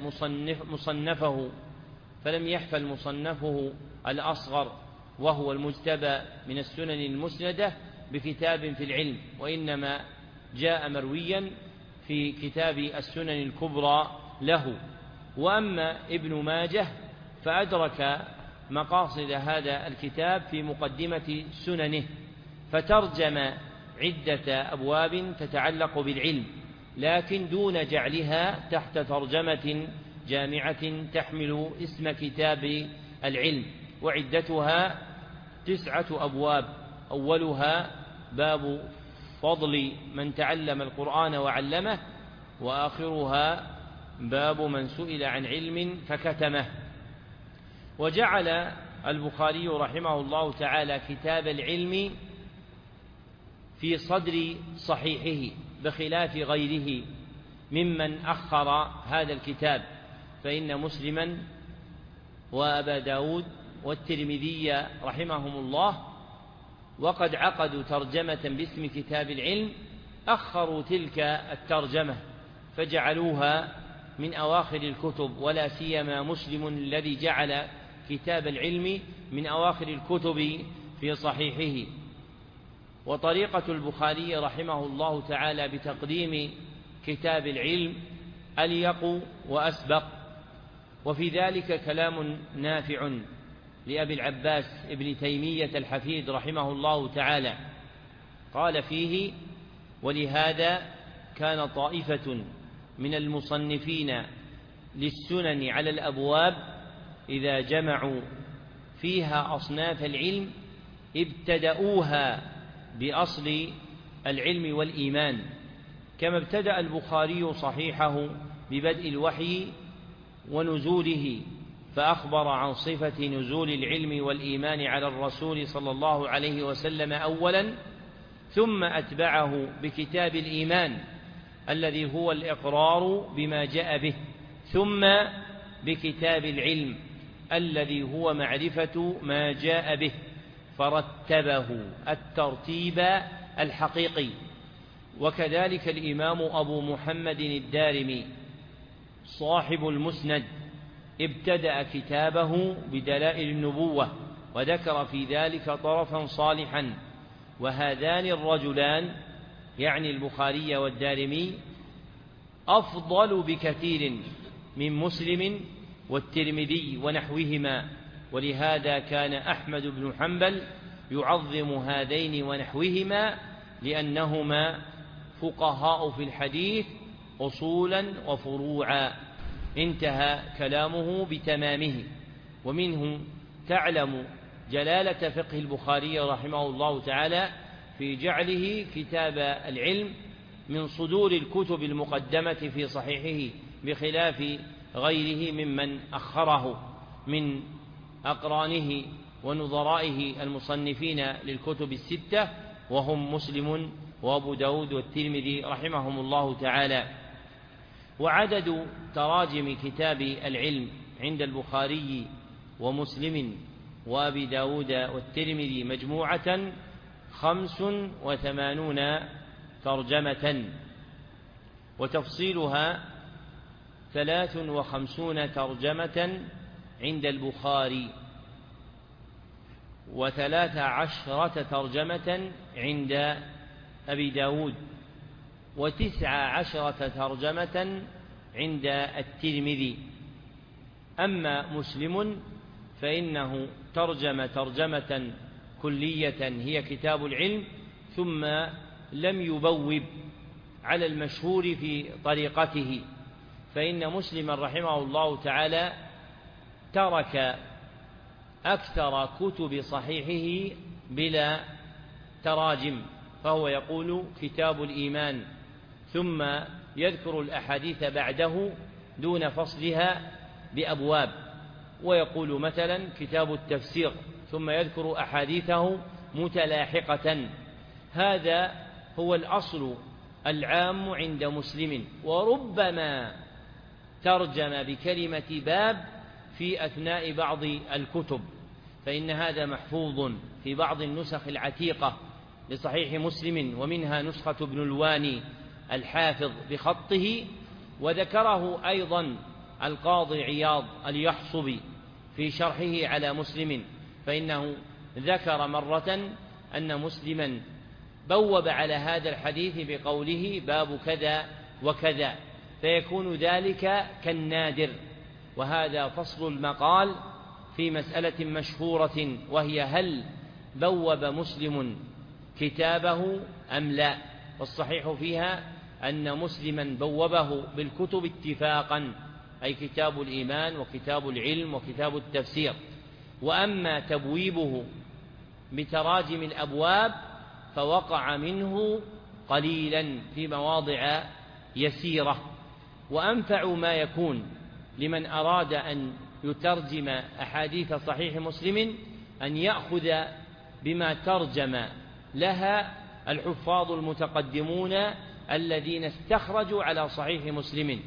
مصنفه الأصغر وهو المجتبى من السنن المسندة بكتاب في العلم، وإنما جاء مرويا في كتاب السنن الكبرى له. وأما ابن ماجه فأدرك مقاصد هذا الكتاب في مقدمة سننه، فترجم عدة أبواب تتعلق بالعلم، لكن دون جعلها تحت ترجمة جامعة تحمل اسم كتاب العلم، وعدتها 9 أبواب. أولها باب فضل من تعلم القرآن وعلمه، وآخرها باب من سئل عن علم فكتمه. وجعل البخاري رحمه الله تعالى كتاب العلم في صدر صحيحه بخلاف غيره ممن أخر هذا الكتاب، فإن مسلما وأبا داود والترمذي رحمهم الله وقد عقدوا ترجمة باسم كتاب العلم أخروا تلك الترجمة فجعلوها من أواخر الكتب، ولا سيما مسلم الذي جعل كتاب العلم من أواخر الكتب في صحيحه. وطريقة البخاري رحمه الله تعالى بتقديم كتاب العلم أليق وأسبق، وفي ذلك كلام نافع لأبي العباس ابن تيمية الحفيد رحمه الله تعالى، قال فيه: ولهذا كان طائفة من المصنفين للسنن على الأبواب إذا جمعوا فيها أصناف العلم ابتدأوها بأصل العلم والإيمان، كما ابتدأ البخاري صحيحه ببدء الوحي ونزوله، فأخبر عن صفة نزول العلم والإيمان على الرسول صلى الله عليه وسلم أولا، ثم أتبعه بكتاب الإيمان الذي هو الإقرار بما جاء به، ثم بكتاب العلم الذي هو معرفة ما جاء به، فرتبه الترتيب الحقيقي. وكذلك الإمام أبو محمد الدارمي صاحب المسند ابتدأ كتابه بدلائل النبوة وذكر في ذلك طرفا صالحا، وهذان الرجلان يعني البخاري والدارمي أفضل بكثير من مسلم والترمذي ونحوهما، ولهذا كان أحمد بن حنبل يعظم هذين ونحوهما لأنهما فقهاء في الحديث أصولا وفروعا. انتهى كلامه بتمامه. ومنه تعلم جلالة فقه البخاري رحمه الله تعالى في جعله كتاب العلم من صدور الكتب المقدمة في صحيحه بخلاف غيره ممن أخره من أقرانه ونظرائه المصنفين للكتب الستة، وهم مسلم وأبو داود والترمذي رحمهم الله تعالى. وعدد تراجم كتاب العلم عند البخاري ومسلم وأبي داود والترمذي مجموعة 85 ترجمة، وتفصيلها 53 ترجمة عند البخاري، 13 ترجمة عند أبي داود، 19 ترجمة عند الترمذي. أما مسلم فإنه ترجم ترجمة كلية هي كتاب العلم، ثم لم يبوب على المشهور في طريقته، فإن مسلما رحمه الله تعالى ترك أكثر كتب صحيحه بلا تراجم، فهو يقول كتاب الإيمان، ثم يذكر الأحاديث بعده دون فصلها بأبواب، ويقول مثلا كتاب التفسير، ثم يذكر أحاديثه متلاحقة. هذا هو الأصل العام عند مسلم، وربما ترجم بكلمة باب في أثناء بعض الكتب، فإن هذا محفوظ في بعض النسخ العتيقة لصحيح مسلم، ومنها نسخة ابن الواني الحافظ بخطه، وذكره أيضا القاضي عياض اليحصبي في شرحه على مسلم، فإنه ذكر مرة أن مسلما بوب على هذا الحديث بقوله باب كذا وكذا، فيكون ذلك كالنادر. وهذا فصل المقال في مسألة مشهورة، وهي هل بوب مسلم كتابه أم لا؟ والصحيح فيها أن مسلما بوبه بالكتب اتفاقا، أي كتاب الإيمان وكتاب العلم وكتاب التفسير. وأما تبويبه بتراجم الأبواب فوقع منه قليلا في مواضع يسيرة. وأنفع ما يكون لمن أراد أن يترجم أحاديث صحيح مسلم أن يأخذ بما ترجم لها الحفاظ المتقدمون الذين استخرجوا على صحيح مسلم،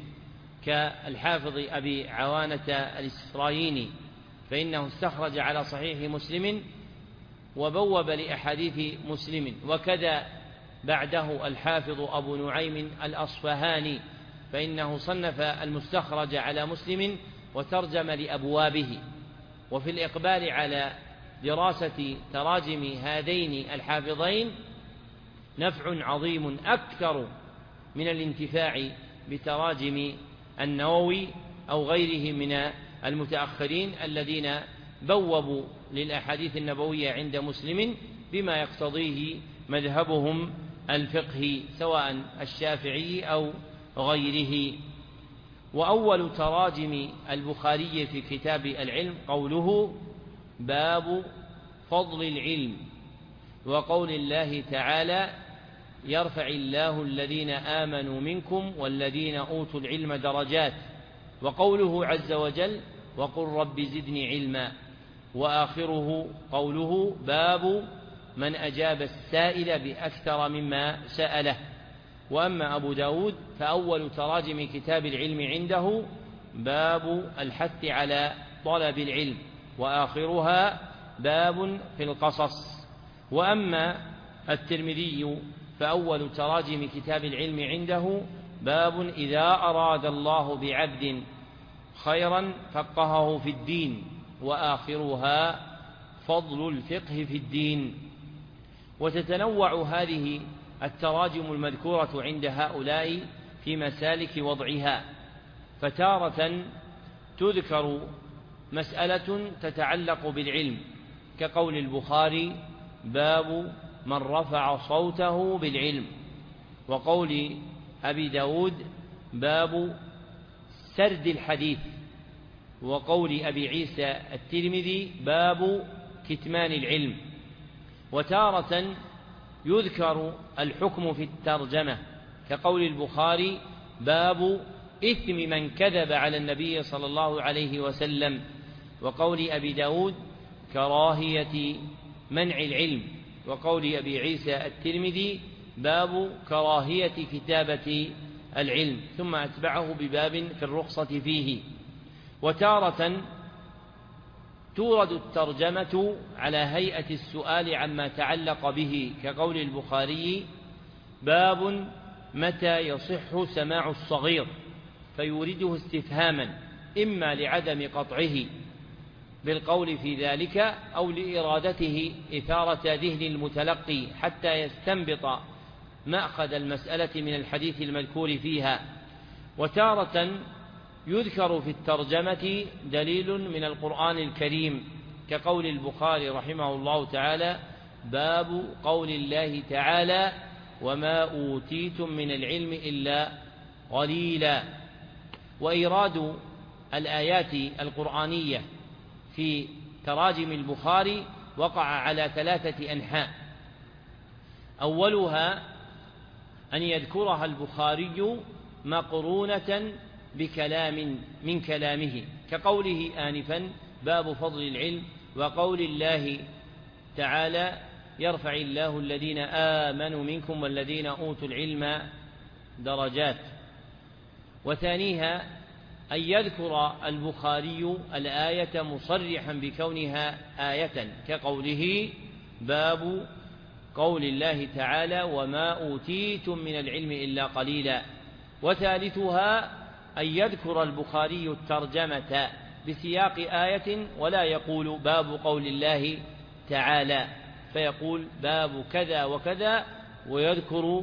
كالحافظ أبي عوانة الإسرائيلي، فإنه استخرج على صحيح مسلم وبوب لأحاديث مسلم. وكذا بعده الحافظ أبو نعيم الأصفهاني، فإنه صنف المستخرج على مسلم وترجم لأبوابه. وفي الإقبال على دراسة تراجم هذين الحافظين نفع عظيم أكثر من الانتفاع بتراجم النووي أو غيره من المتأخرين الذين بوبوا للأحاديث النبوية عند مسلم بما يقتضيه مذهبهم الفقهي، سواء الشافعي أو غيره. وأول تراجم البخاري في كتاب العلم قوله باب فضل العلم، وقول الله تعالى يرفع الله الذين آمنوا منكم والذين أوتوا العلم درجات، وقوله عز وجل وقل رب زدني علما، وآخره قوله باب من أجاب السائل بأكثر مما سأله. وأما أبو داود فأول تراجم كتاب العلم عنده باب الحث على طلب العلم، وآخرها باب في القصص. وأما الترمذي فأول تراجم كتاب العلم عنده باب إذا أراد الله بعبد خيرا فقهه في الدين، وآخرها فضل الفقه في الدين. وتتنوع هذه التراجم المذكورة عند هؤلاء في مسالك وضعها، فتارة تذكر مسألة تتعلق بالعلم كقول البخاري باب من رفع صوته بالعلم، وقول أبي داود باب سرد الحديث، وقول أبي عيسى الترمذي باب كتمان العلم. وتارة يذكر الحكم في الترجمة كقول البخاري باب إثم من كذب على النبي صلى الله عليه وسلم، وقول أبي داود كراهية منع العلم، وقول أبي عيسى الترمذي باب كراهية كتابة العلم، ثم أتبعه بباب في الرخصة فيه. وتارة تورد الترجمة على هيئة السؤال عما تعلق به، كقول البخاري: باب متى يصح سماع الصغير، فيورده استفهاما إما لعدم قطعه بالقول في ذلك أو لإرادته إثارة ذهن المتلقي حتى يستنبط مأخذ المسألة من الحديث المذكور فيها. وتارة يذكر في الترجمة دليل من القرآن الكريم، كقول البخاري رحمه الله تعالى: باب قول الله تعالى: وما أوتيتم من العلم إلا قليلا. وإيراد الآيات القرآنية في تراجم البخاري وقع على 3 أنحاء: أولها أن يذكرها البخاري مقرونة بكلام من كلامه، كقوله آنفا: باب فضل العلم، وقول الله تعالى: يرفع الله الذين آمنوا منكم والذين أوتوا العلم درجات. وثانيها أن يذكر البخاري الآية مصرحا بكونها آية، كقوله: باب قول الله تعالى: وما أوتيتم من العلم إلا قليلا. وثالثها أن يذكر البخاري الترجمة بسياق آية ولا يقول باب قول الله تعالى، فيقول باب كذا وكذا ويذكر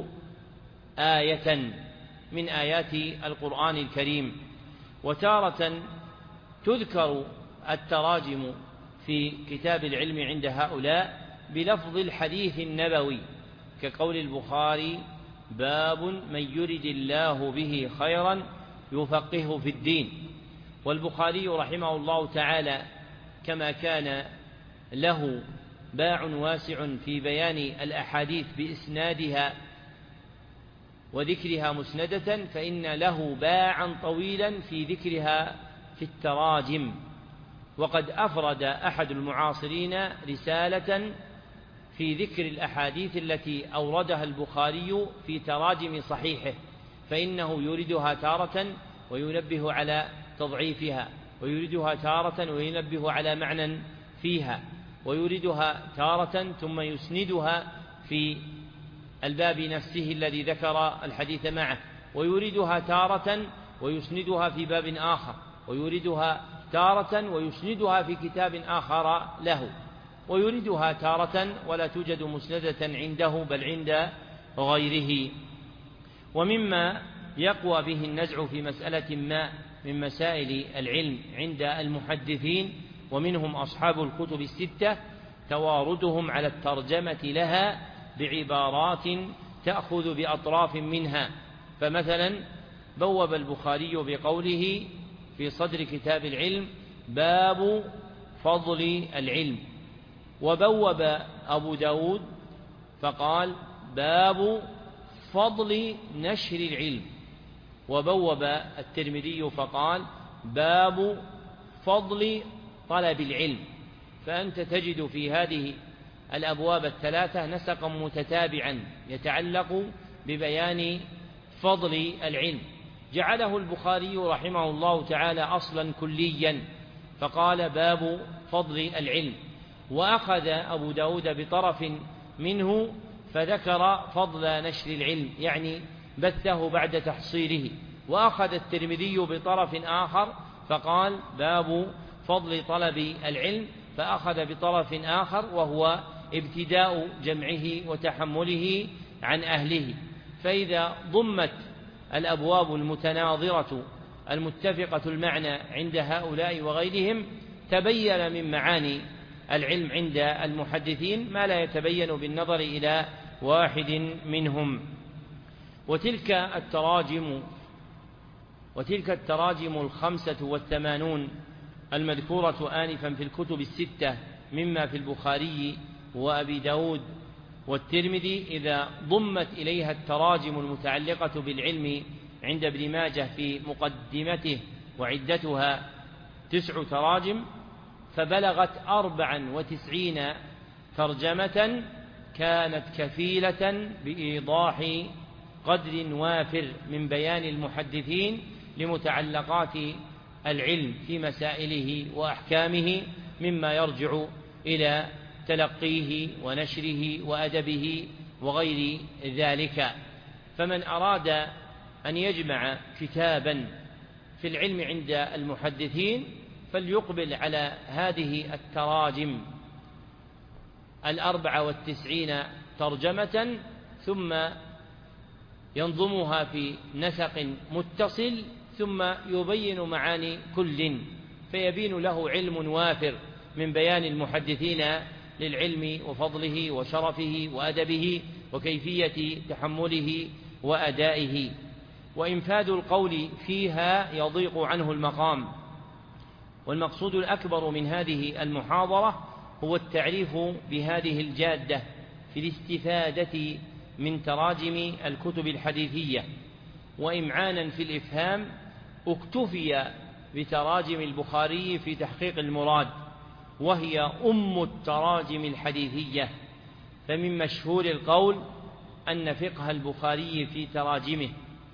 آية من آيات القرآن الكريم. وتارة تذكر التراجم في كتاب العلم عند هؤلاء بلفظ الحديث النبوي، كقول البخاري: باب من يرد الله به خيرا يفقهه في الدين. والبخاري رحمه الله تعالى كما كان له باع واسع في بيان الأحاديث بإسنادها وذكرها مسندة، فإن له باعا طويلا في ذكرها في التراجم. وقد أفرد أحد المعاصرين رسالة في ذكر الأحاديث التي أوردها البخاري في تراجم صحيحه، فإنه يوردها تارة وينبه على تضعيفها، ويوردها تارة وينبه على معنى فيها، ويوردها تارة ثم يسندها في الباب نفسه الذي ذكر الحديث معه، ويوردها تارة ويسندها في باب آخر، ويوردها تارة ويسندها في كتاب آخر له، ويوردها تارة ولا توجد مسندة عنده بل عند غيره. ومما يقوى به النزع في مسألة ما من مسائل العلم عند المحدثين ومنهم أصحاب الكتب الستة تواردهم على الترجمة لها بعبارات تأخذ بأطراف منها. فمثلا بوب البخاري بقوله في صدر كتاب العلم: باب فضل العلم، وبوب أبو داود فقال: باب فضل نشر العلم، وبوب الترمذي فقال: باب فضل طلب العلم. فأنت تجد في هذه الأبواب الثلاثة نسقا متتابعا يتعلق ببيان فضل العلم، جعله البخاري رحمه الله تعالى أصلا كليا فقال: باب فضل العلم. وأخذ أبو داود بطرف منه فذكر فضل نشر العلم، يعني بثه بعد تحصيله. وأخذ الترمذي بطرف آخر فقال: باب فضل طلب العلم، فأخذ بطرف آخر وهو ابتداء جمعه وتحمله عن أهله. فإذا ضمت الأبواب المتناظرة المتفقة المعنى عند هؤلاء وغيرهم تبين من معاني العلم عند المحدثين ما لا يتبين بالنظر إلى واحد منهم. وتلك التراجم 85 المذكورة آنفا في الكتب الستة مما في البخاري وأبي داود والترمذي، إذا ضمت إليها التراجم المتعلقة بالعلم عند ابن ماجه في مقدمته وعدتها 9 تراجم، فبلغت 94 ترجمة كانت كفيلة بإيضاح قدر وافر من بيان المحدثين لمتعلقات العلم في مسائله وأحكامه مما يرجع إلى تلقيه ونشره وأدبه وغير ذلك. فمن أراد أن يجمع كتابا في العلم عند المحدثين فليقبل على هذه التراجم 94 ترجمة، ثم ينظمها في نسق متصل، ثم يبين معاني كل، فيبين له علم وافر من بيان المحدثين للعلم وفضله وشرفه وأدبه وكيفية تحمله وأدائه. وإنفاذ القول فيها يضيق عنه المقام. والمقصود الأكبر من هذه المحاضرة هو التعريف بهذه الجادة في الاستفادة من تراجم الكتب الحديثية، وإمعانا في الإفهام اكتفي بتراجم البخاري في تحقيق المراد، وهي أم التراجم الحديثية. فمن مشهور القول أن فقه البخاري في تراجمه،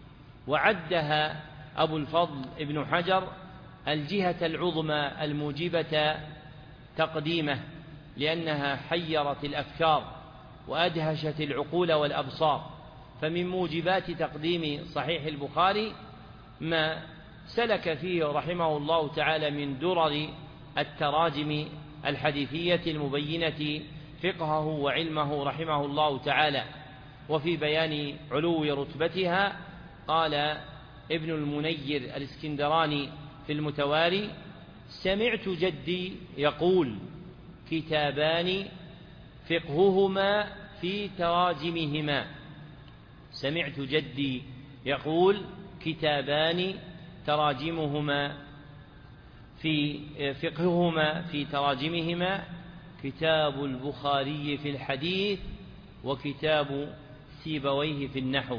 وعدها أبو الفضل ابن حجر الجهة العظمى الموجبة تقديمه، لأنها حيرت الأفكار وأدهشت العقول والأبصار. فمن موجبات تقديم صحيح البخاري ما سلك فيه رحمه الله تعالى من درر التراجم الحديثية المبينة فقهه وعلمه رحمه الله تعالى. وفي بيان علو رتبتها قال ابن المنير الإسكندراني في المتواري: سمعت جدي يقول: كتابان فقههما في تراجمهما. سمعت جدي يقول: كتابان تراجمهما في فقههما في تراجمهما، كتاب البخاري في الحديث وكتاب سيبويه في النحو.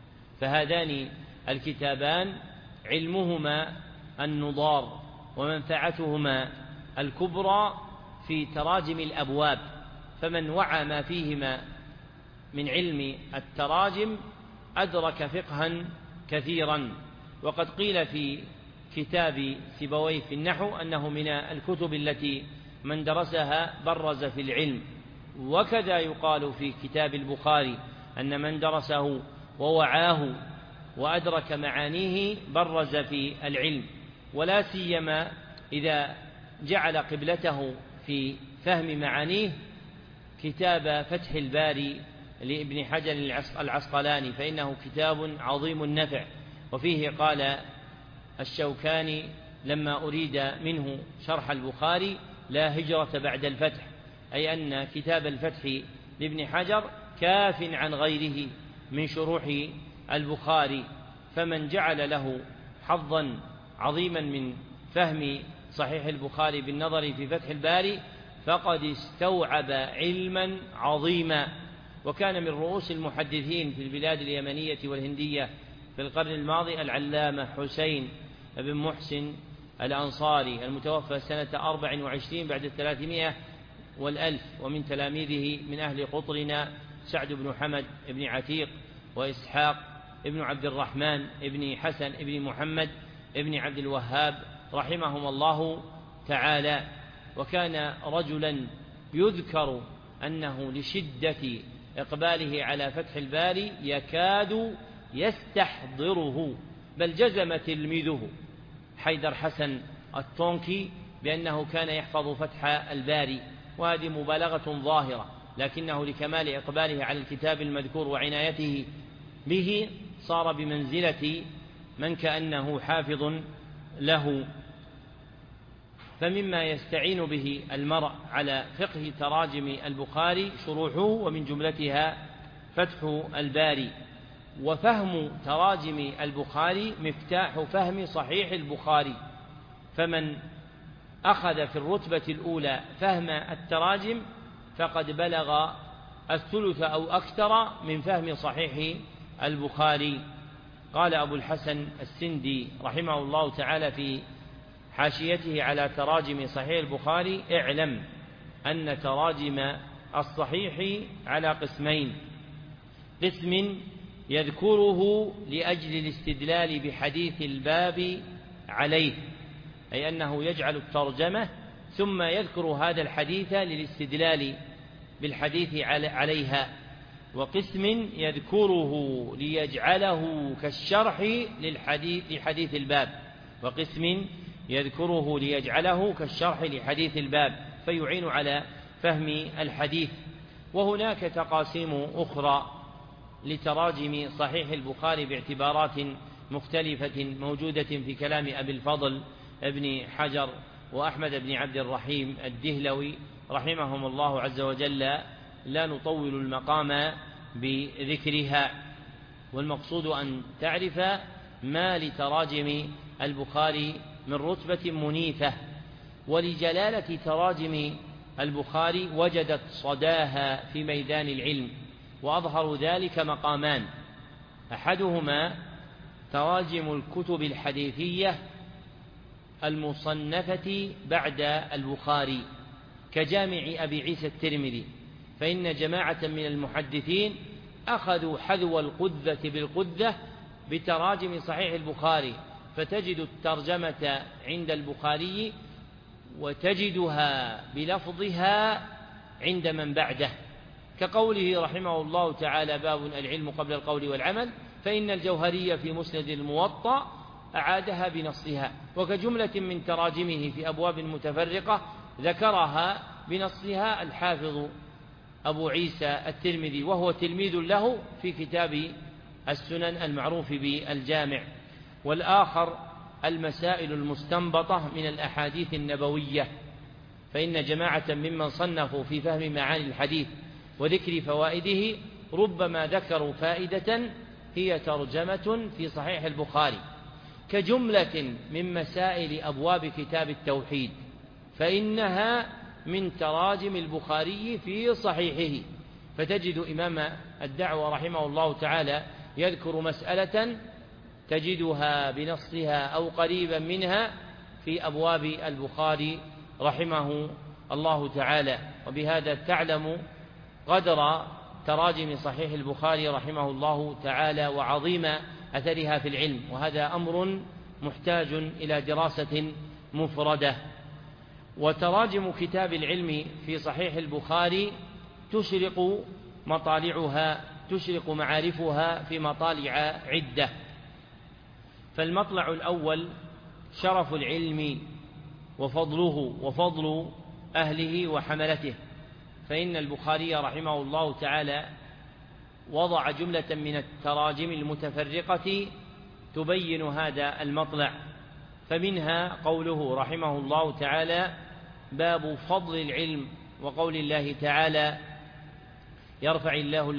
فهذان الكتابان علمهما النضار ومنفعتهما الكبرى في تراجم الأبواب، فمن وعى ما فيهما من علم التراجم أدرك فقها كثيرا. وقد قيل في كتاب سيبويه في النحو أنه من الكتب التي من درسها برز في العلم، وكذا يقال في كتاب البخاري أن من درسه ووعاه وأدرك معانيه برز في العلم، ولا سيما إذا جعل قبلته في فهم معانيه كتاب فتح الباري لابن حجر العسقلاني، فإنه كتاب عظيم النفع. وفيه قال الشوكاني لما أريد منه شرح البخاري: لا هجرة بعد الفتح، أي أن كتاب الفتح لابن حجر كاف عن غيره من شروح البخاري. فمن جعل له حظا عظيما من فهم صحيح البخاري بالنظر في فتح الباري فقد استوعب علما عظيما. وكان من رؤوس المحدثين في البلاد اليمنية والهندية في القرن الماضي العلامة حسين بن محسن الأنصاري المتوفى سنة 24 بعد 300 والألف. ومن تلاميذه من أهل قطرنا سعد بن حمد بن عتيق وإسحاق ابن عبد الرحمن ابن حسن ابن محمد ابن عبد الوهاب رحمهم الله تعالى. وكان رجلا يذكر أنه لشدة إقباله على فتح الباري يكاد يستحضره، بل جزم تلميذه حيدر حسن الطونكي بأنه كان يحفظ فتح الباري، وهذه مبالغة ظاهرة، لكنه لكمال إقباله على الكتاب المذكور وعنايته به صار بمنزلة من كأنه حافظ له. فمما يستعين به المرء على فقه تراجم البخاري شروحه، ومن جملتها فتح الباري. وفهم تراجم البخاري مفتاح فهم صحيح البخاري، فمن أخذ في الرتبة الأولى فهم التراجم فقد بلغ الثلث أو أكثر من فهم صحيح البخاري. قال أبو الحسن السندي رحمه الله تعالى في حاشيته على تراجم صحيح البخاري: اعلم أن تراجم الصحيح على قسمين: قسم يذكره لأجل الاستدلال بحديث الباب عليه، أي أنه يجعل الترجمة ثم يذكر هذا الحديث للاستدلال بالحديث عليها، وقسم يذكره ليجعله كالشرح لحديث الباب، وقسم يذكره ليجعله كالشرح لحديث الباب فيعين على فهم الحديث. وهناك تقاسيم أخرى لتراجم صحيح البخاري باعتبارات مختلفة موجودة في كلام أبي الفضل ابن حجر وأحمد بن عبد الرحيم الدهلوي رحمهم الله عز وجل، لا نطول المقام بذكرها، والمقصود أن تعرف ما لتراجم البخاري من رتبة منيفة. ولجلالة تراجم البخاري وجدت صداها في ميدان العلم، وأظهر ذلك مقامان: أحدهما تراجم الكتب الحديثية المصنفة بعد البخاري كجامع أبي عيسى الترمذي، فإن جماعة من المحدثين أخذوا حذو القذة بالقذة بتراجم صحيح البخاري، فتجد الترجمة عند البخاري وتجدها بلفظها عند من بعده، كقوله رحمه الله تعالى: باب العلم قبل القول والعمل، فإن الجوهري في مسند الموطأ أعادها بنصها، وكجملة من تراجمه في أبواب متفرقة ذكرها بنصها الحافظ أبو عيسى الترمذي، وهو تلميذ له في كتاب السنن المعروف بالجامع. والآخر المسائل المستنبطة من الأحاديث النبوية، فإن جماعة ممن صنفوا في فهم معاني الحديث وذكر فوائده ربما ذكروا فائدة هي ترجمة في صحيح البخاري، كجملة من مسائل أبواب كتاب التوحيد، فإنها من تراجم البخاري في صحيحه، فتجد إمام الدعوة رحمه الله تعالى يذكر مسألة تجدها بنصها أو قريبا منها في أبواب البخاري رحمه الله تعالى. وبهذا تعلم قدر تراجم صحيح البخاري رحمه الله تعالى وعظيم أثرها في العلم، وهذا أمر محتاج إلى دراسة مفردة. وتراجم كتاب العلم في صحيح البخاري تشرق معارفها في مطالع عدة. فالمطلع الأول شرف العلم وفضله وفضل أهله وحملته، فإن البخاري رحمه الله تعالى وضع جملة من التراجم المتفرقة تبين هذا المطلع، فمنها قوله رحمه الله تعالى: باب فضل العلم، وقول الله تعالى: يرفع الله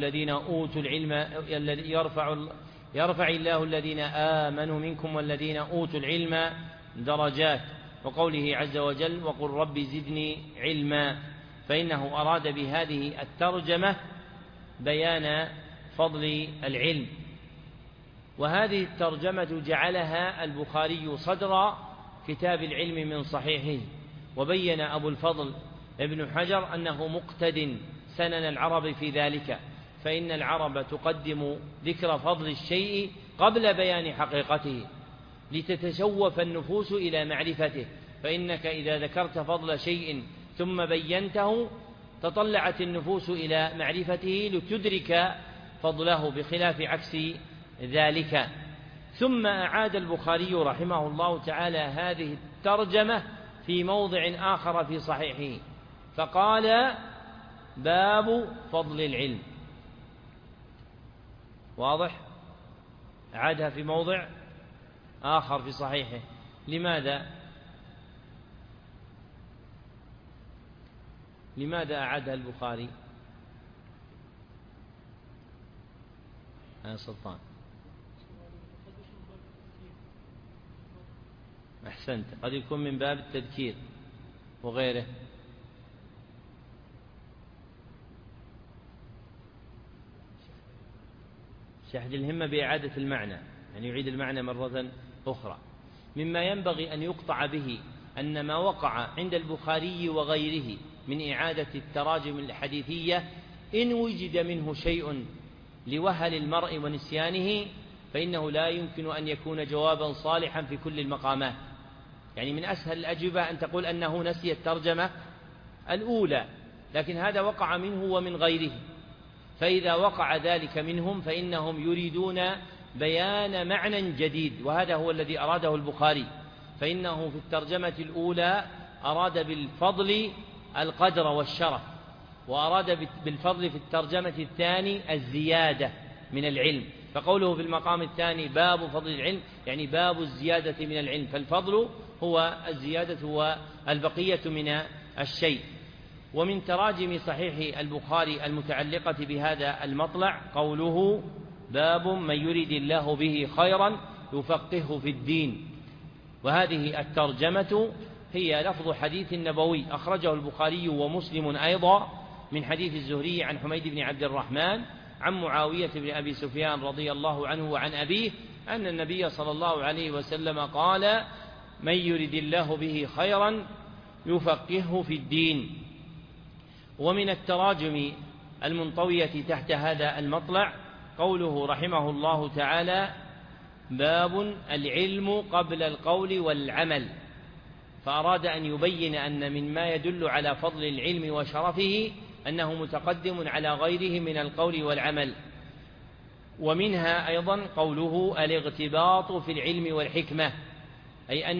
الذين آمنوا منكم والذين أوتوا العلم درجات، وقوله عز وجل: وقل رب زدني علما، فإنه أراد بهذه الترجمة بيان فضل العلم. وهذه الترجمة جعلها البخاري صدر كتاب العلم من صحيحه. وبين أبو الفضل ابن حجر أنه مقتد سنن العرب في ذلك، فإن العرب تقدم ذكر فضل الشيء قبل بيان حقيقته لتتشوف النفوس إلى معرفته، فإنك إذا ذكرت فضل شيء ثم بينته تطلعت النفوس إلى معرفته لتدرك فضله، بخلاف عكس ذلك. ثم أعاد البخاري رحمه الله تعالى هذه الترجمة في موضع آخر في صحيحه، فقال: باب فضل العلم. واضح؟ أعادها في موضع آخر في صحيحه. لماذا أعادها البخاري؟ سلطان، أحسنت، قد يكون من باب التذكير وغيره. شحذ الهمة بإعادة المعنى، يعني يعيد المعنى مرة أخرى. مما ينبغي أن يقطع به أن ما وقع عند البخاري وغيره من إعادة التراجم الحديثية إن وجد منه شيء لوهل المرء ونسيانه فإنه لا يمكن أن يكون جوابا صالحا في كل المقامات، يعني من أسهل الأجوبة أن تقول أنه نسي الترجمة الأولى، لكن هذا وقع منه ومن غيره. فإذا وقع ذلك منهم فإنهم يريدون بيان معنى جديد، وهذا هو الذي أراده البخاري، فإنه في الترجمة الأولى أراد بالفضل القدر والشرف، وأراد بالفضل في الترجمة الثاني الزيادة من العلم، فقوله في المقام الثاني باب فضل العلم يعني باب الزيادة من العلم، فالفضل هو الزيادة والبقية من الشيء. ومن تراجم صحيح البخاري المتعلقة بهذا المطلع قوله باب من يريد الله به خيرا يفقهه في الدين، وهذه الترجمة هي لفظ حديث نبوي أخرجه البخاري ومسلم أيضا من حديث الزهري عن حميد بن عبد الرحمن عن معاوية بن أبي سفيان رضي الله عنه وعن أبيه أن النبي صلى الله عليه وسلم قال من يريد الله به خيرا يفقهه في الدين. ومن التراجم المنطوية تحت هذا المطلع قوله رحمه الله تعالى باب العلم قبل القول والعمل، فأراد أن يبين أن مما يدل على فضل العلم وشرفه أنه متقدم على غيره من القول والعمل. ومنها أيضا قوله الاغتباط في العلم والحكمة، أي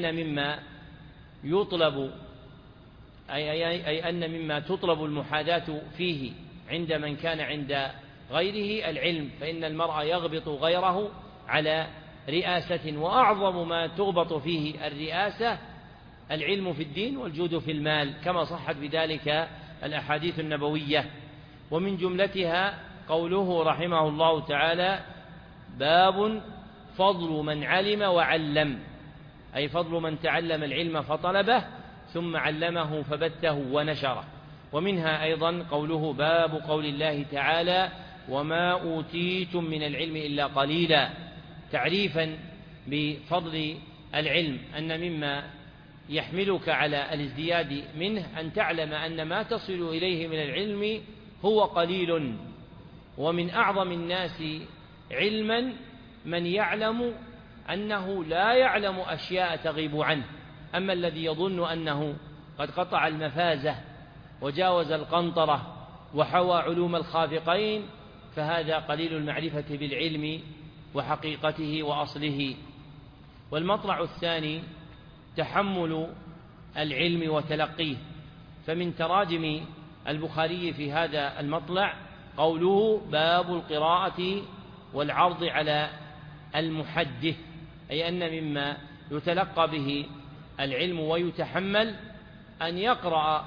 أن مما تطلب المحاذاة فيه عند من كان عند غيره العلم، فإن المرء يغبط غيره على رئاسة، وأعظم ما تغبط فيه الرئاسة العلم في الدين والجود في المال، كما صحت بذلك الأحاديث النبوية. ومن جملتها قوله رحمه الله تعالى باب فضل من علم وعلم، أي فضل من تعلم العلم فطلبه ثم علمه فبثه ونشره. ومنها أيضا قوله باب قول الله تعالى وما أوتيتم من العلم إلا قليلا، تعريفا بفضل العلم أن مما يحملك على الازدياد منه أن تعلم أن ما تصل إليه من العلم هو قليل، ومن أعظم الناس علما من يعلم أنه لا يعلم أشياء تغيب عنه، أما الذي يظن أنه قد قطع المفازة وجاوز القنطرة وحوى علوم الخافقين فهذا قليل المعرفة بالعلم وحقيقته وأصله. والمطلع الثاني تحمل العلم وتلقيه، فمن تراجم البخاري في هذا المطلع قوله باب القراءة والعرض على المحدث، أي أن مما يتلقى به العلم ويتحمل أن يقرأ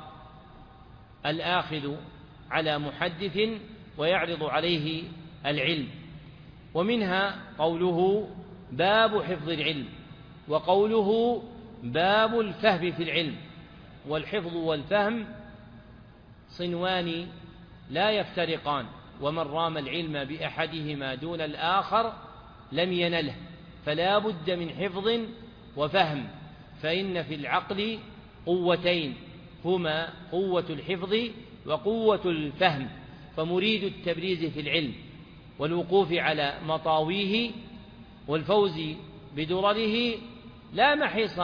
الآخذ على محدث ويعرض عليه العلم. ومنها قوله باب حفظ العلم، وقوله باب الفهم في العلم. والحفظ والفهم صنوان لا يفترقان، ومن رام العلم بأحدهما دون الآخر لم ينله، فلا بد من حفظ وفهم، فإن في العقل قوتين هما قوة الحفظ وقوة الفهم، فمريد التبريز في العلم والوقوف على مطاويه والفوز بدرره لا محيص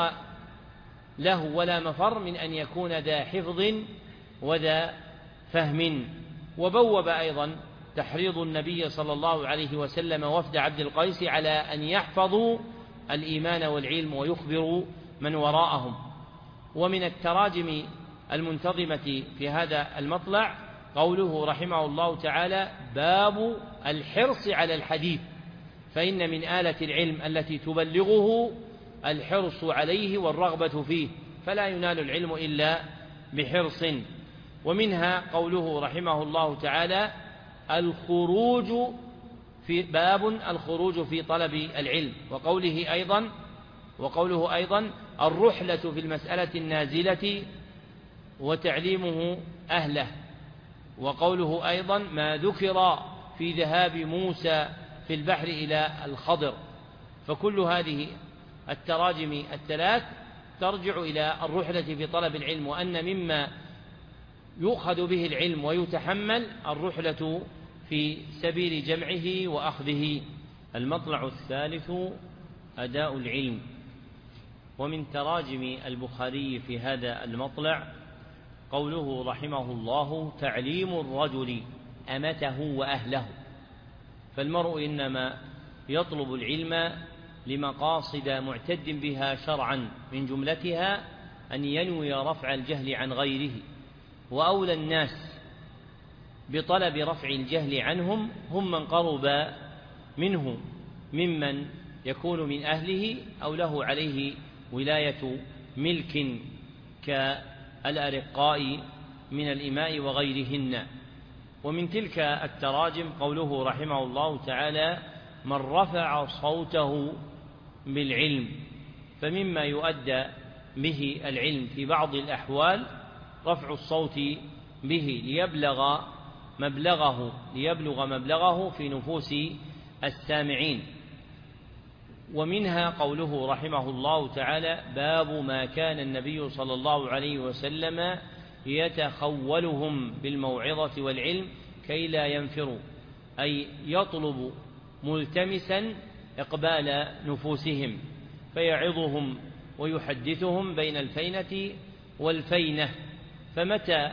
له ولا مفر من أن يكون ذا حفظ وذا فهم. وبوب أيضا تحريض النبي صلى الله عليه وسلم وفد عبد القيس على أن يحفظوا الإيمان والعلم ويخبروا من وراءهم. ومن التراجم المنتظمة في هذا المطلع قوله رحمه الله تعالى باب الحرص على الحديث، فإن من آلة العلم التي تبلغه الحرص عليه والرغبة فيه، فلا ينال العلم إلا بحرص. ومنها قوله رحمه الله تعالى باب الخروج في طلب العلم، وقوله أيضا الرحلة في المسألة النازلة وتعليمه أهله، وقوله أيضا ما ذكر في ذهاب موسى في البحر إلى الخضر. فكل هذه التراجم الثلاث ترجع إلى الرحلة في طلب العلم، وأن مما يؤخذ به العلم ويتحمل الرحلة في سبيل جمعه وأخذه. المطلع الثالث أداء العلم، ومن تراجم البخاري في هذا المطلع قوله رحمه الله: تعليم الرجل أمته وأهله. فالمرء إنما يطلب العلم لمقاصد معتد بها شرعا، من جملتها أن ينوي رفع الجهل عن غيره، وأولى الناس بطلب رفع الجهل عنهم هم من قرب منه ممن يكون من أهله أو له عليه ولاية ملك كالأرقاء من الإماء وغيرهن. ومن تلك التراجم قوله رحمه الله تعالى: من رفع صوته بالعلم. فمما يؤدى به العلم في بعض الأحوال رفع الصوت به ليبلغ مبلغه في نفوس السامعين. ومنها قوله رحمه الله تعالى: باب ما كان النبي صلى الله عليه وسلم يتخولهم بالموعظة والعلم كي لا ينفروا، أي يطلب ملتمسا إقبال نفوسهم فيعظهم ويحدثهم بين الفينة والفينة. فمتى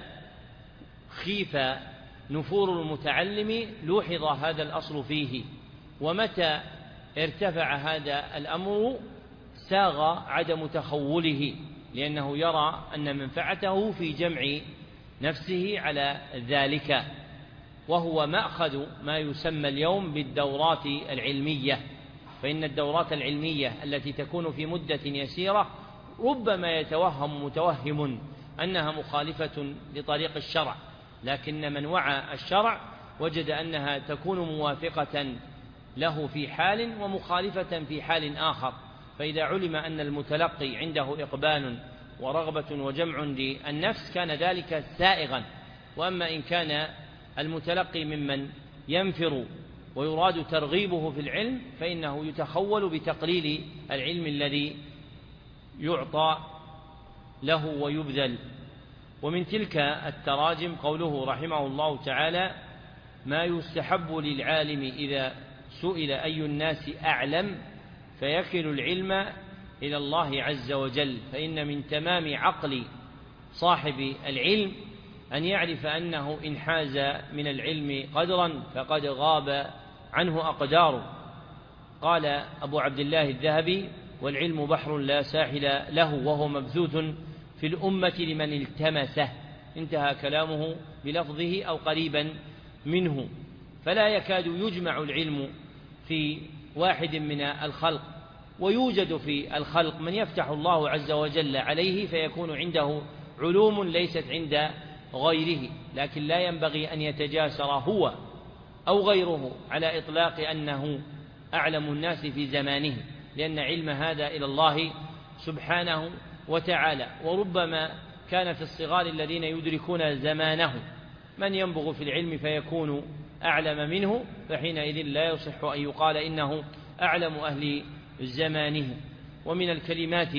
خيف نفور المتعلم لوحظ هذا الأصل فيه، ومتى ارتفع هذا الأمر ساغ عدم تخوله، لأنه يرى أن منفعته في جمع نفسه على ذلك، وهو مأخذ ما يسمى اليوم بالدورات العلمية. فإن الدورات العلمية التي تكون في مدة يسيرة ربما يتوهم متوهم أنها مخالفة لطريق الشرع، لكن من وعى الشرع وجد أنها تكون موافقة له في حال ومخالفة في حال آخر. فإذا علم أن المتلقي عنده إقبال ورغبة وجمع للنفس كان ذلك سائغا. وأما إن كان المتلقي ممن ينفر ويراد ترغيبه في العلم فإنه يتخول بتقليل العلم الذي يعطى له ويبذل. ومن تلك التراجم قوله رحمه الله تعالى: ما يستحب للعالم إذا سئل أي الناس أعلم فيكل العلم إلى الله عز وجل، فإن من تمام عقل صاحب العلم أن يعرف أنه إن حاز من العلم قدرا فقد غاب عنه أقداره. قال أبو عبد الله الذهبي: والعلم بحر لا ساحل له وهو مبثوث في الأمة لمن التمسه. انتهى كلامه بلفظه أو قريبا منه. فلا يكاد يجمع العلم في واحد من الخلق، ويوجد في الخلق من يفتح الله عز وجل عليه فيكون عنده علوم ليست عند غيره، لكن لا ينبغي أن يتجاسر هو أو غيره على إطلاق أنه أعلم الناس في زمانه، لأن علم هذا إلى الله سبحانه وتعالى. وربما كان في الصغار الذين يدركون زمانه من ينبغ في العلم فيكون أعلم منه، فحينئذ لا يصح أن يقال إنه أعلم أهل زمانه. ومن الكلمات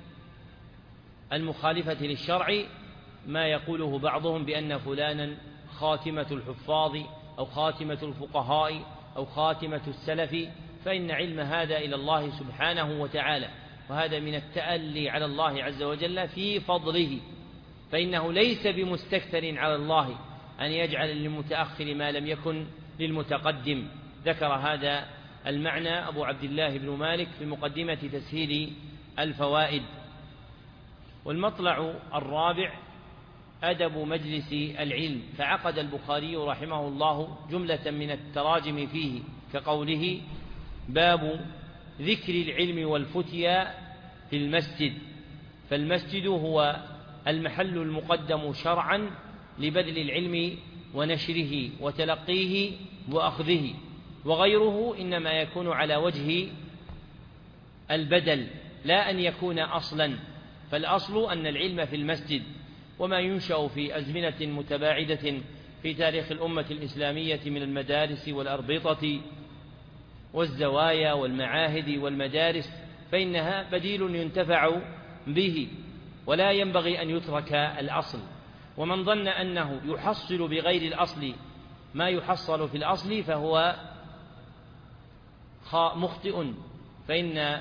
المخالفة للشرع ما يقوله بعضهم بأن فلانا خاتمة الحفاظ أو خاتمة الفقهاء أو خاتمة السلف، فإن علم هذا إلى الله سبحانه وتعالى، وهذا من التألي على الله عز وجل في فضله، فإنه ليس بمستكثر على الله أن يجعل للمتأخر ما لم يكن للمتقدم. ذكر هذا المعنى أبو عبد الله بن مالك في مقدمة تسهيل الفوائد. والمطلع الرابع أدب مجلس العلم، فعقد البخاري رحمه الله جملة من التراجم فيه كقوله: باب ذكر العلم والفتيا في المسجد. فالمسجد هو المحل المقدم شرعا لبذل العلم ونشره وتلقيه وأخذه، وغيره إنما يكون على وجه البدل لا أن يكون أصلا. فالأصل أن العلم في المسجد، وما ينشأ في أزمنة متباعدة في تاريخ الأمة الإسلامية من المدارس والأربطة والزوايا والمعاهد والمدارس فإنها بديل ينتفع به، ولا ينبغي أن يترك الأصل. ومن ظن أنه يحصل بغير الأصل ما يحصل في الأصل فهو مخطئ، فإن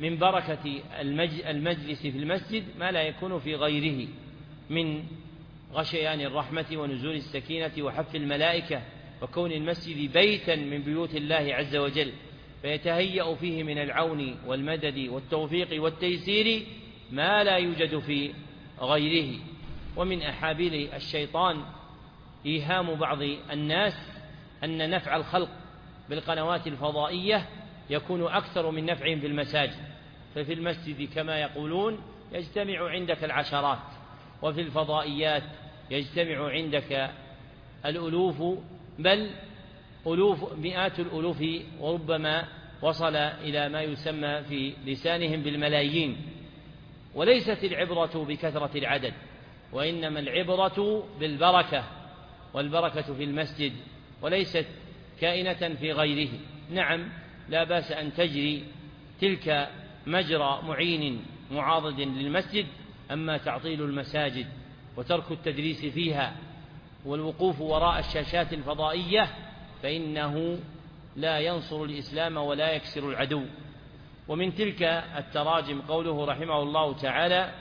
من بركة المجلس في المسجد ما لا يكون في غيره من غشيان الرحمة ونزول السكينة وحف الملائكة، وكون المسجد بيتا من بيوت الله عز وجل، فيتهيأ فيه من العون والمدد والتوفيق والتيسير ما لا يوجد في غيره. ومن أحابيل الشيطان إيهام بعض الناس أن نفع الخلق بالقنوات الفضائية يكون أكثر من نفعهم في المساجد، ففي المسجد كما يقولون يجتمع عندك العشرات، وفي الفضائيات يجتمع عندك الألوف، بل مئات الألوف، وربما وصل إلى ما يسمى في لسانهم بالملايين. وليست العبرة بكثرة العدد، وإنما العبرة بالبركة، والبركة في المسجد وليست كائنة في غيره. نعم، لا بأس أن تجري تلك مجرى معين معاضد للمسجد، أما تعطيل المساجد وترك التدريس فيها والوقوف وراء الشاشات الفضائية فإنه لا ينصر الإسلام ولا يكسر العدو. ومن تلك التراجم قوله رحمه الله تعالى: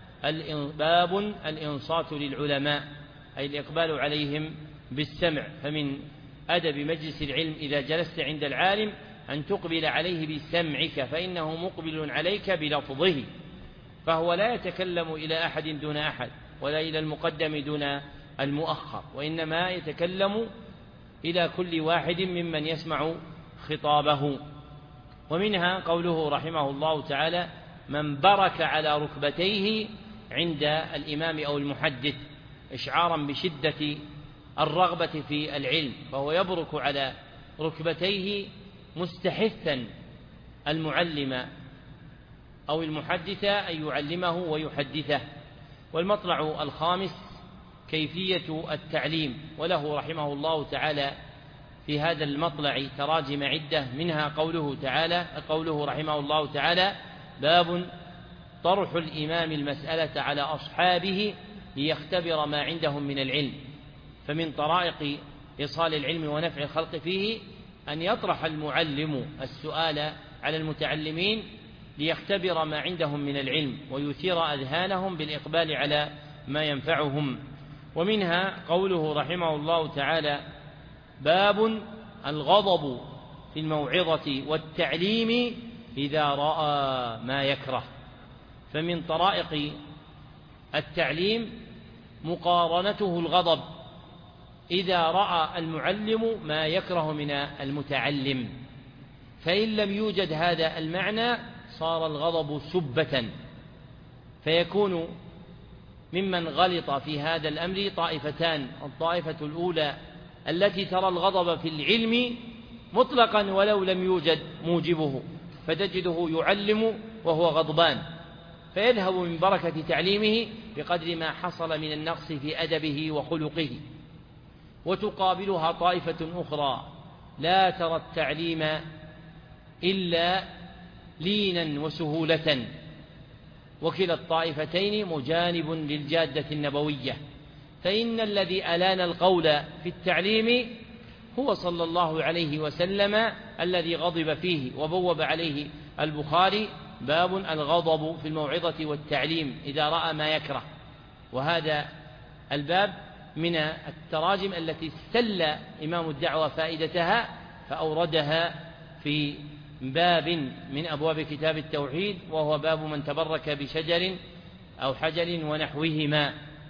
باب الإنصات للعلماء، أي الإقبال عليهم بالسمع. فمن أدب مجلس العلم إذا جلست عند العالم أن تقبل عليه بسمعك، فإنه مقبل عليك بلفظه، فهو لا يتكلم إلى أحد دون أحد، ولا إلى المقدم دون المؤخر، وإنما يتكلم إلى كل واحد ممن يسمع خطابه. ومنها قوله رحمه الله تعالى: من برك على ركبتيه عند الإمام أو المحدث، إشعارا بشدة الرغبة في العلم، فهو يبرك على ركبتيه مستحثا المعلم أو المحدث أن يعلمه ويحدثه. والمطلع الخامس كيفية التعليم، وله رحمه الله تعالى في هذا المطلع تراجم عدة، منها قوله رحمه الله تعالى: باب طرح الإمام المسألة على أصحابه ليختبر ما عندهم من العلم. فمن طرائق إيصال العلم ونفع الخلق فيه أن يطرح المعلم السؤال على المتعلمين ليختبر ما عندهم من العلم ويثير أذهانهم بالإقبال على ما ينفعهم. ومنها قوله رحمه الله تعالى: باب الغضب في الموعظة والتعليم إذا رأى ما يكره. فمن طرائق التعليم مقارنته الغضب إذا رأى المعلم ما يكره من المتعلم، فإن لم يوجد هذا المعنى صار الغضب سبة، فيكون ممن غلط في هذا الأمر طائفتان: الطائفة الأولى التي ترى الغضب في العلم مطلقا ولو لم يوجد موجبه، فتجده يعلم وهو غضبان، فيذهب من بركة تعليمه بقدر ما حصل من النقص في أدبه وخلقه. وتقابلها طائفة أخرى لا ترى التعليم إلا لينا وسهولة، وكلا الطائفتين مجانب للجادة النبوية، فإن الذي ألان القول في التعليم هو صلى الله عليه وسلم الذي غضب فيه، وبوب عليه البخاري: باب الغضب في الموعظة والتعليم إذا رأى ما يكره. وهذا الباب من التراجم التي استل إمام الدعوة فائدتها فأوردها في باب من أبواب كتاب التوحيد، وهو باب من تبرك بشجر أو حجر ونحوهما.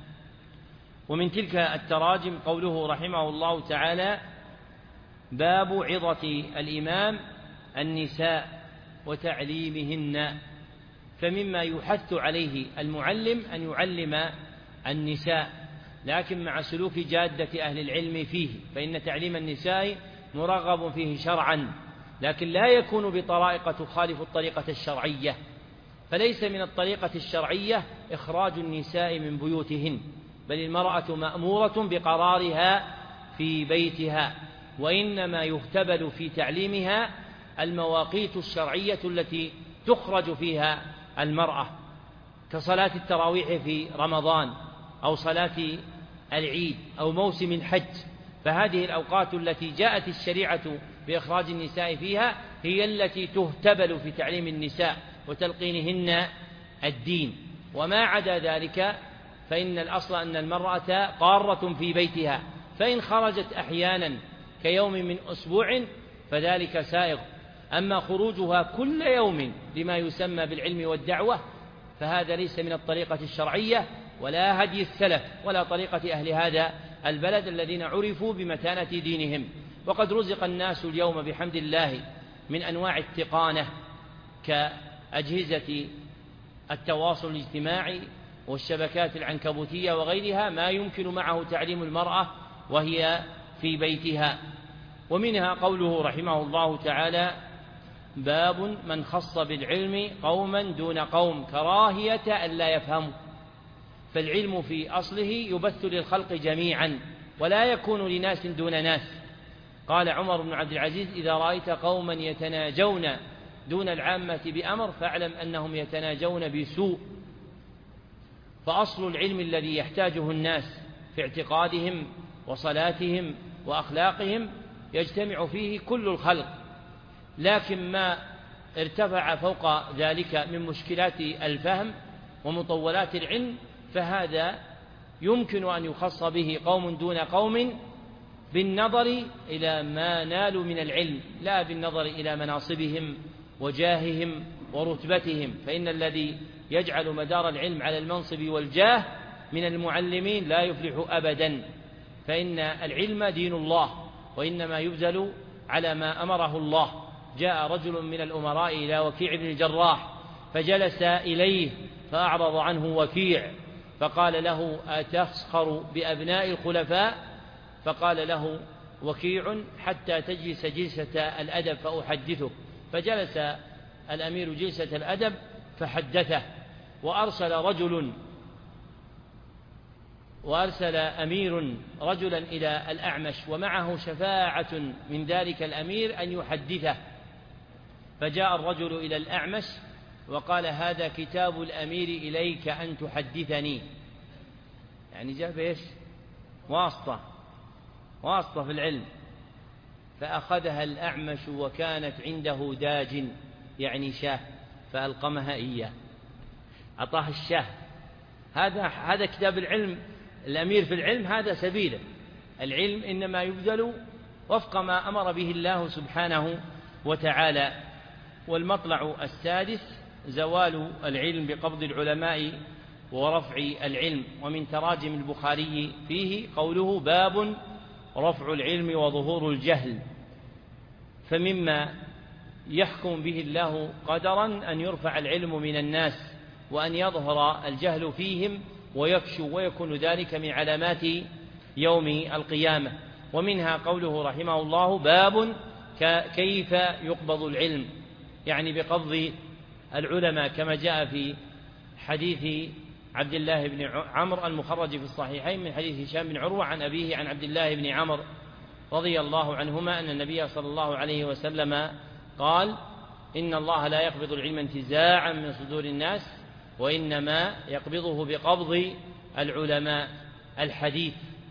ومن تلك التراجم قوله رحمه الله تعالى: باب عظة الإمام النساء وتعليمهن. فمما يحث عليه المعلم أن يعلم النساء، لكن مع سلوك جادة أهل العلم فيه، فإن تعليم النساء مرغب فيه شرعا، لكن لا يكون بطرائق تخالف الطريقة الشرعية. فليس من الطريقة الشرعية إخراج النساء من بيوتهن، بل المرأة مأمورة بقرارها في بيتها، وإنما يهتبل في تعليمها المواقيت الشرعية التي تخرج فيها المرأة، كصلاة التراويح في رمضان، أو صلاة العيد، أو موسم الحج. فهذه الأوقات التي جاءت الشريعة بإخراج النساء فيها هي التي تهتبل في تعليم النساء، وتلقينهن الدين. وما عدا ذلك فإن الأصل أن المرأة قارة في بيتها، فإن خرجت أحيانا كيوم من أسبوع فذلك سائغ. أما خروجها كل يوم لما يسمى بالعلم والدعوة فهذا ليس من الطريقة الشرعية ولا هدي السلف ولا طريقة أهل هذا البلد الذين عرفوا بمتانة دينهم. وقد رزق الناس اليوم بحمد الله من أنواع التقانة كأجهزة التواصل الاجتماعي والشبكات العنكبوتية وغيرها ما يمكن معه تعليم المرأة وهي في بيتها. ومنها قوله رحمه الله تعالى: باب من خص بالعلم قوما دون قوم كراهية أن لا يفهموا. فالعلم في أصله يبث للخلق جميعا ولا يكون لناس دون ناس. قال عمر بن عبد العزيز: إذا رأيت قوما يتناجون دون العامة بأمر فاعلم أنهم يتناجون بسوء. فأصل العلم الذي يحتاجه الناس في اعتقادهم وصلاتهم وأخلاقهم يجتمع فيه كل الخلق، لكن ما ارتفع فوق ذلك من مشكلات الفهم ومطولات العلم فهذا يمكن أن يخص به قوم دون قوم بالنظر إلى ما نالوا من العلم لا بالنظر إلى مناصبهم وجاههم ورتبتهم. فإن الذي يجعل مدار العلم على المنصب والجاه من المعلمين لا يفلح أبدا، فإن العلم دين الله وإنما يبذل على ما أمره الله. جاء رجل من الأمراء إلى وكيع بن الجراح فجلس إليه فأعرض عنه وكيع فقال له: أتسخر بأبناء الخلفاء؟ فقال له وكيع: حتى تجلس جلسة الأدب فأحدثك. فجلس الأمير جلسة الأدب فحدثه. وأرسل أمير رجلا إلى الأعمش ومعه شفاعة من ذلك الأمير أن يحدثه. فجاء الرجل إلى الأعمش وقال: هذا كتاب الأمير إليك أن تحدثني. يعني جاب إيش؟ واسطة في العلم. فأخذها الأعمش وكانت عنده داج يعني شاه فألقمها إياه، أعطاه الشاه. هذا كتاب العلم. الأمير في العلم هذا سبيله. العلم إنما يبذل وفق ما أمر به الله سبحانه وتعالى. والمطلع السادس زوال العلم بقبض العلماء ورفع العلم. ومن تراجم البخاري فيه قوله: باب رفع العلم وظهور الجهل. فمما يحكم به الله قدرا أن يرفع العلم من الناس وأن يظهر الجهل فيهم ويفشو، ويكون ذلك من علامات يوم القيامة. ومنها قوله رحمه الله: باب كيف يقبض العلم، يعني بقبض العلماء كما جاء في حديث عبد الله بن عمرو المخرج في الصحيحين من حديث هشام بن عروة عن أبيه عن عبد الله بن عمرو رضي الله عنهما أن النبي صلى الله عليه وسلم قال: إن الله لا يقبض العلم انتزاعا من صدور الناس وإنما يقبضه بقبض العلماء. الحديث.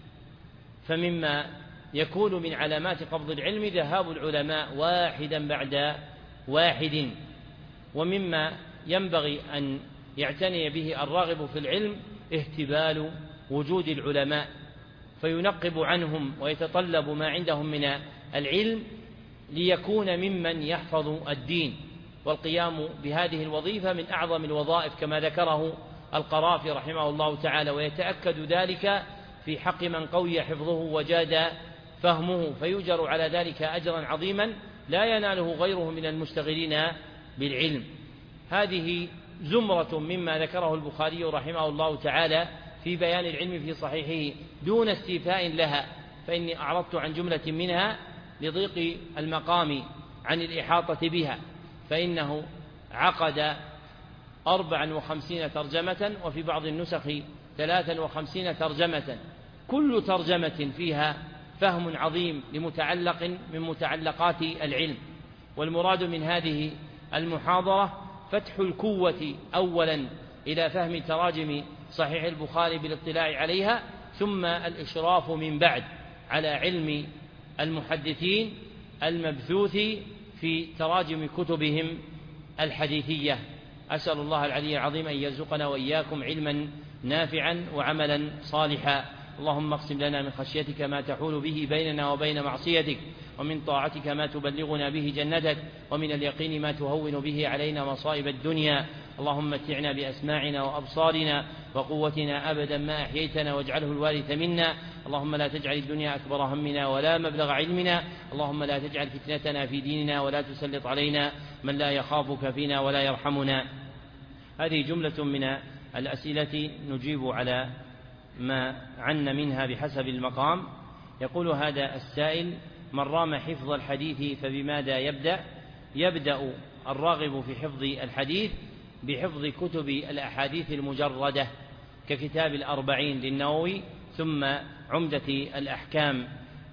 فمما يكون من علامات قبض العلم ذهاب العلماء واحدا بعد واحد. ومما ينبغي أن يعتني به الراغب في العلم اهتبال وجود العلماء، فينقب عنهم ويتطلب ما عندهم من العلم ليكون ممن يحفظ الدين. والقيام بهذه الوظيفة من أعظم الوظائف كما ذكره القرافي رحمه الله تعالى، ويتأكد ذلك في حق من قوي حفظه وجاد فهمه، فيجر على ذلك أجرا عظيما لا يناله غيره من المشتغلين بالعلم. هذه زمرة مما ذكره البخاري رحمه الله تعالى في بيان العلم في صحيحه دون استيفاء لها، فإني أعرضت عن جملة منها لضيق المقام عن الإحاطة بها. فإنه عقد 54 ترجمة، وفي بعض النسخ 53 ترجمة، كل ترجمة فيها فهم عظيم لمتعلق من متعلقات العلم. والمراد من هذه المحاضرة فتح الكوة أولا إلى فهم تراجم صحيح البخاري بالاطلاع عليها، ثم الإشراف من بعد على علم المحدثين المبثوث في تراجم كتبهم الحديثية. أسأل الله العلي العظيم أن يرزقنا وإياكم علما نافعا وعملا صالحا. اللهم اقسم لنا من خشيتك ما تحول به بيننا وبين معصيتك، ومن طاعتك ما تبلغنا به جنتك، ومن اليقين ما تهون به علينا مصائب الدنيا. اللهم متعنا بأسماعنا وأبصارنا وقوتنا أبدا ما أحييتنا، واجعله الوارث منا. اللهم لا تجعل الدنيا أكبر همنا ولا مبلغ علمنا. اللهم لا تجعل فتنتنا في ديننا، ولا تسلط علينا من لا يخافك فينا ولا يرحمنا. هذه جملة من الأسئلة نجيب على ما عنا منها بحسب المقام. يقول هذا السائل: من رام حفظ الحديث فبماذا يبدأ؟ يبدأ الراغب في حفظ الحديث بحفظ كتب الأحاديث المجردة ككتاب الأربعين للنووي، ثم عمدة الأحكام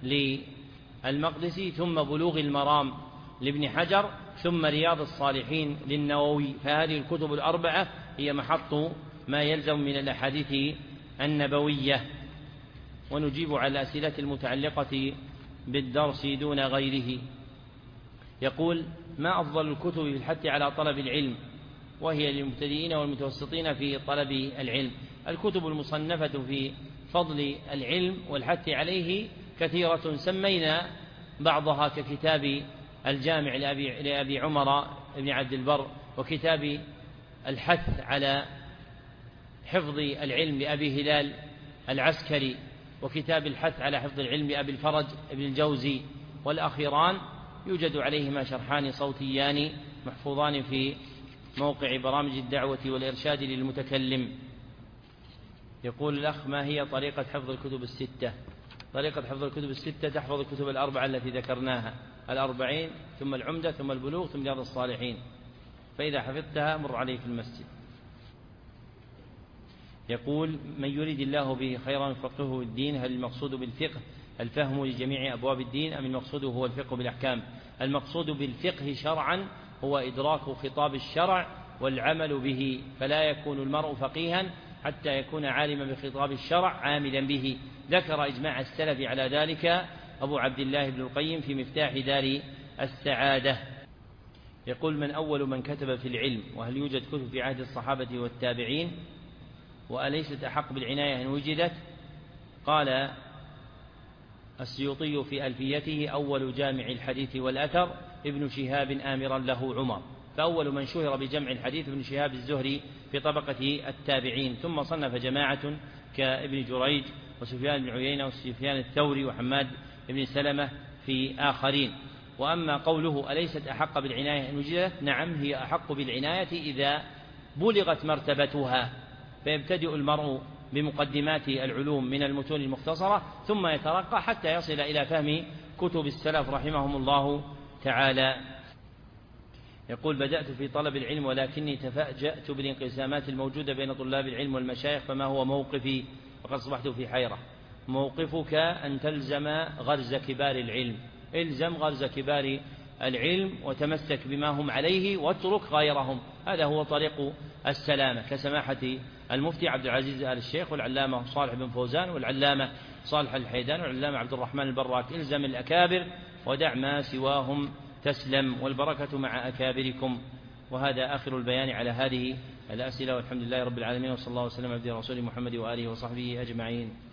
للمقدسي، ثم بلوغ المرام لابن حجر، ثم رياض الصالحين للنووي. فهذه الكتب الأربعة هي محط ما يلزم من الأحاديث النبوية. ونجيب على الأسئلة المتعلقة بالدرس دون غيره. يقول: ما أفضل الكتب في الحث على طلب العلم، وهي للمبتدئين والمتوسطين في طلب العلم؟ الكتب المصنفة في فضل العلم والحث عليه كثيرة، سمينا بعضها ككتاب الجامع لأبي عمر بن عبد البر، وكتاب الحث على حفظ العلم لأبي هلال العسكري، وكتاب الحث على حفظ العلم لأبي الفرج ابن الجوزي. والأخيران يوجد عليهما شرحان صوتيان محفوظان في موقع برامج الدعوة والإرشاد للمتكلم. يقول الأخ: ما هي طريقة حفظ الكتب الستة؟ طريقة حفظ الكتب الستة: تحفظ الكتب الأربعة التي ذكرناها، الأربعين ثم العمدة ثم البلوغ ثم رياض الصالحين، فإذا حفظتها مر عليه في المسجد. يقول: من يريد الله به خيرا يفقهه في الدين. هل المقصود بالفقه الفهم لجميع أبواب الدين، أم المقصود هو الفقه بالأحكام؟ المقصود بالفقه شرعا هو إدراك خطاب الشرع والعمل به، فلا يكون المرء فقيها حتى يكون عالما بخطاب الشرع عاملا به. ذكر إجماع السلف على ذلك أبو عبد الله بن القيم في مفتاح دار السعادة. يقول: من أول من كتب في العلم؟ وهل يوجد كتب في عهد الصحابة والتابعين؟ وأليست أحق بالعناية إن وجدت؟ قال السيوطي في ألفيته: أول جامع الحديث والأثر ابن شهاب آمرا له عمر. فأول من شهر بجمع الحديث ابن شهاب الزهري في طبقة التابعين، ثم صنف جماعة كابن جريج وسفيان بن عيينة وسفيان الثوري وحماد بن سلمة في آخرين. وأما قوله أليست أحق بالعناية إن وجدت؟ نعم، هي أحق بالعناية إذا بلغت مرتبتها، فيبتدئ المرء بمقدمات العلوم من المتون المختصرة، ثم يترقى حتى يصل إلى فهم كتب السلف رحمهم الله تعالى. يقول: بدأت في طلب العلم ولكني تفاجأت بالانقسامات الموجودة بين طلاب العلم والمشايخ، فما هو موقفي؟ وقد أصبحت في حيرة. موقفك أن تلزم غرز كبار العلم، الزم غرز كبار العلم وتمسك بما هم عليه واترك غيرهم، هذا هو طريق السلامة، كسماحة المفتي عبد العزيز آل الشيخ والعلامة صالح بن فوزان والعلامة صالح الحيدان والعلامة عبد الرحمن البراك. الزم الأكابر ودع ما سواهم تسلم، والبركة مع أكابركم. وهذا آخر البيان على هذه الأسئلة، والحمد لله رب العالمين، وصلى الله وسلم على رسول محمد وآله وصحبه أجمعين.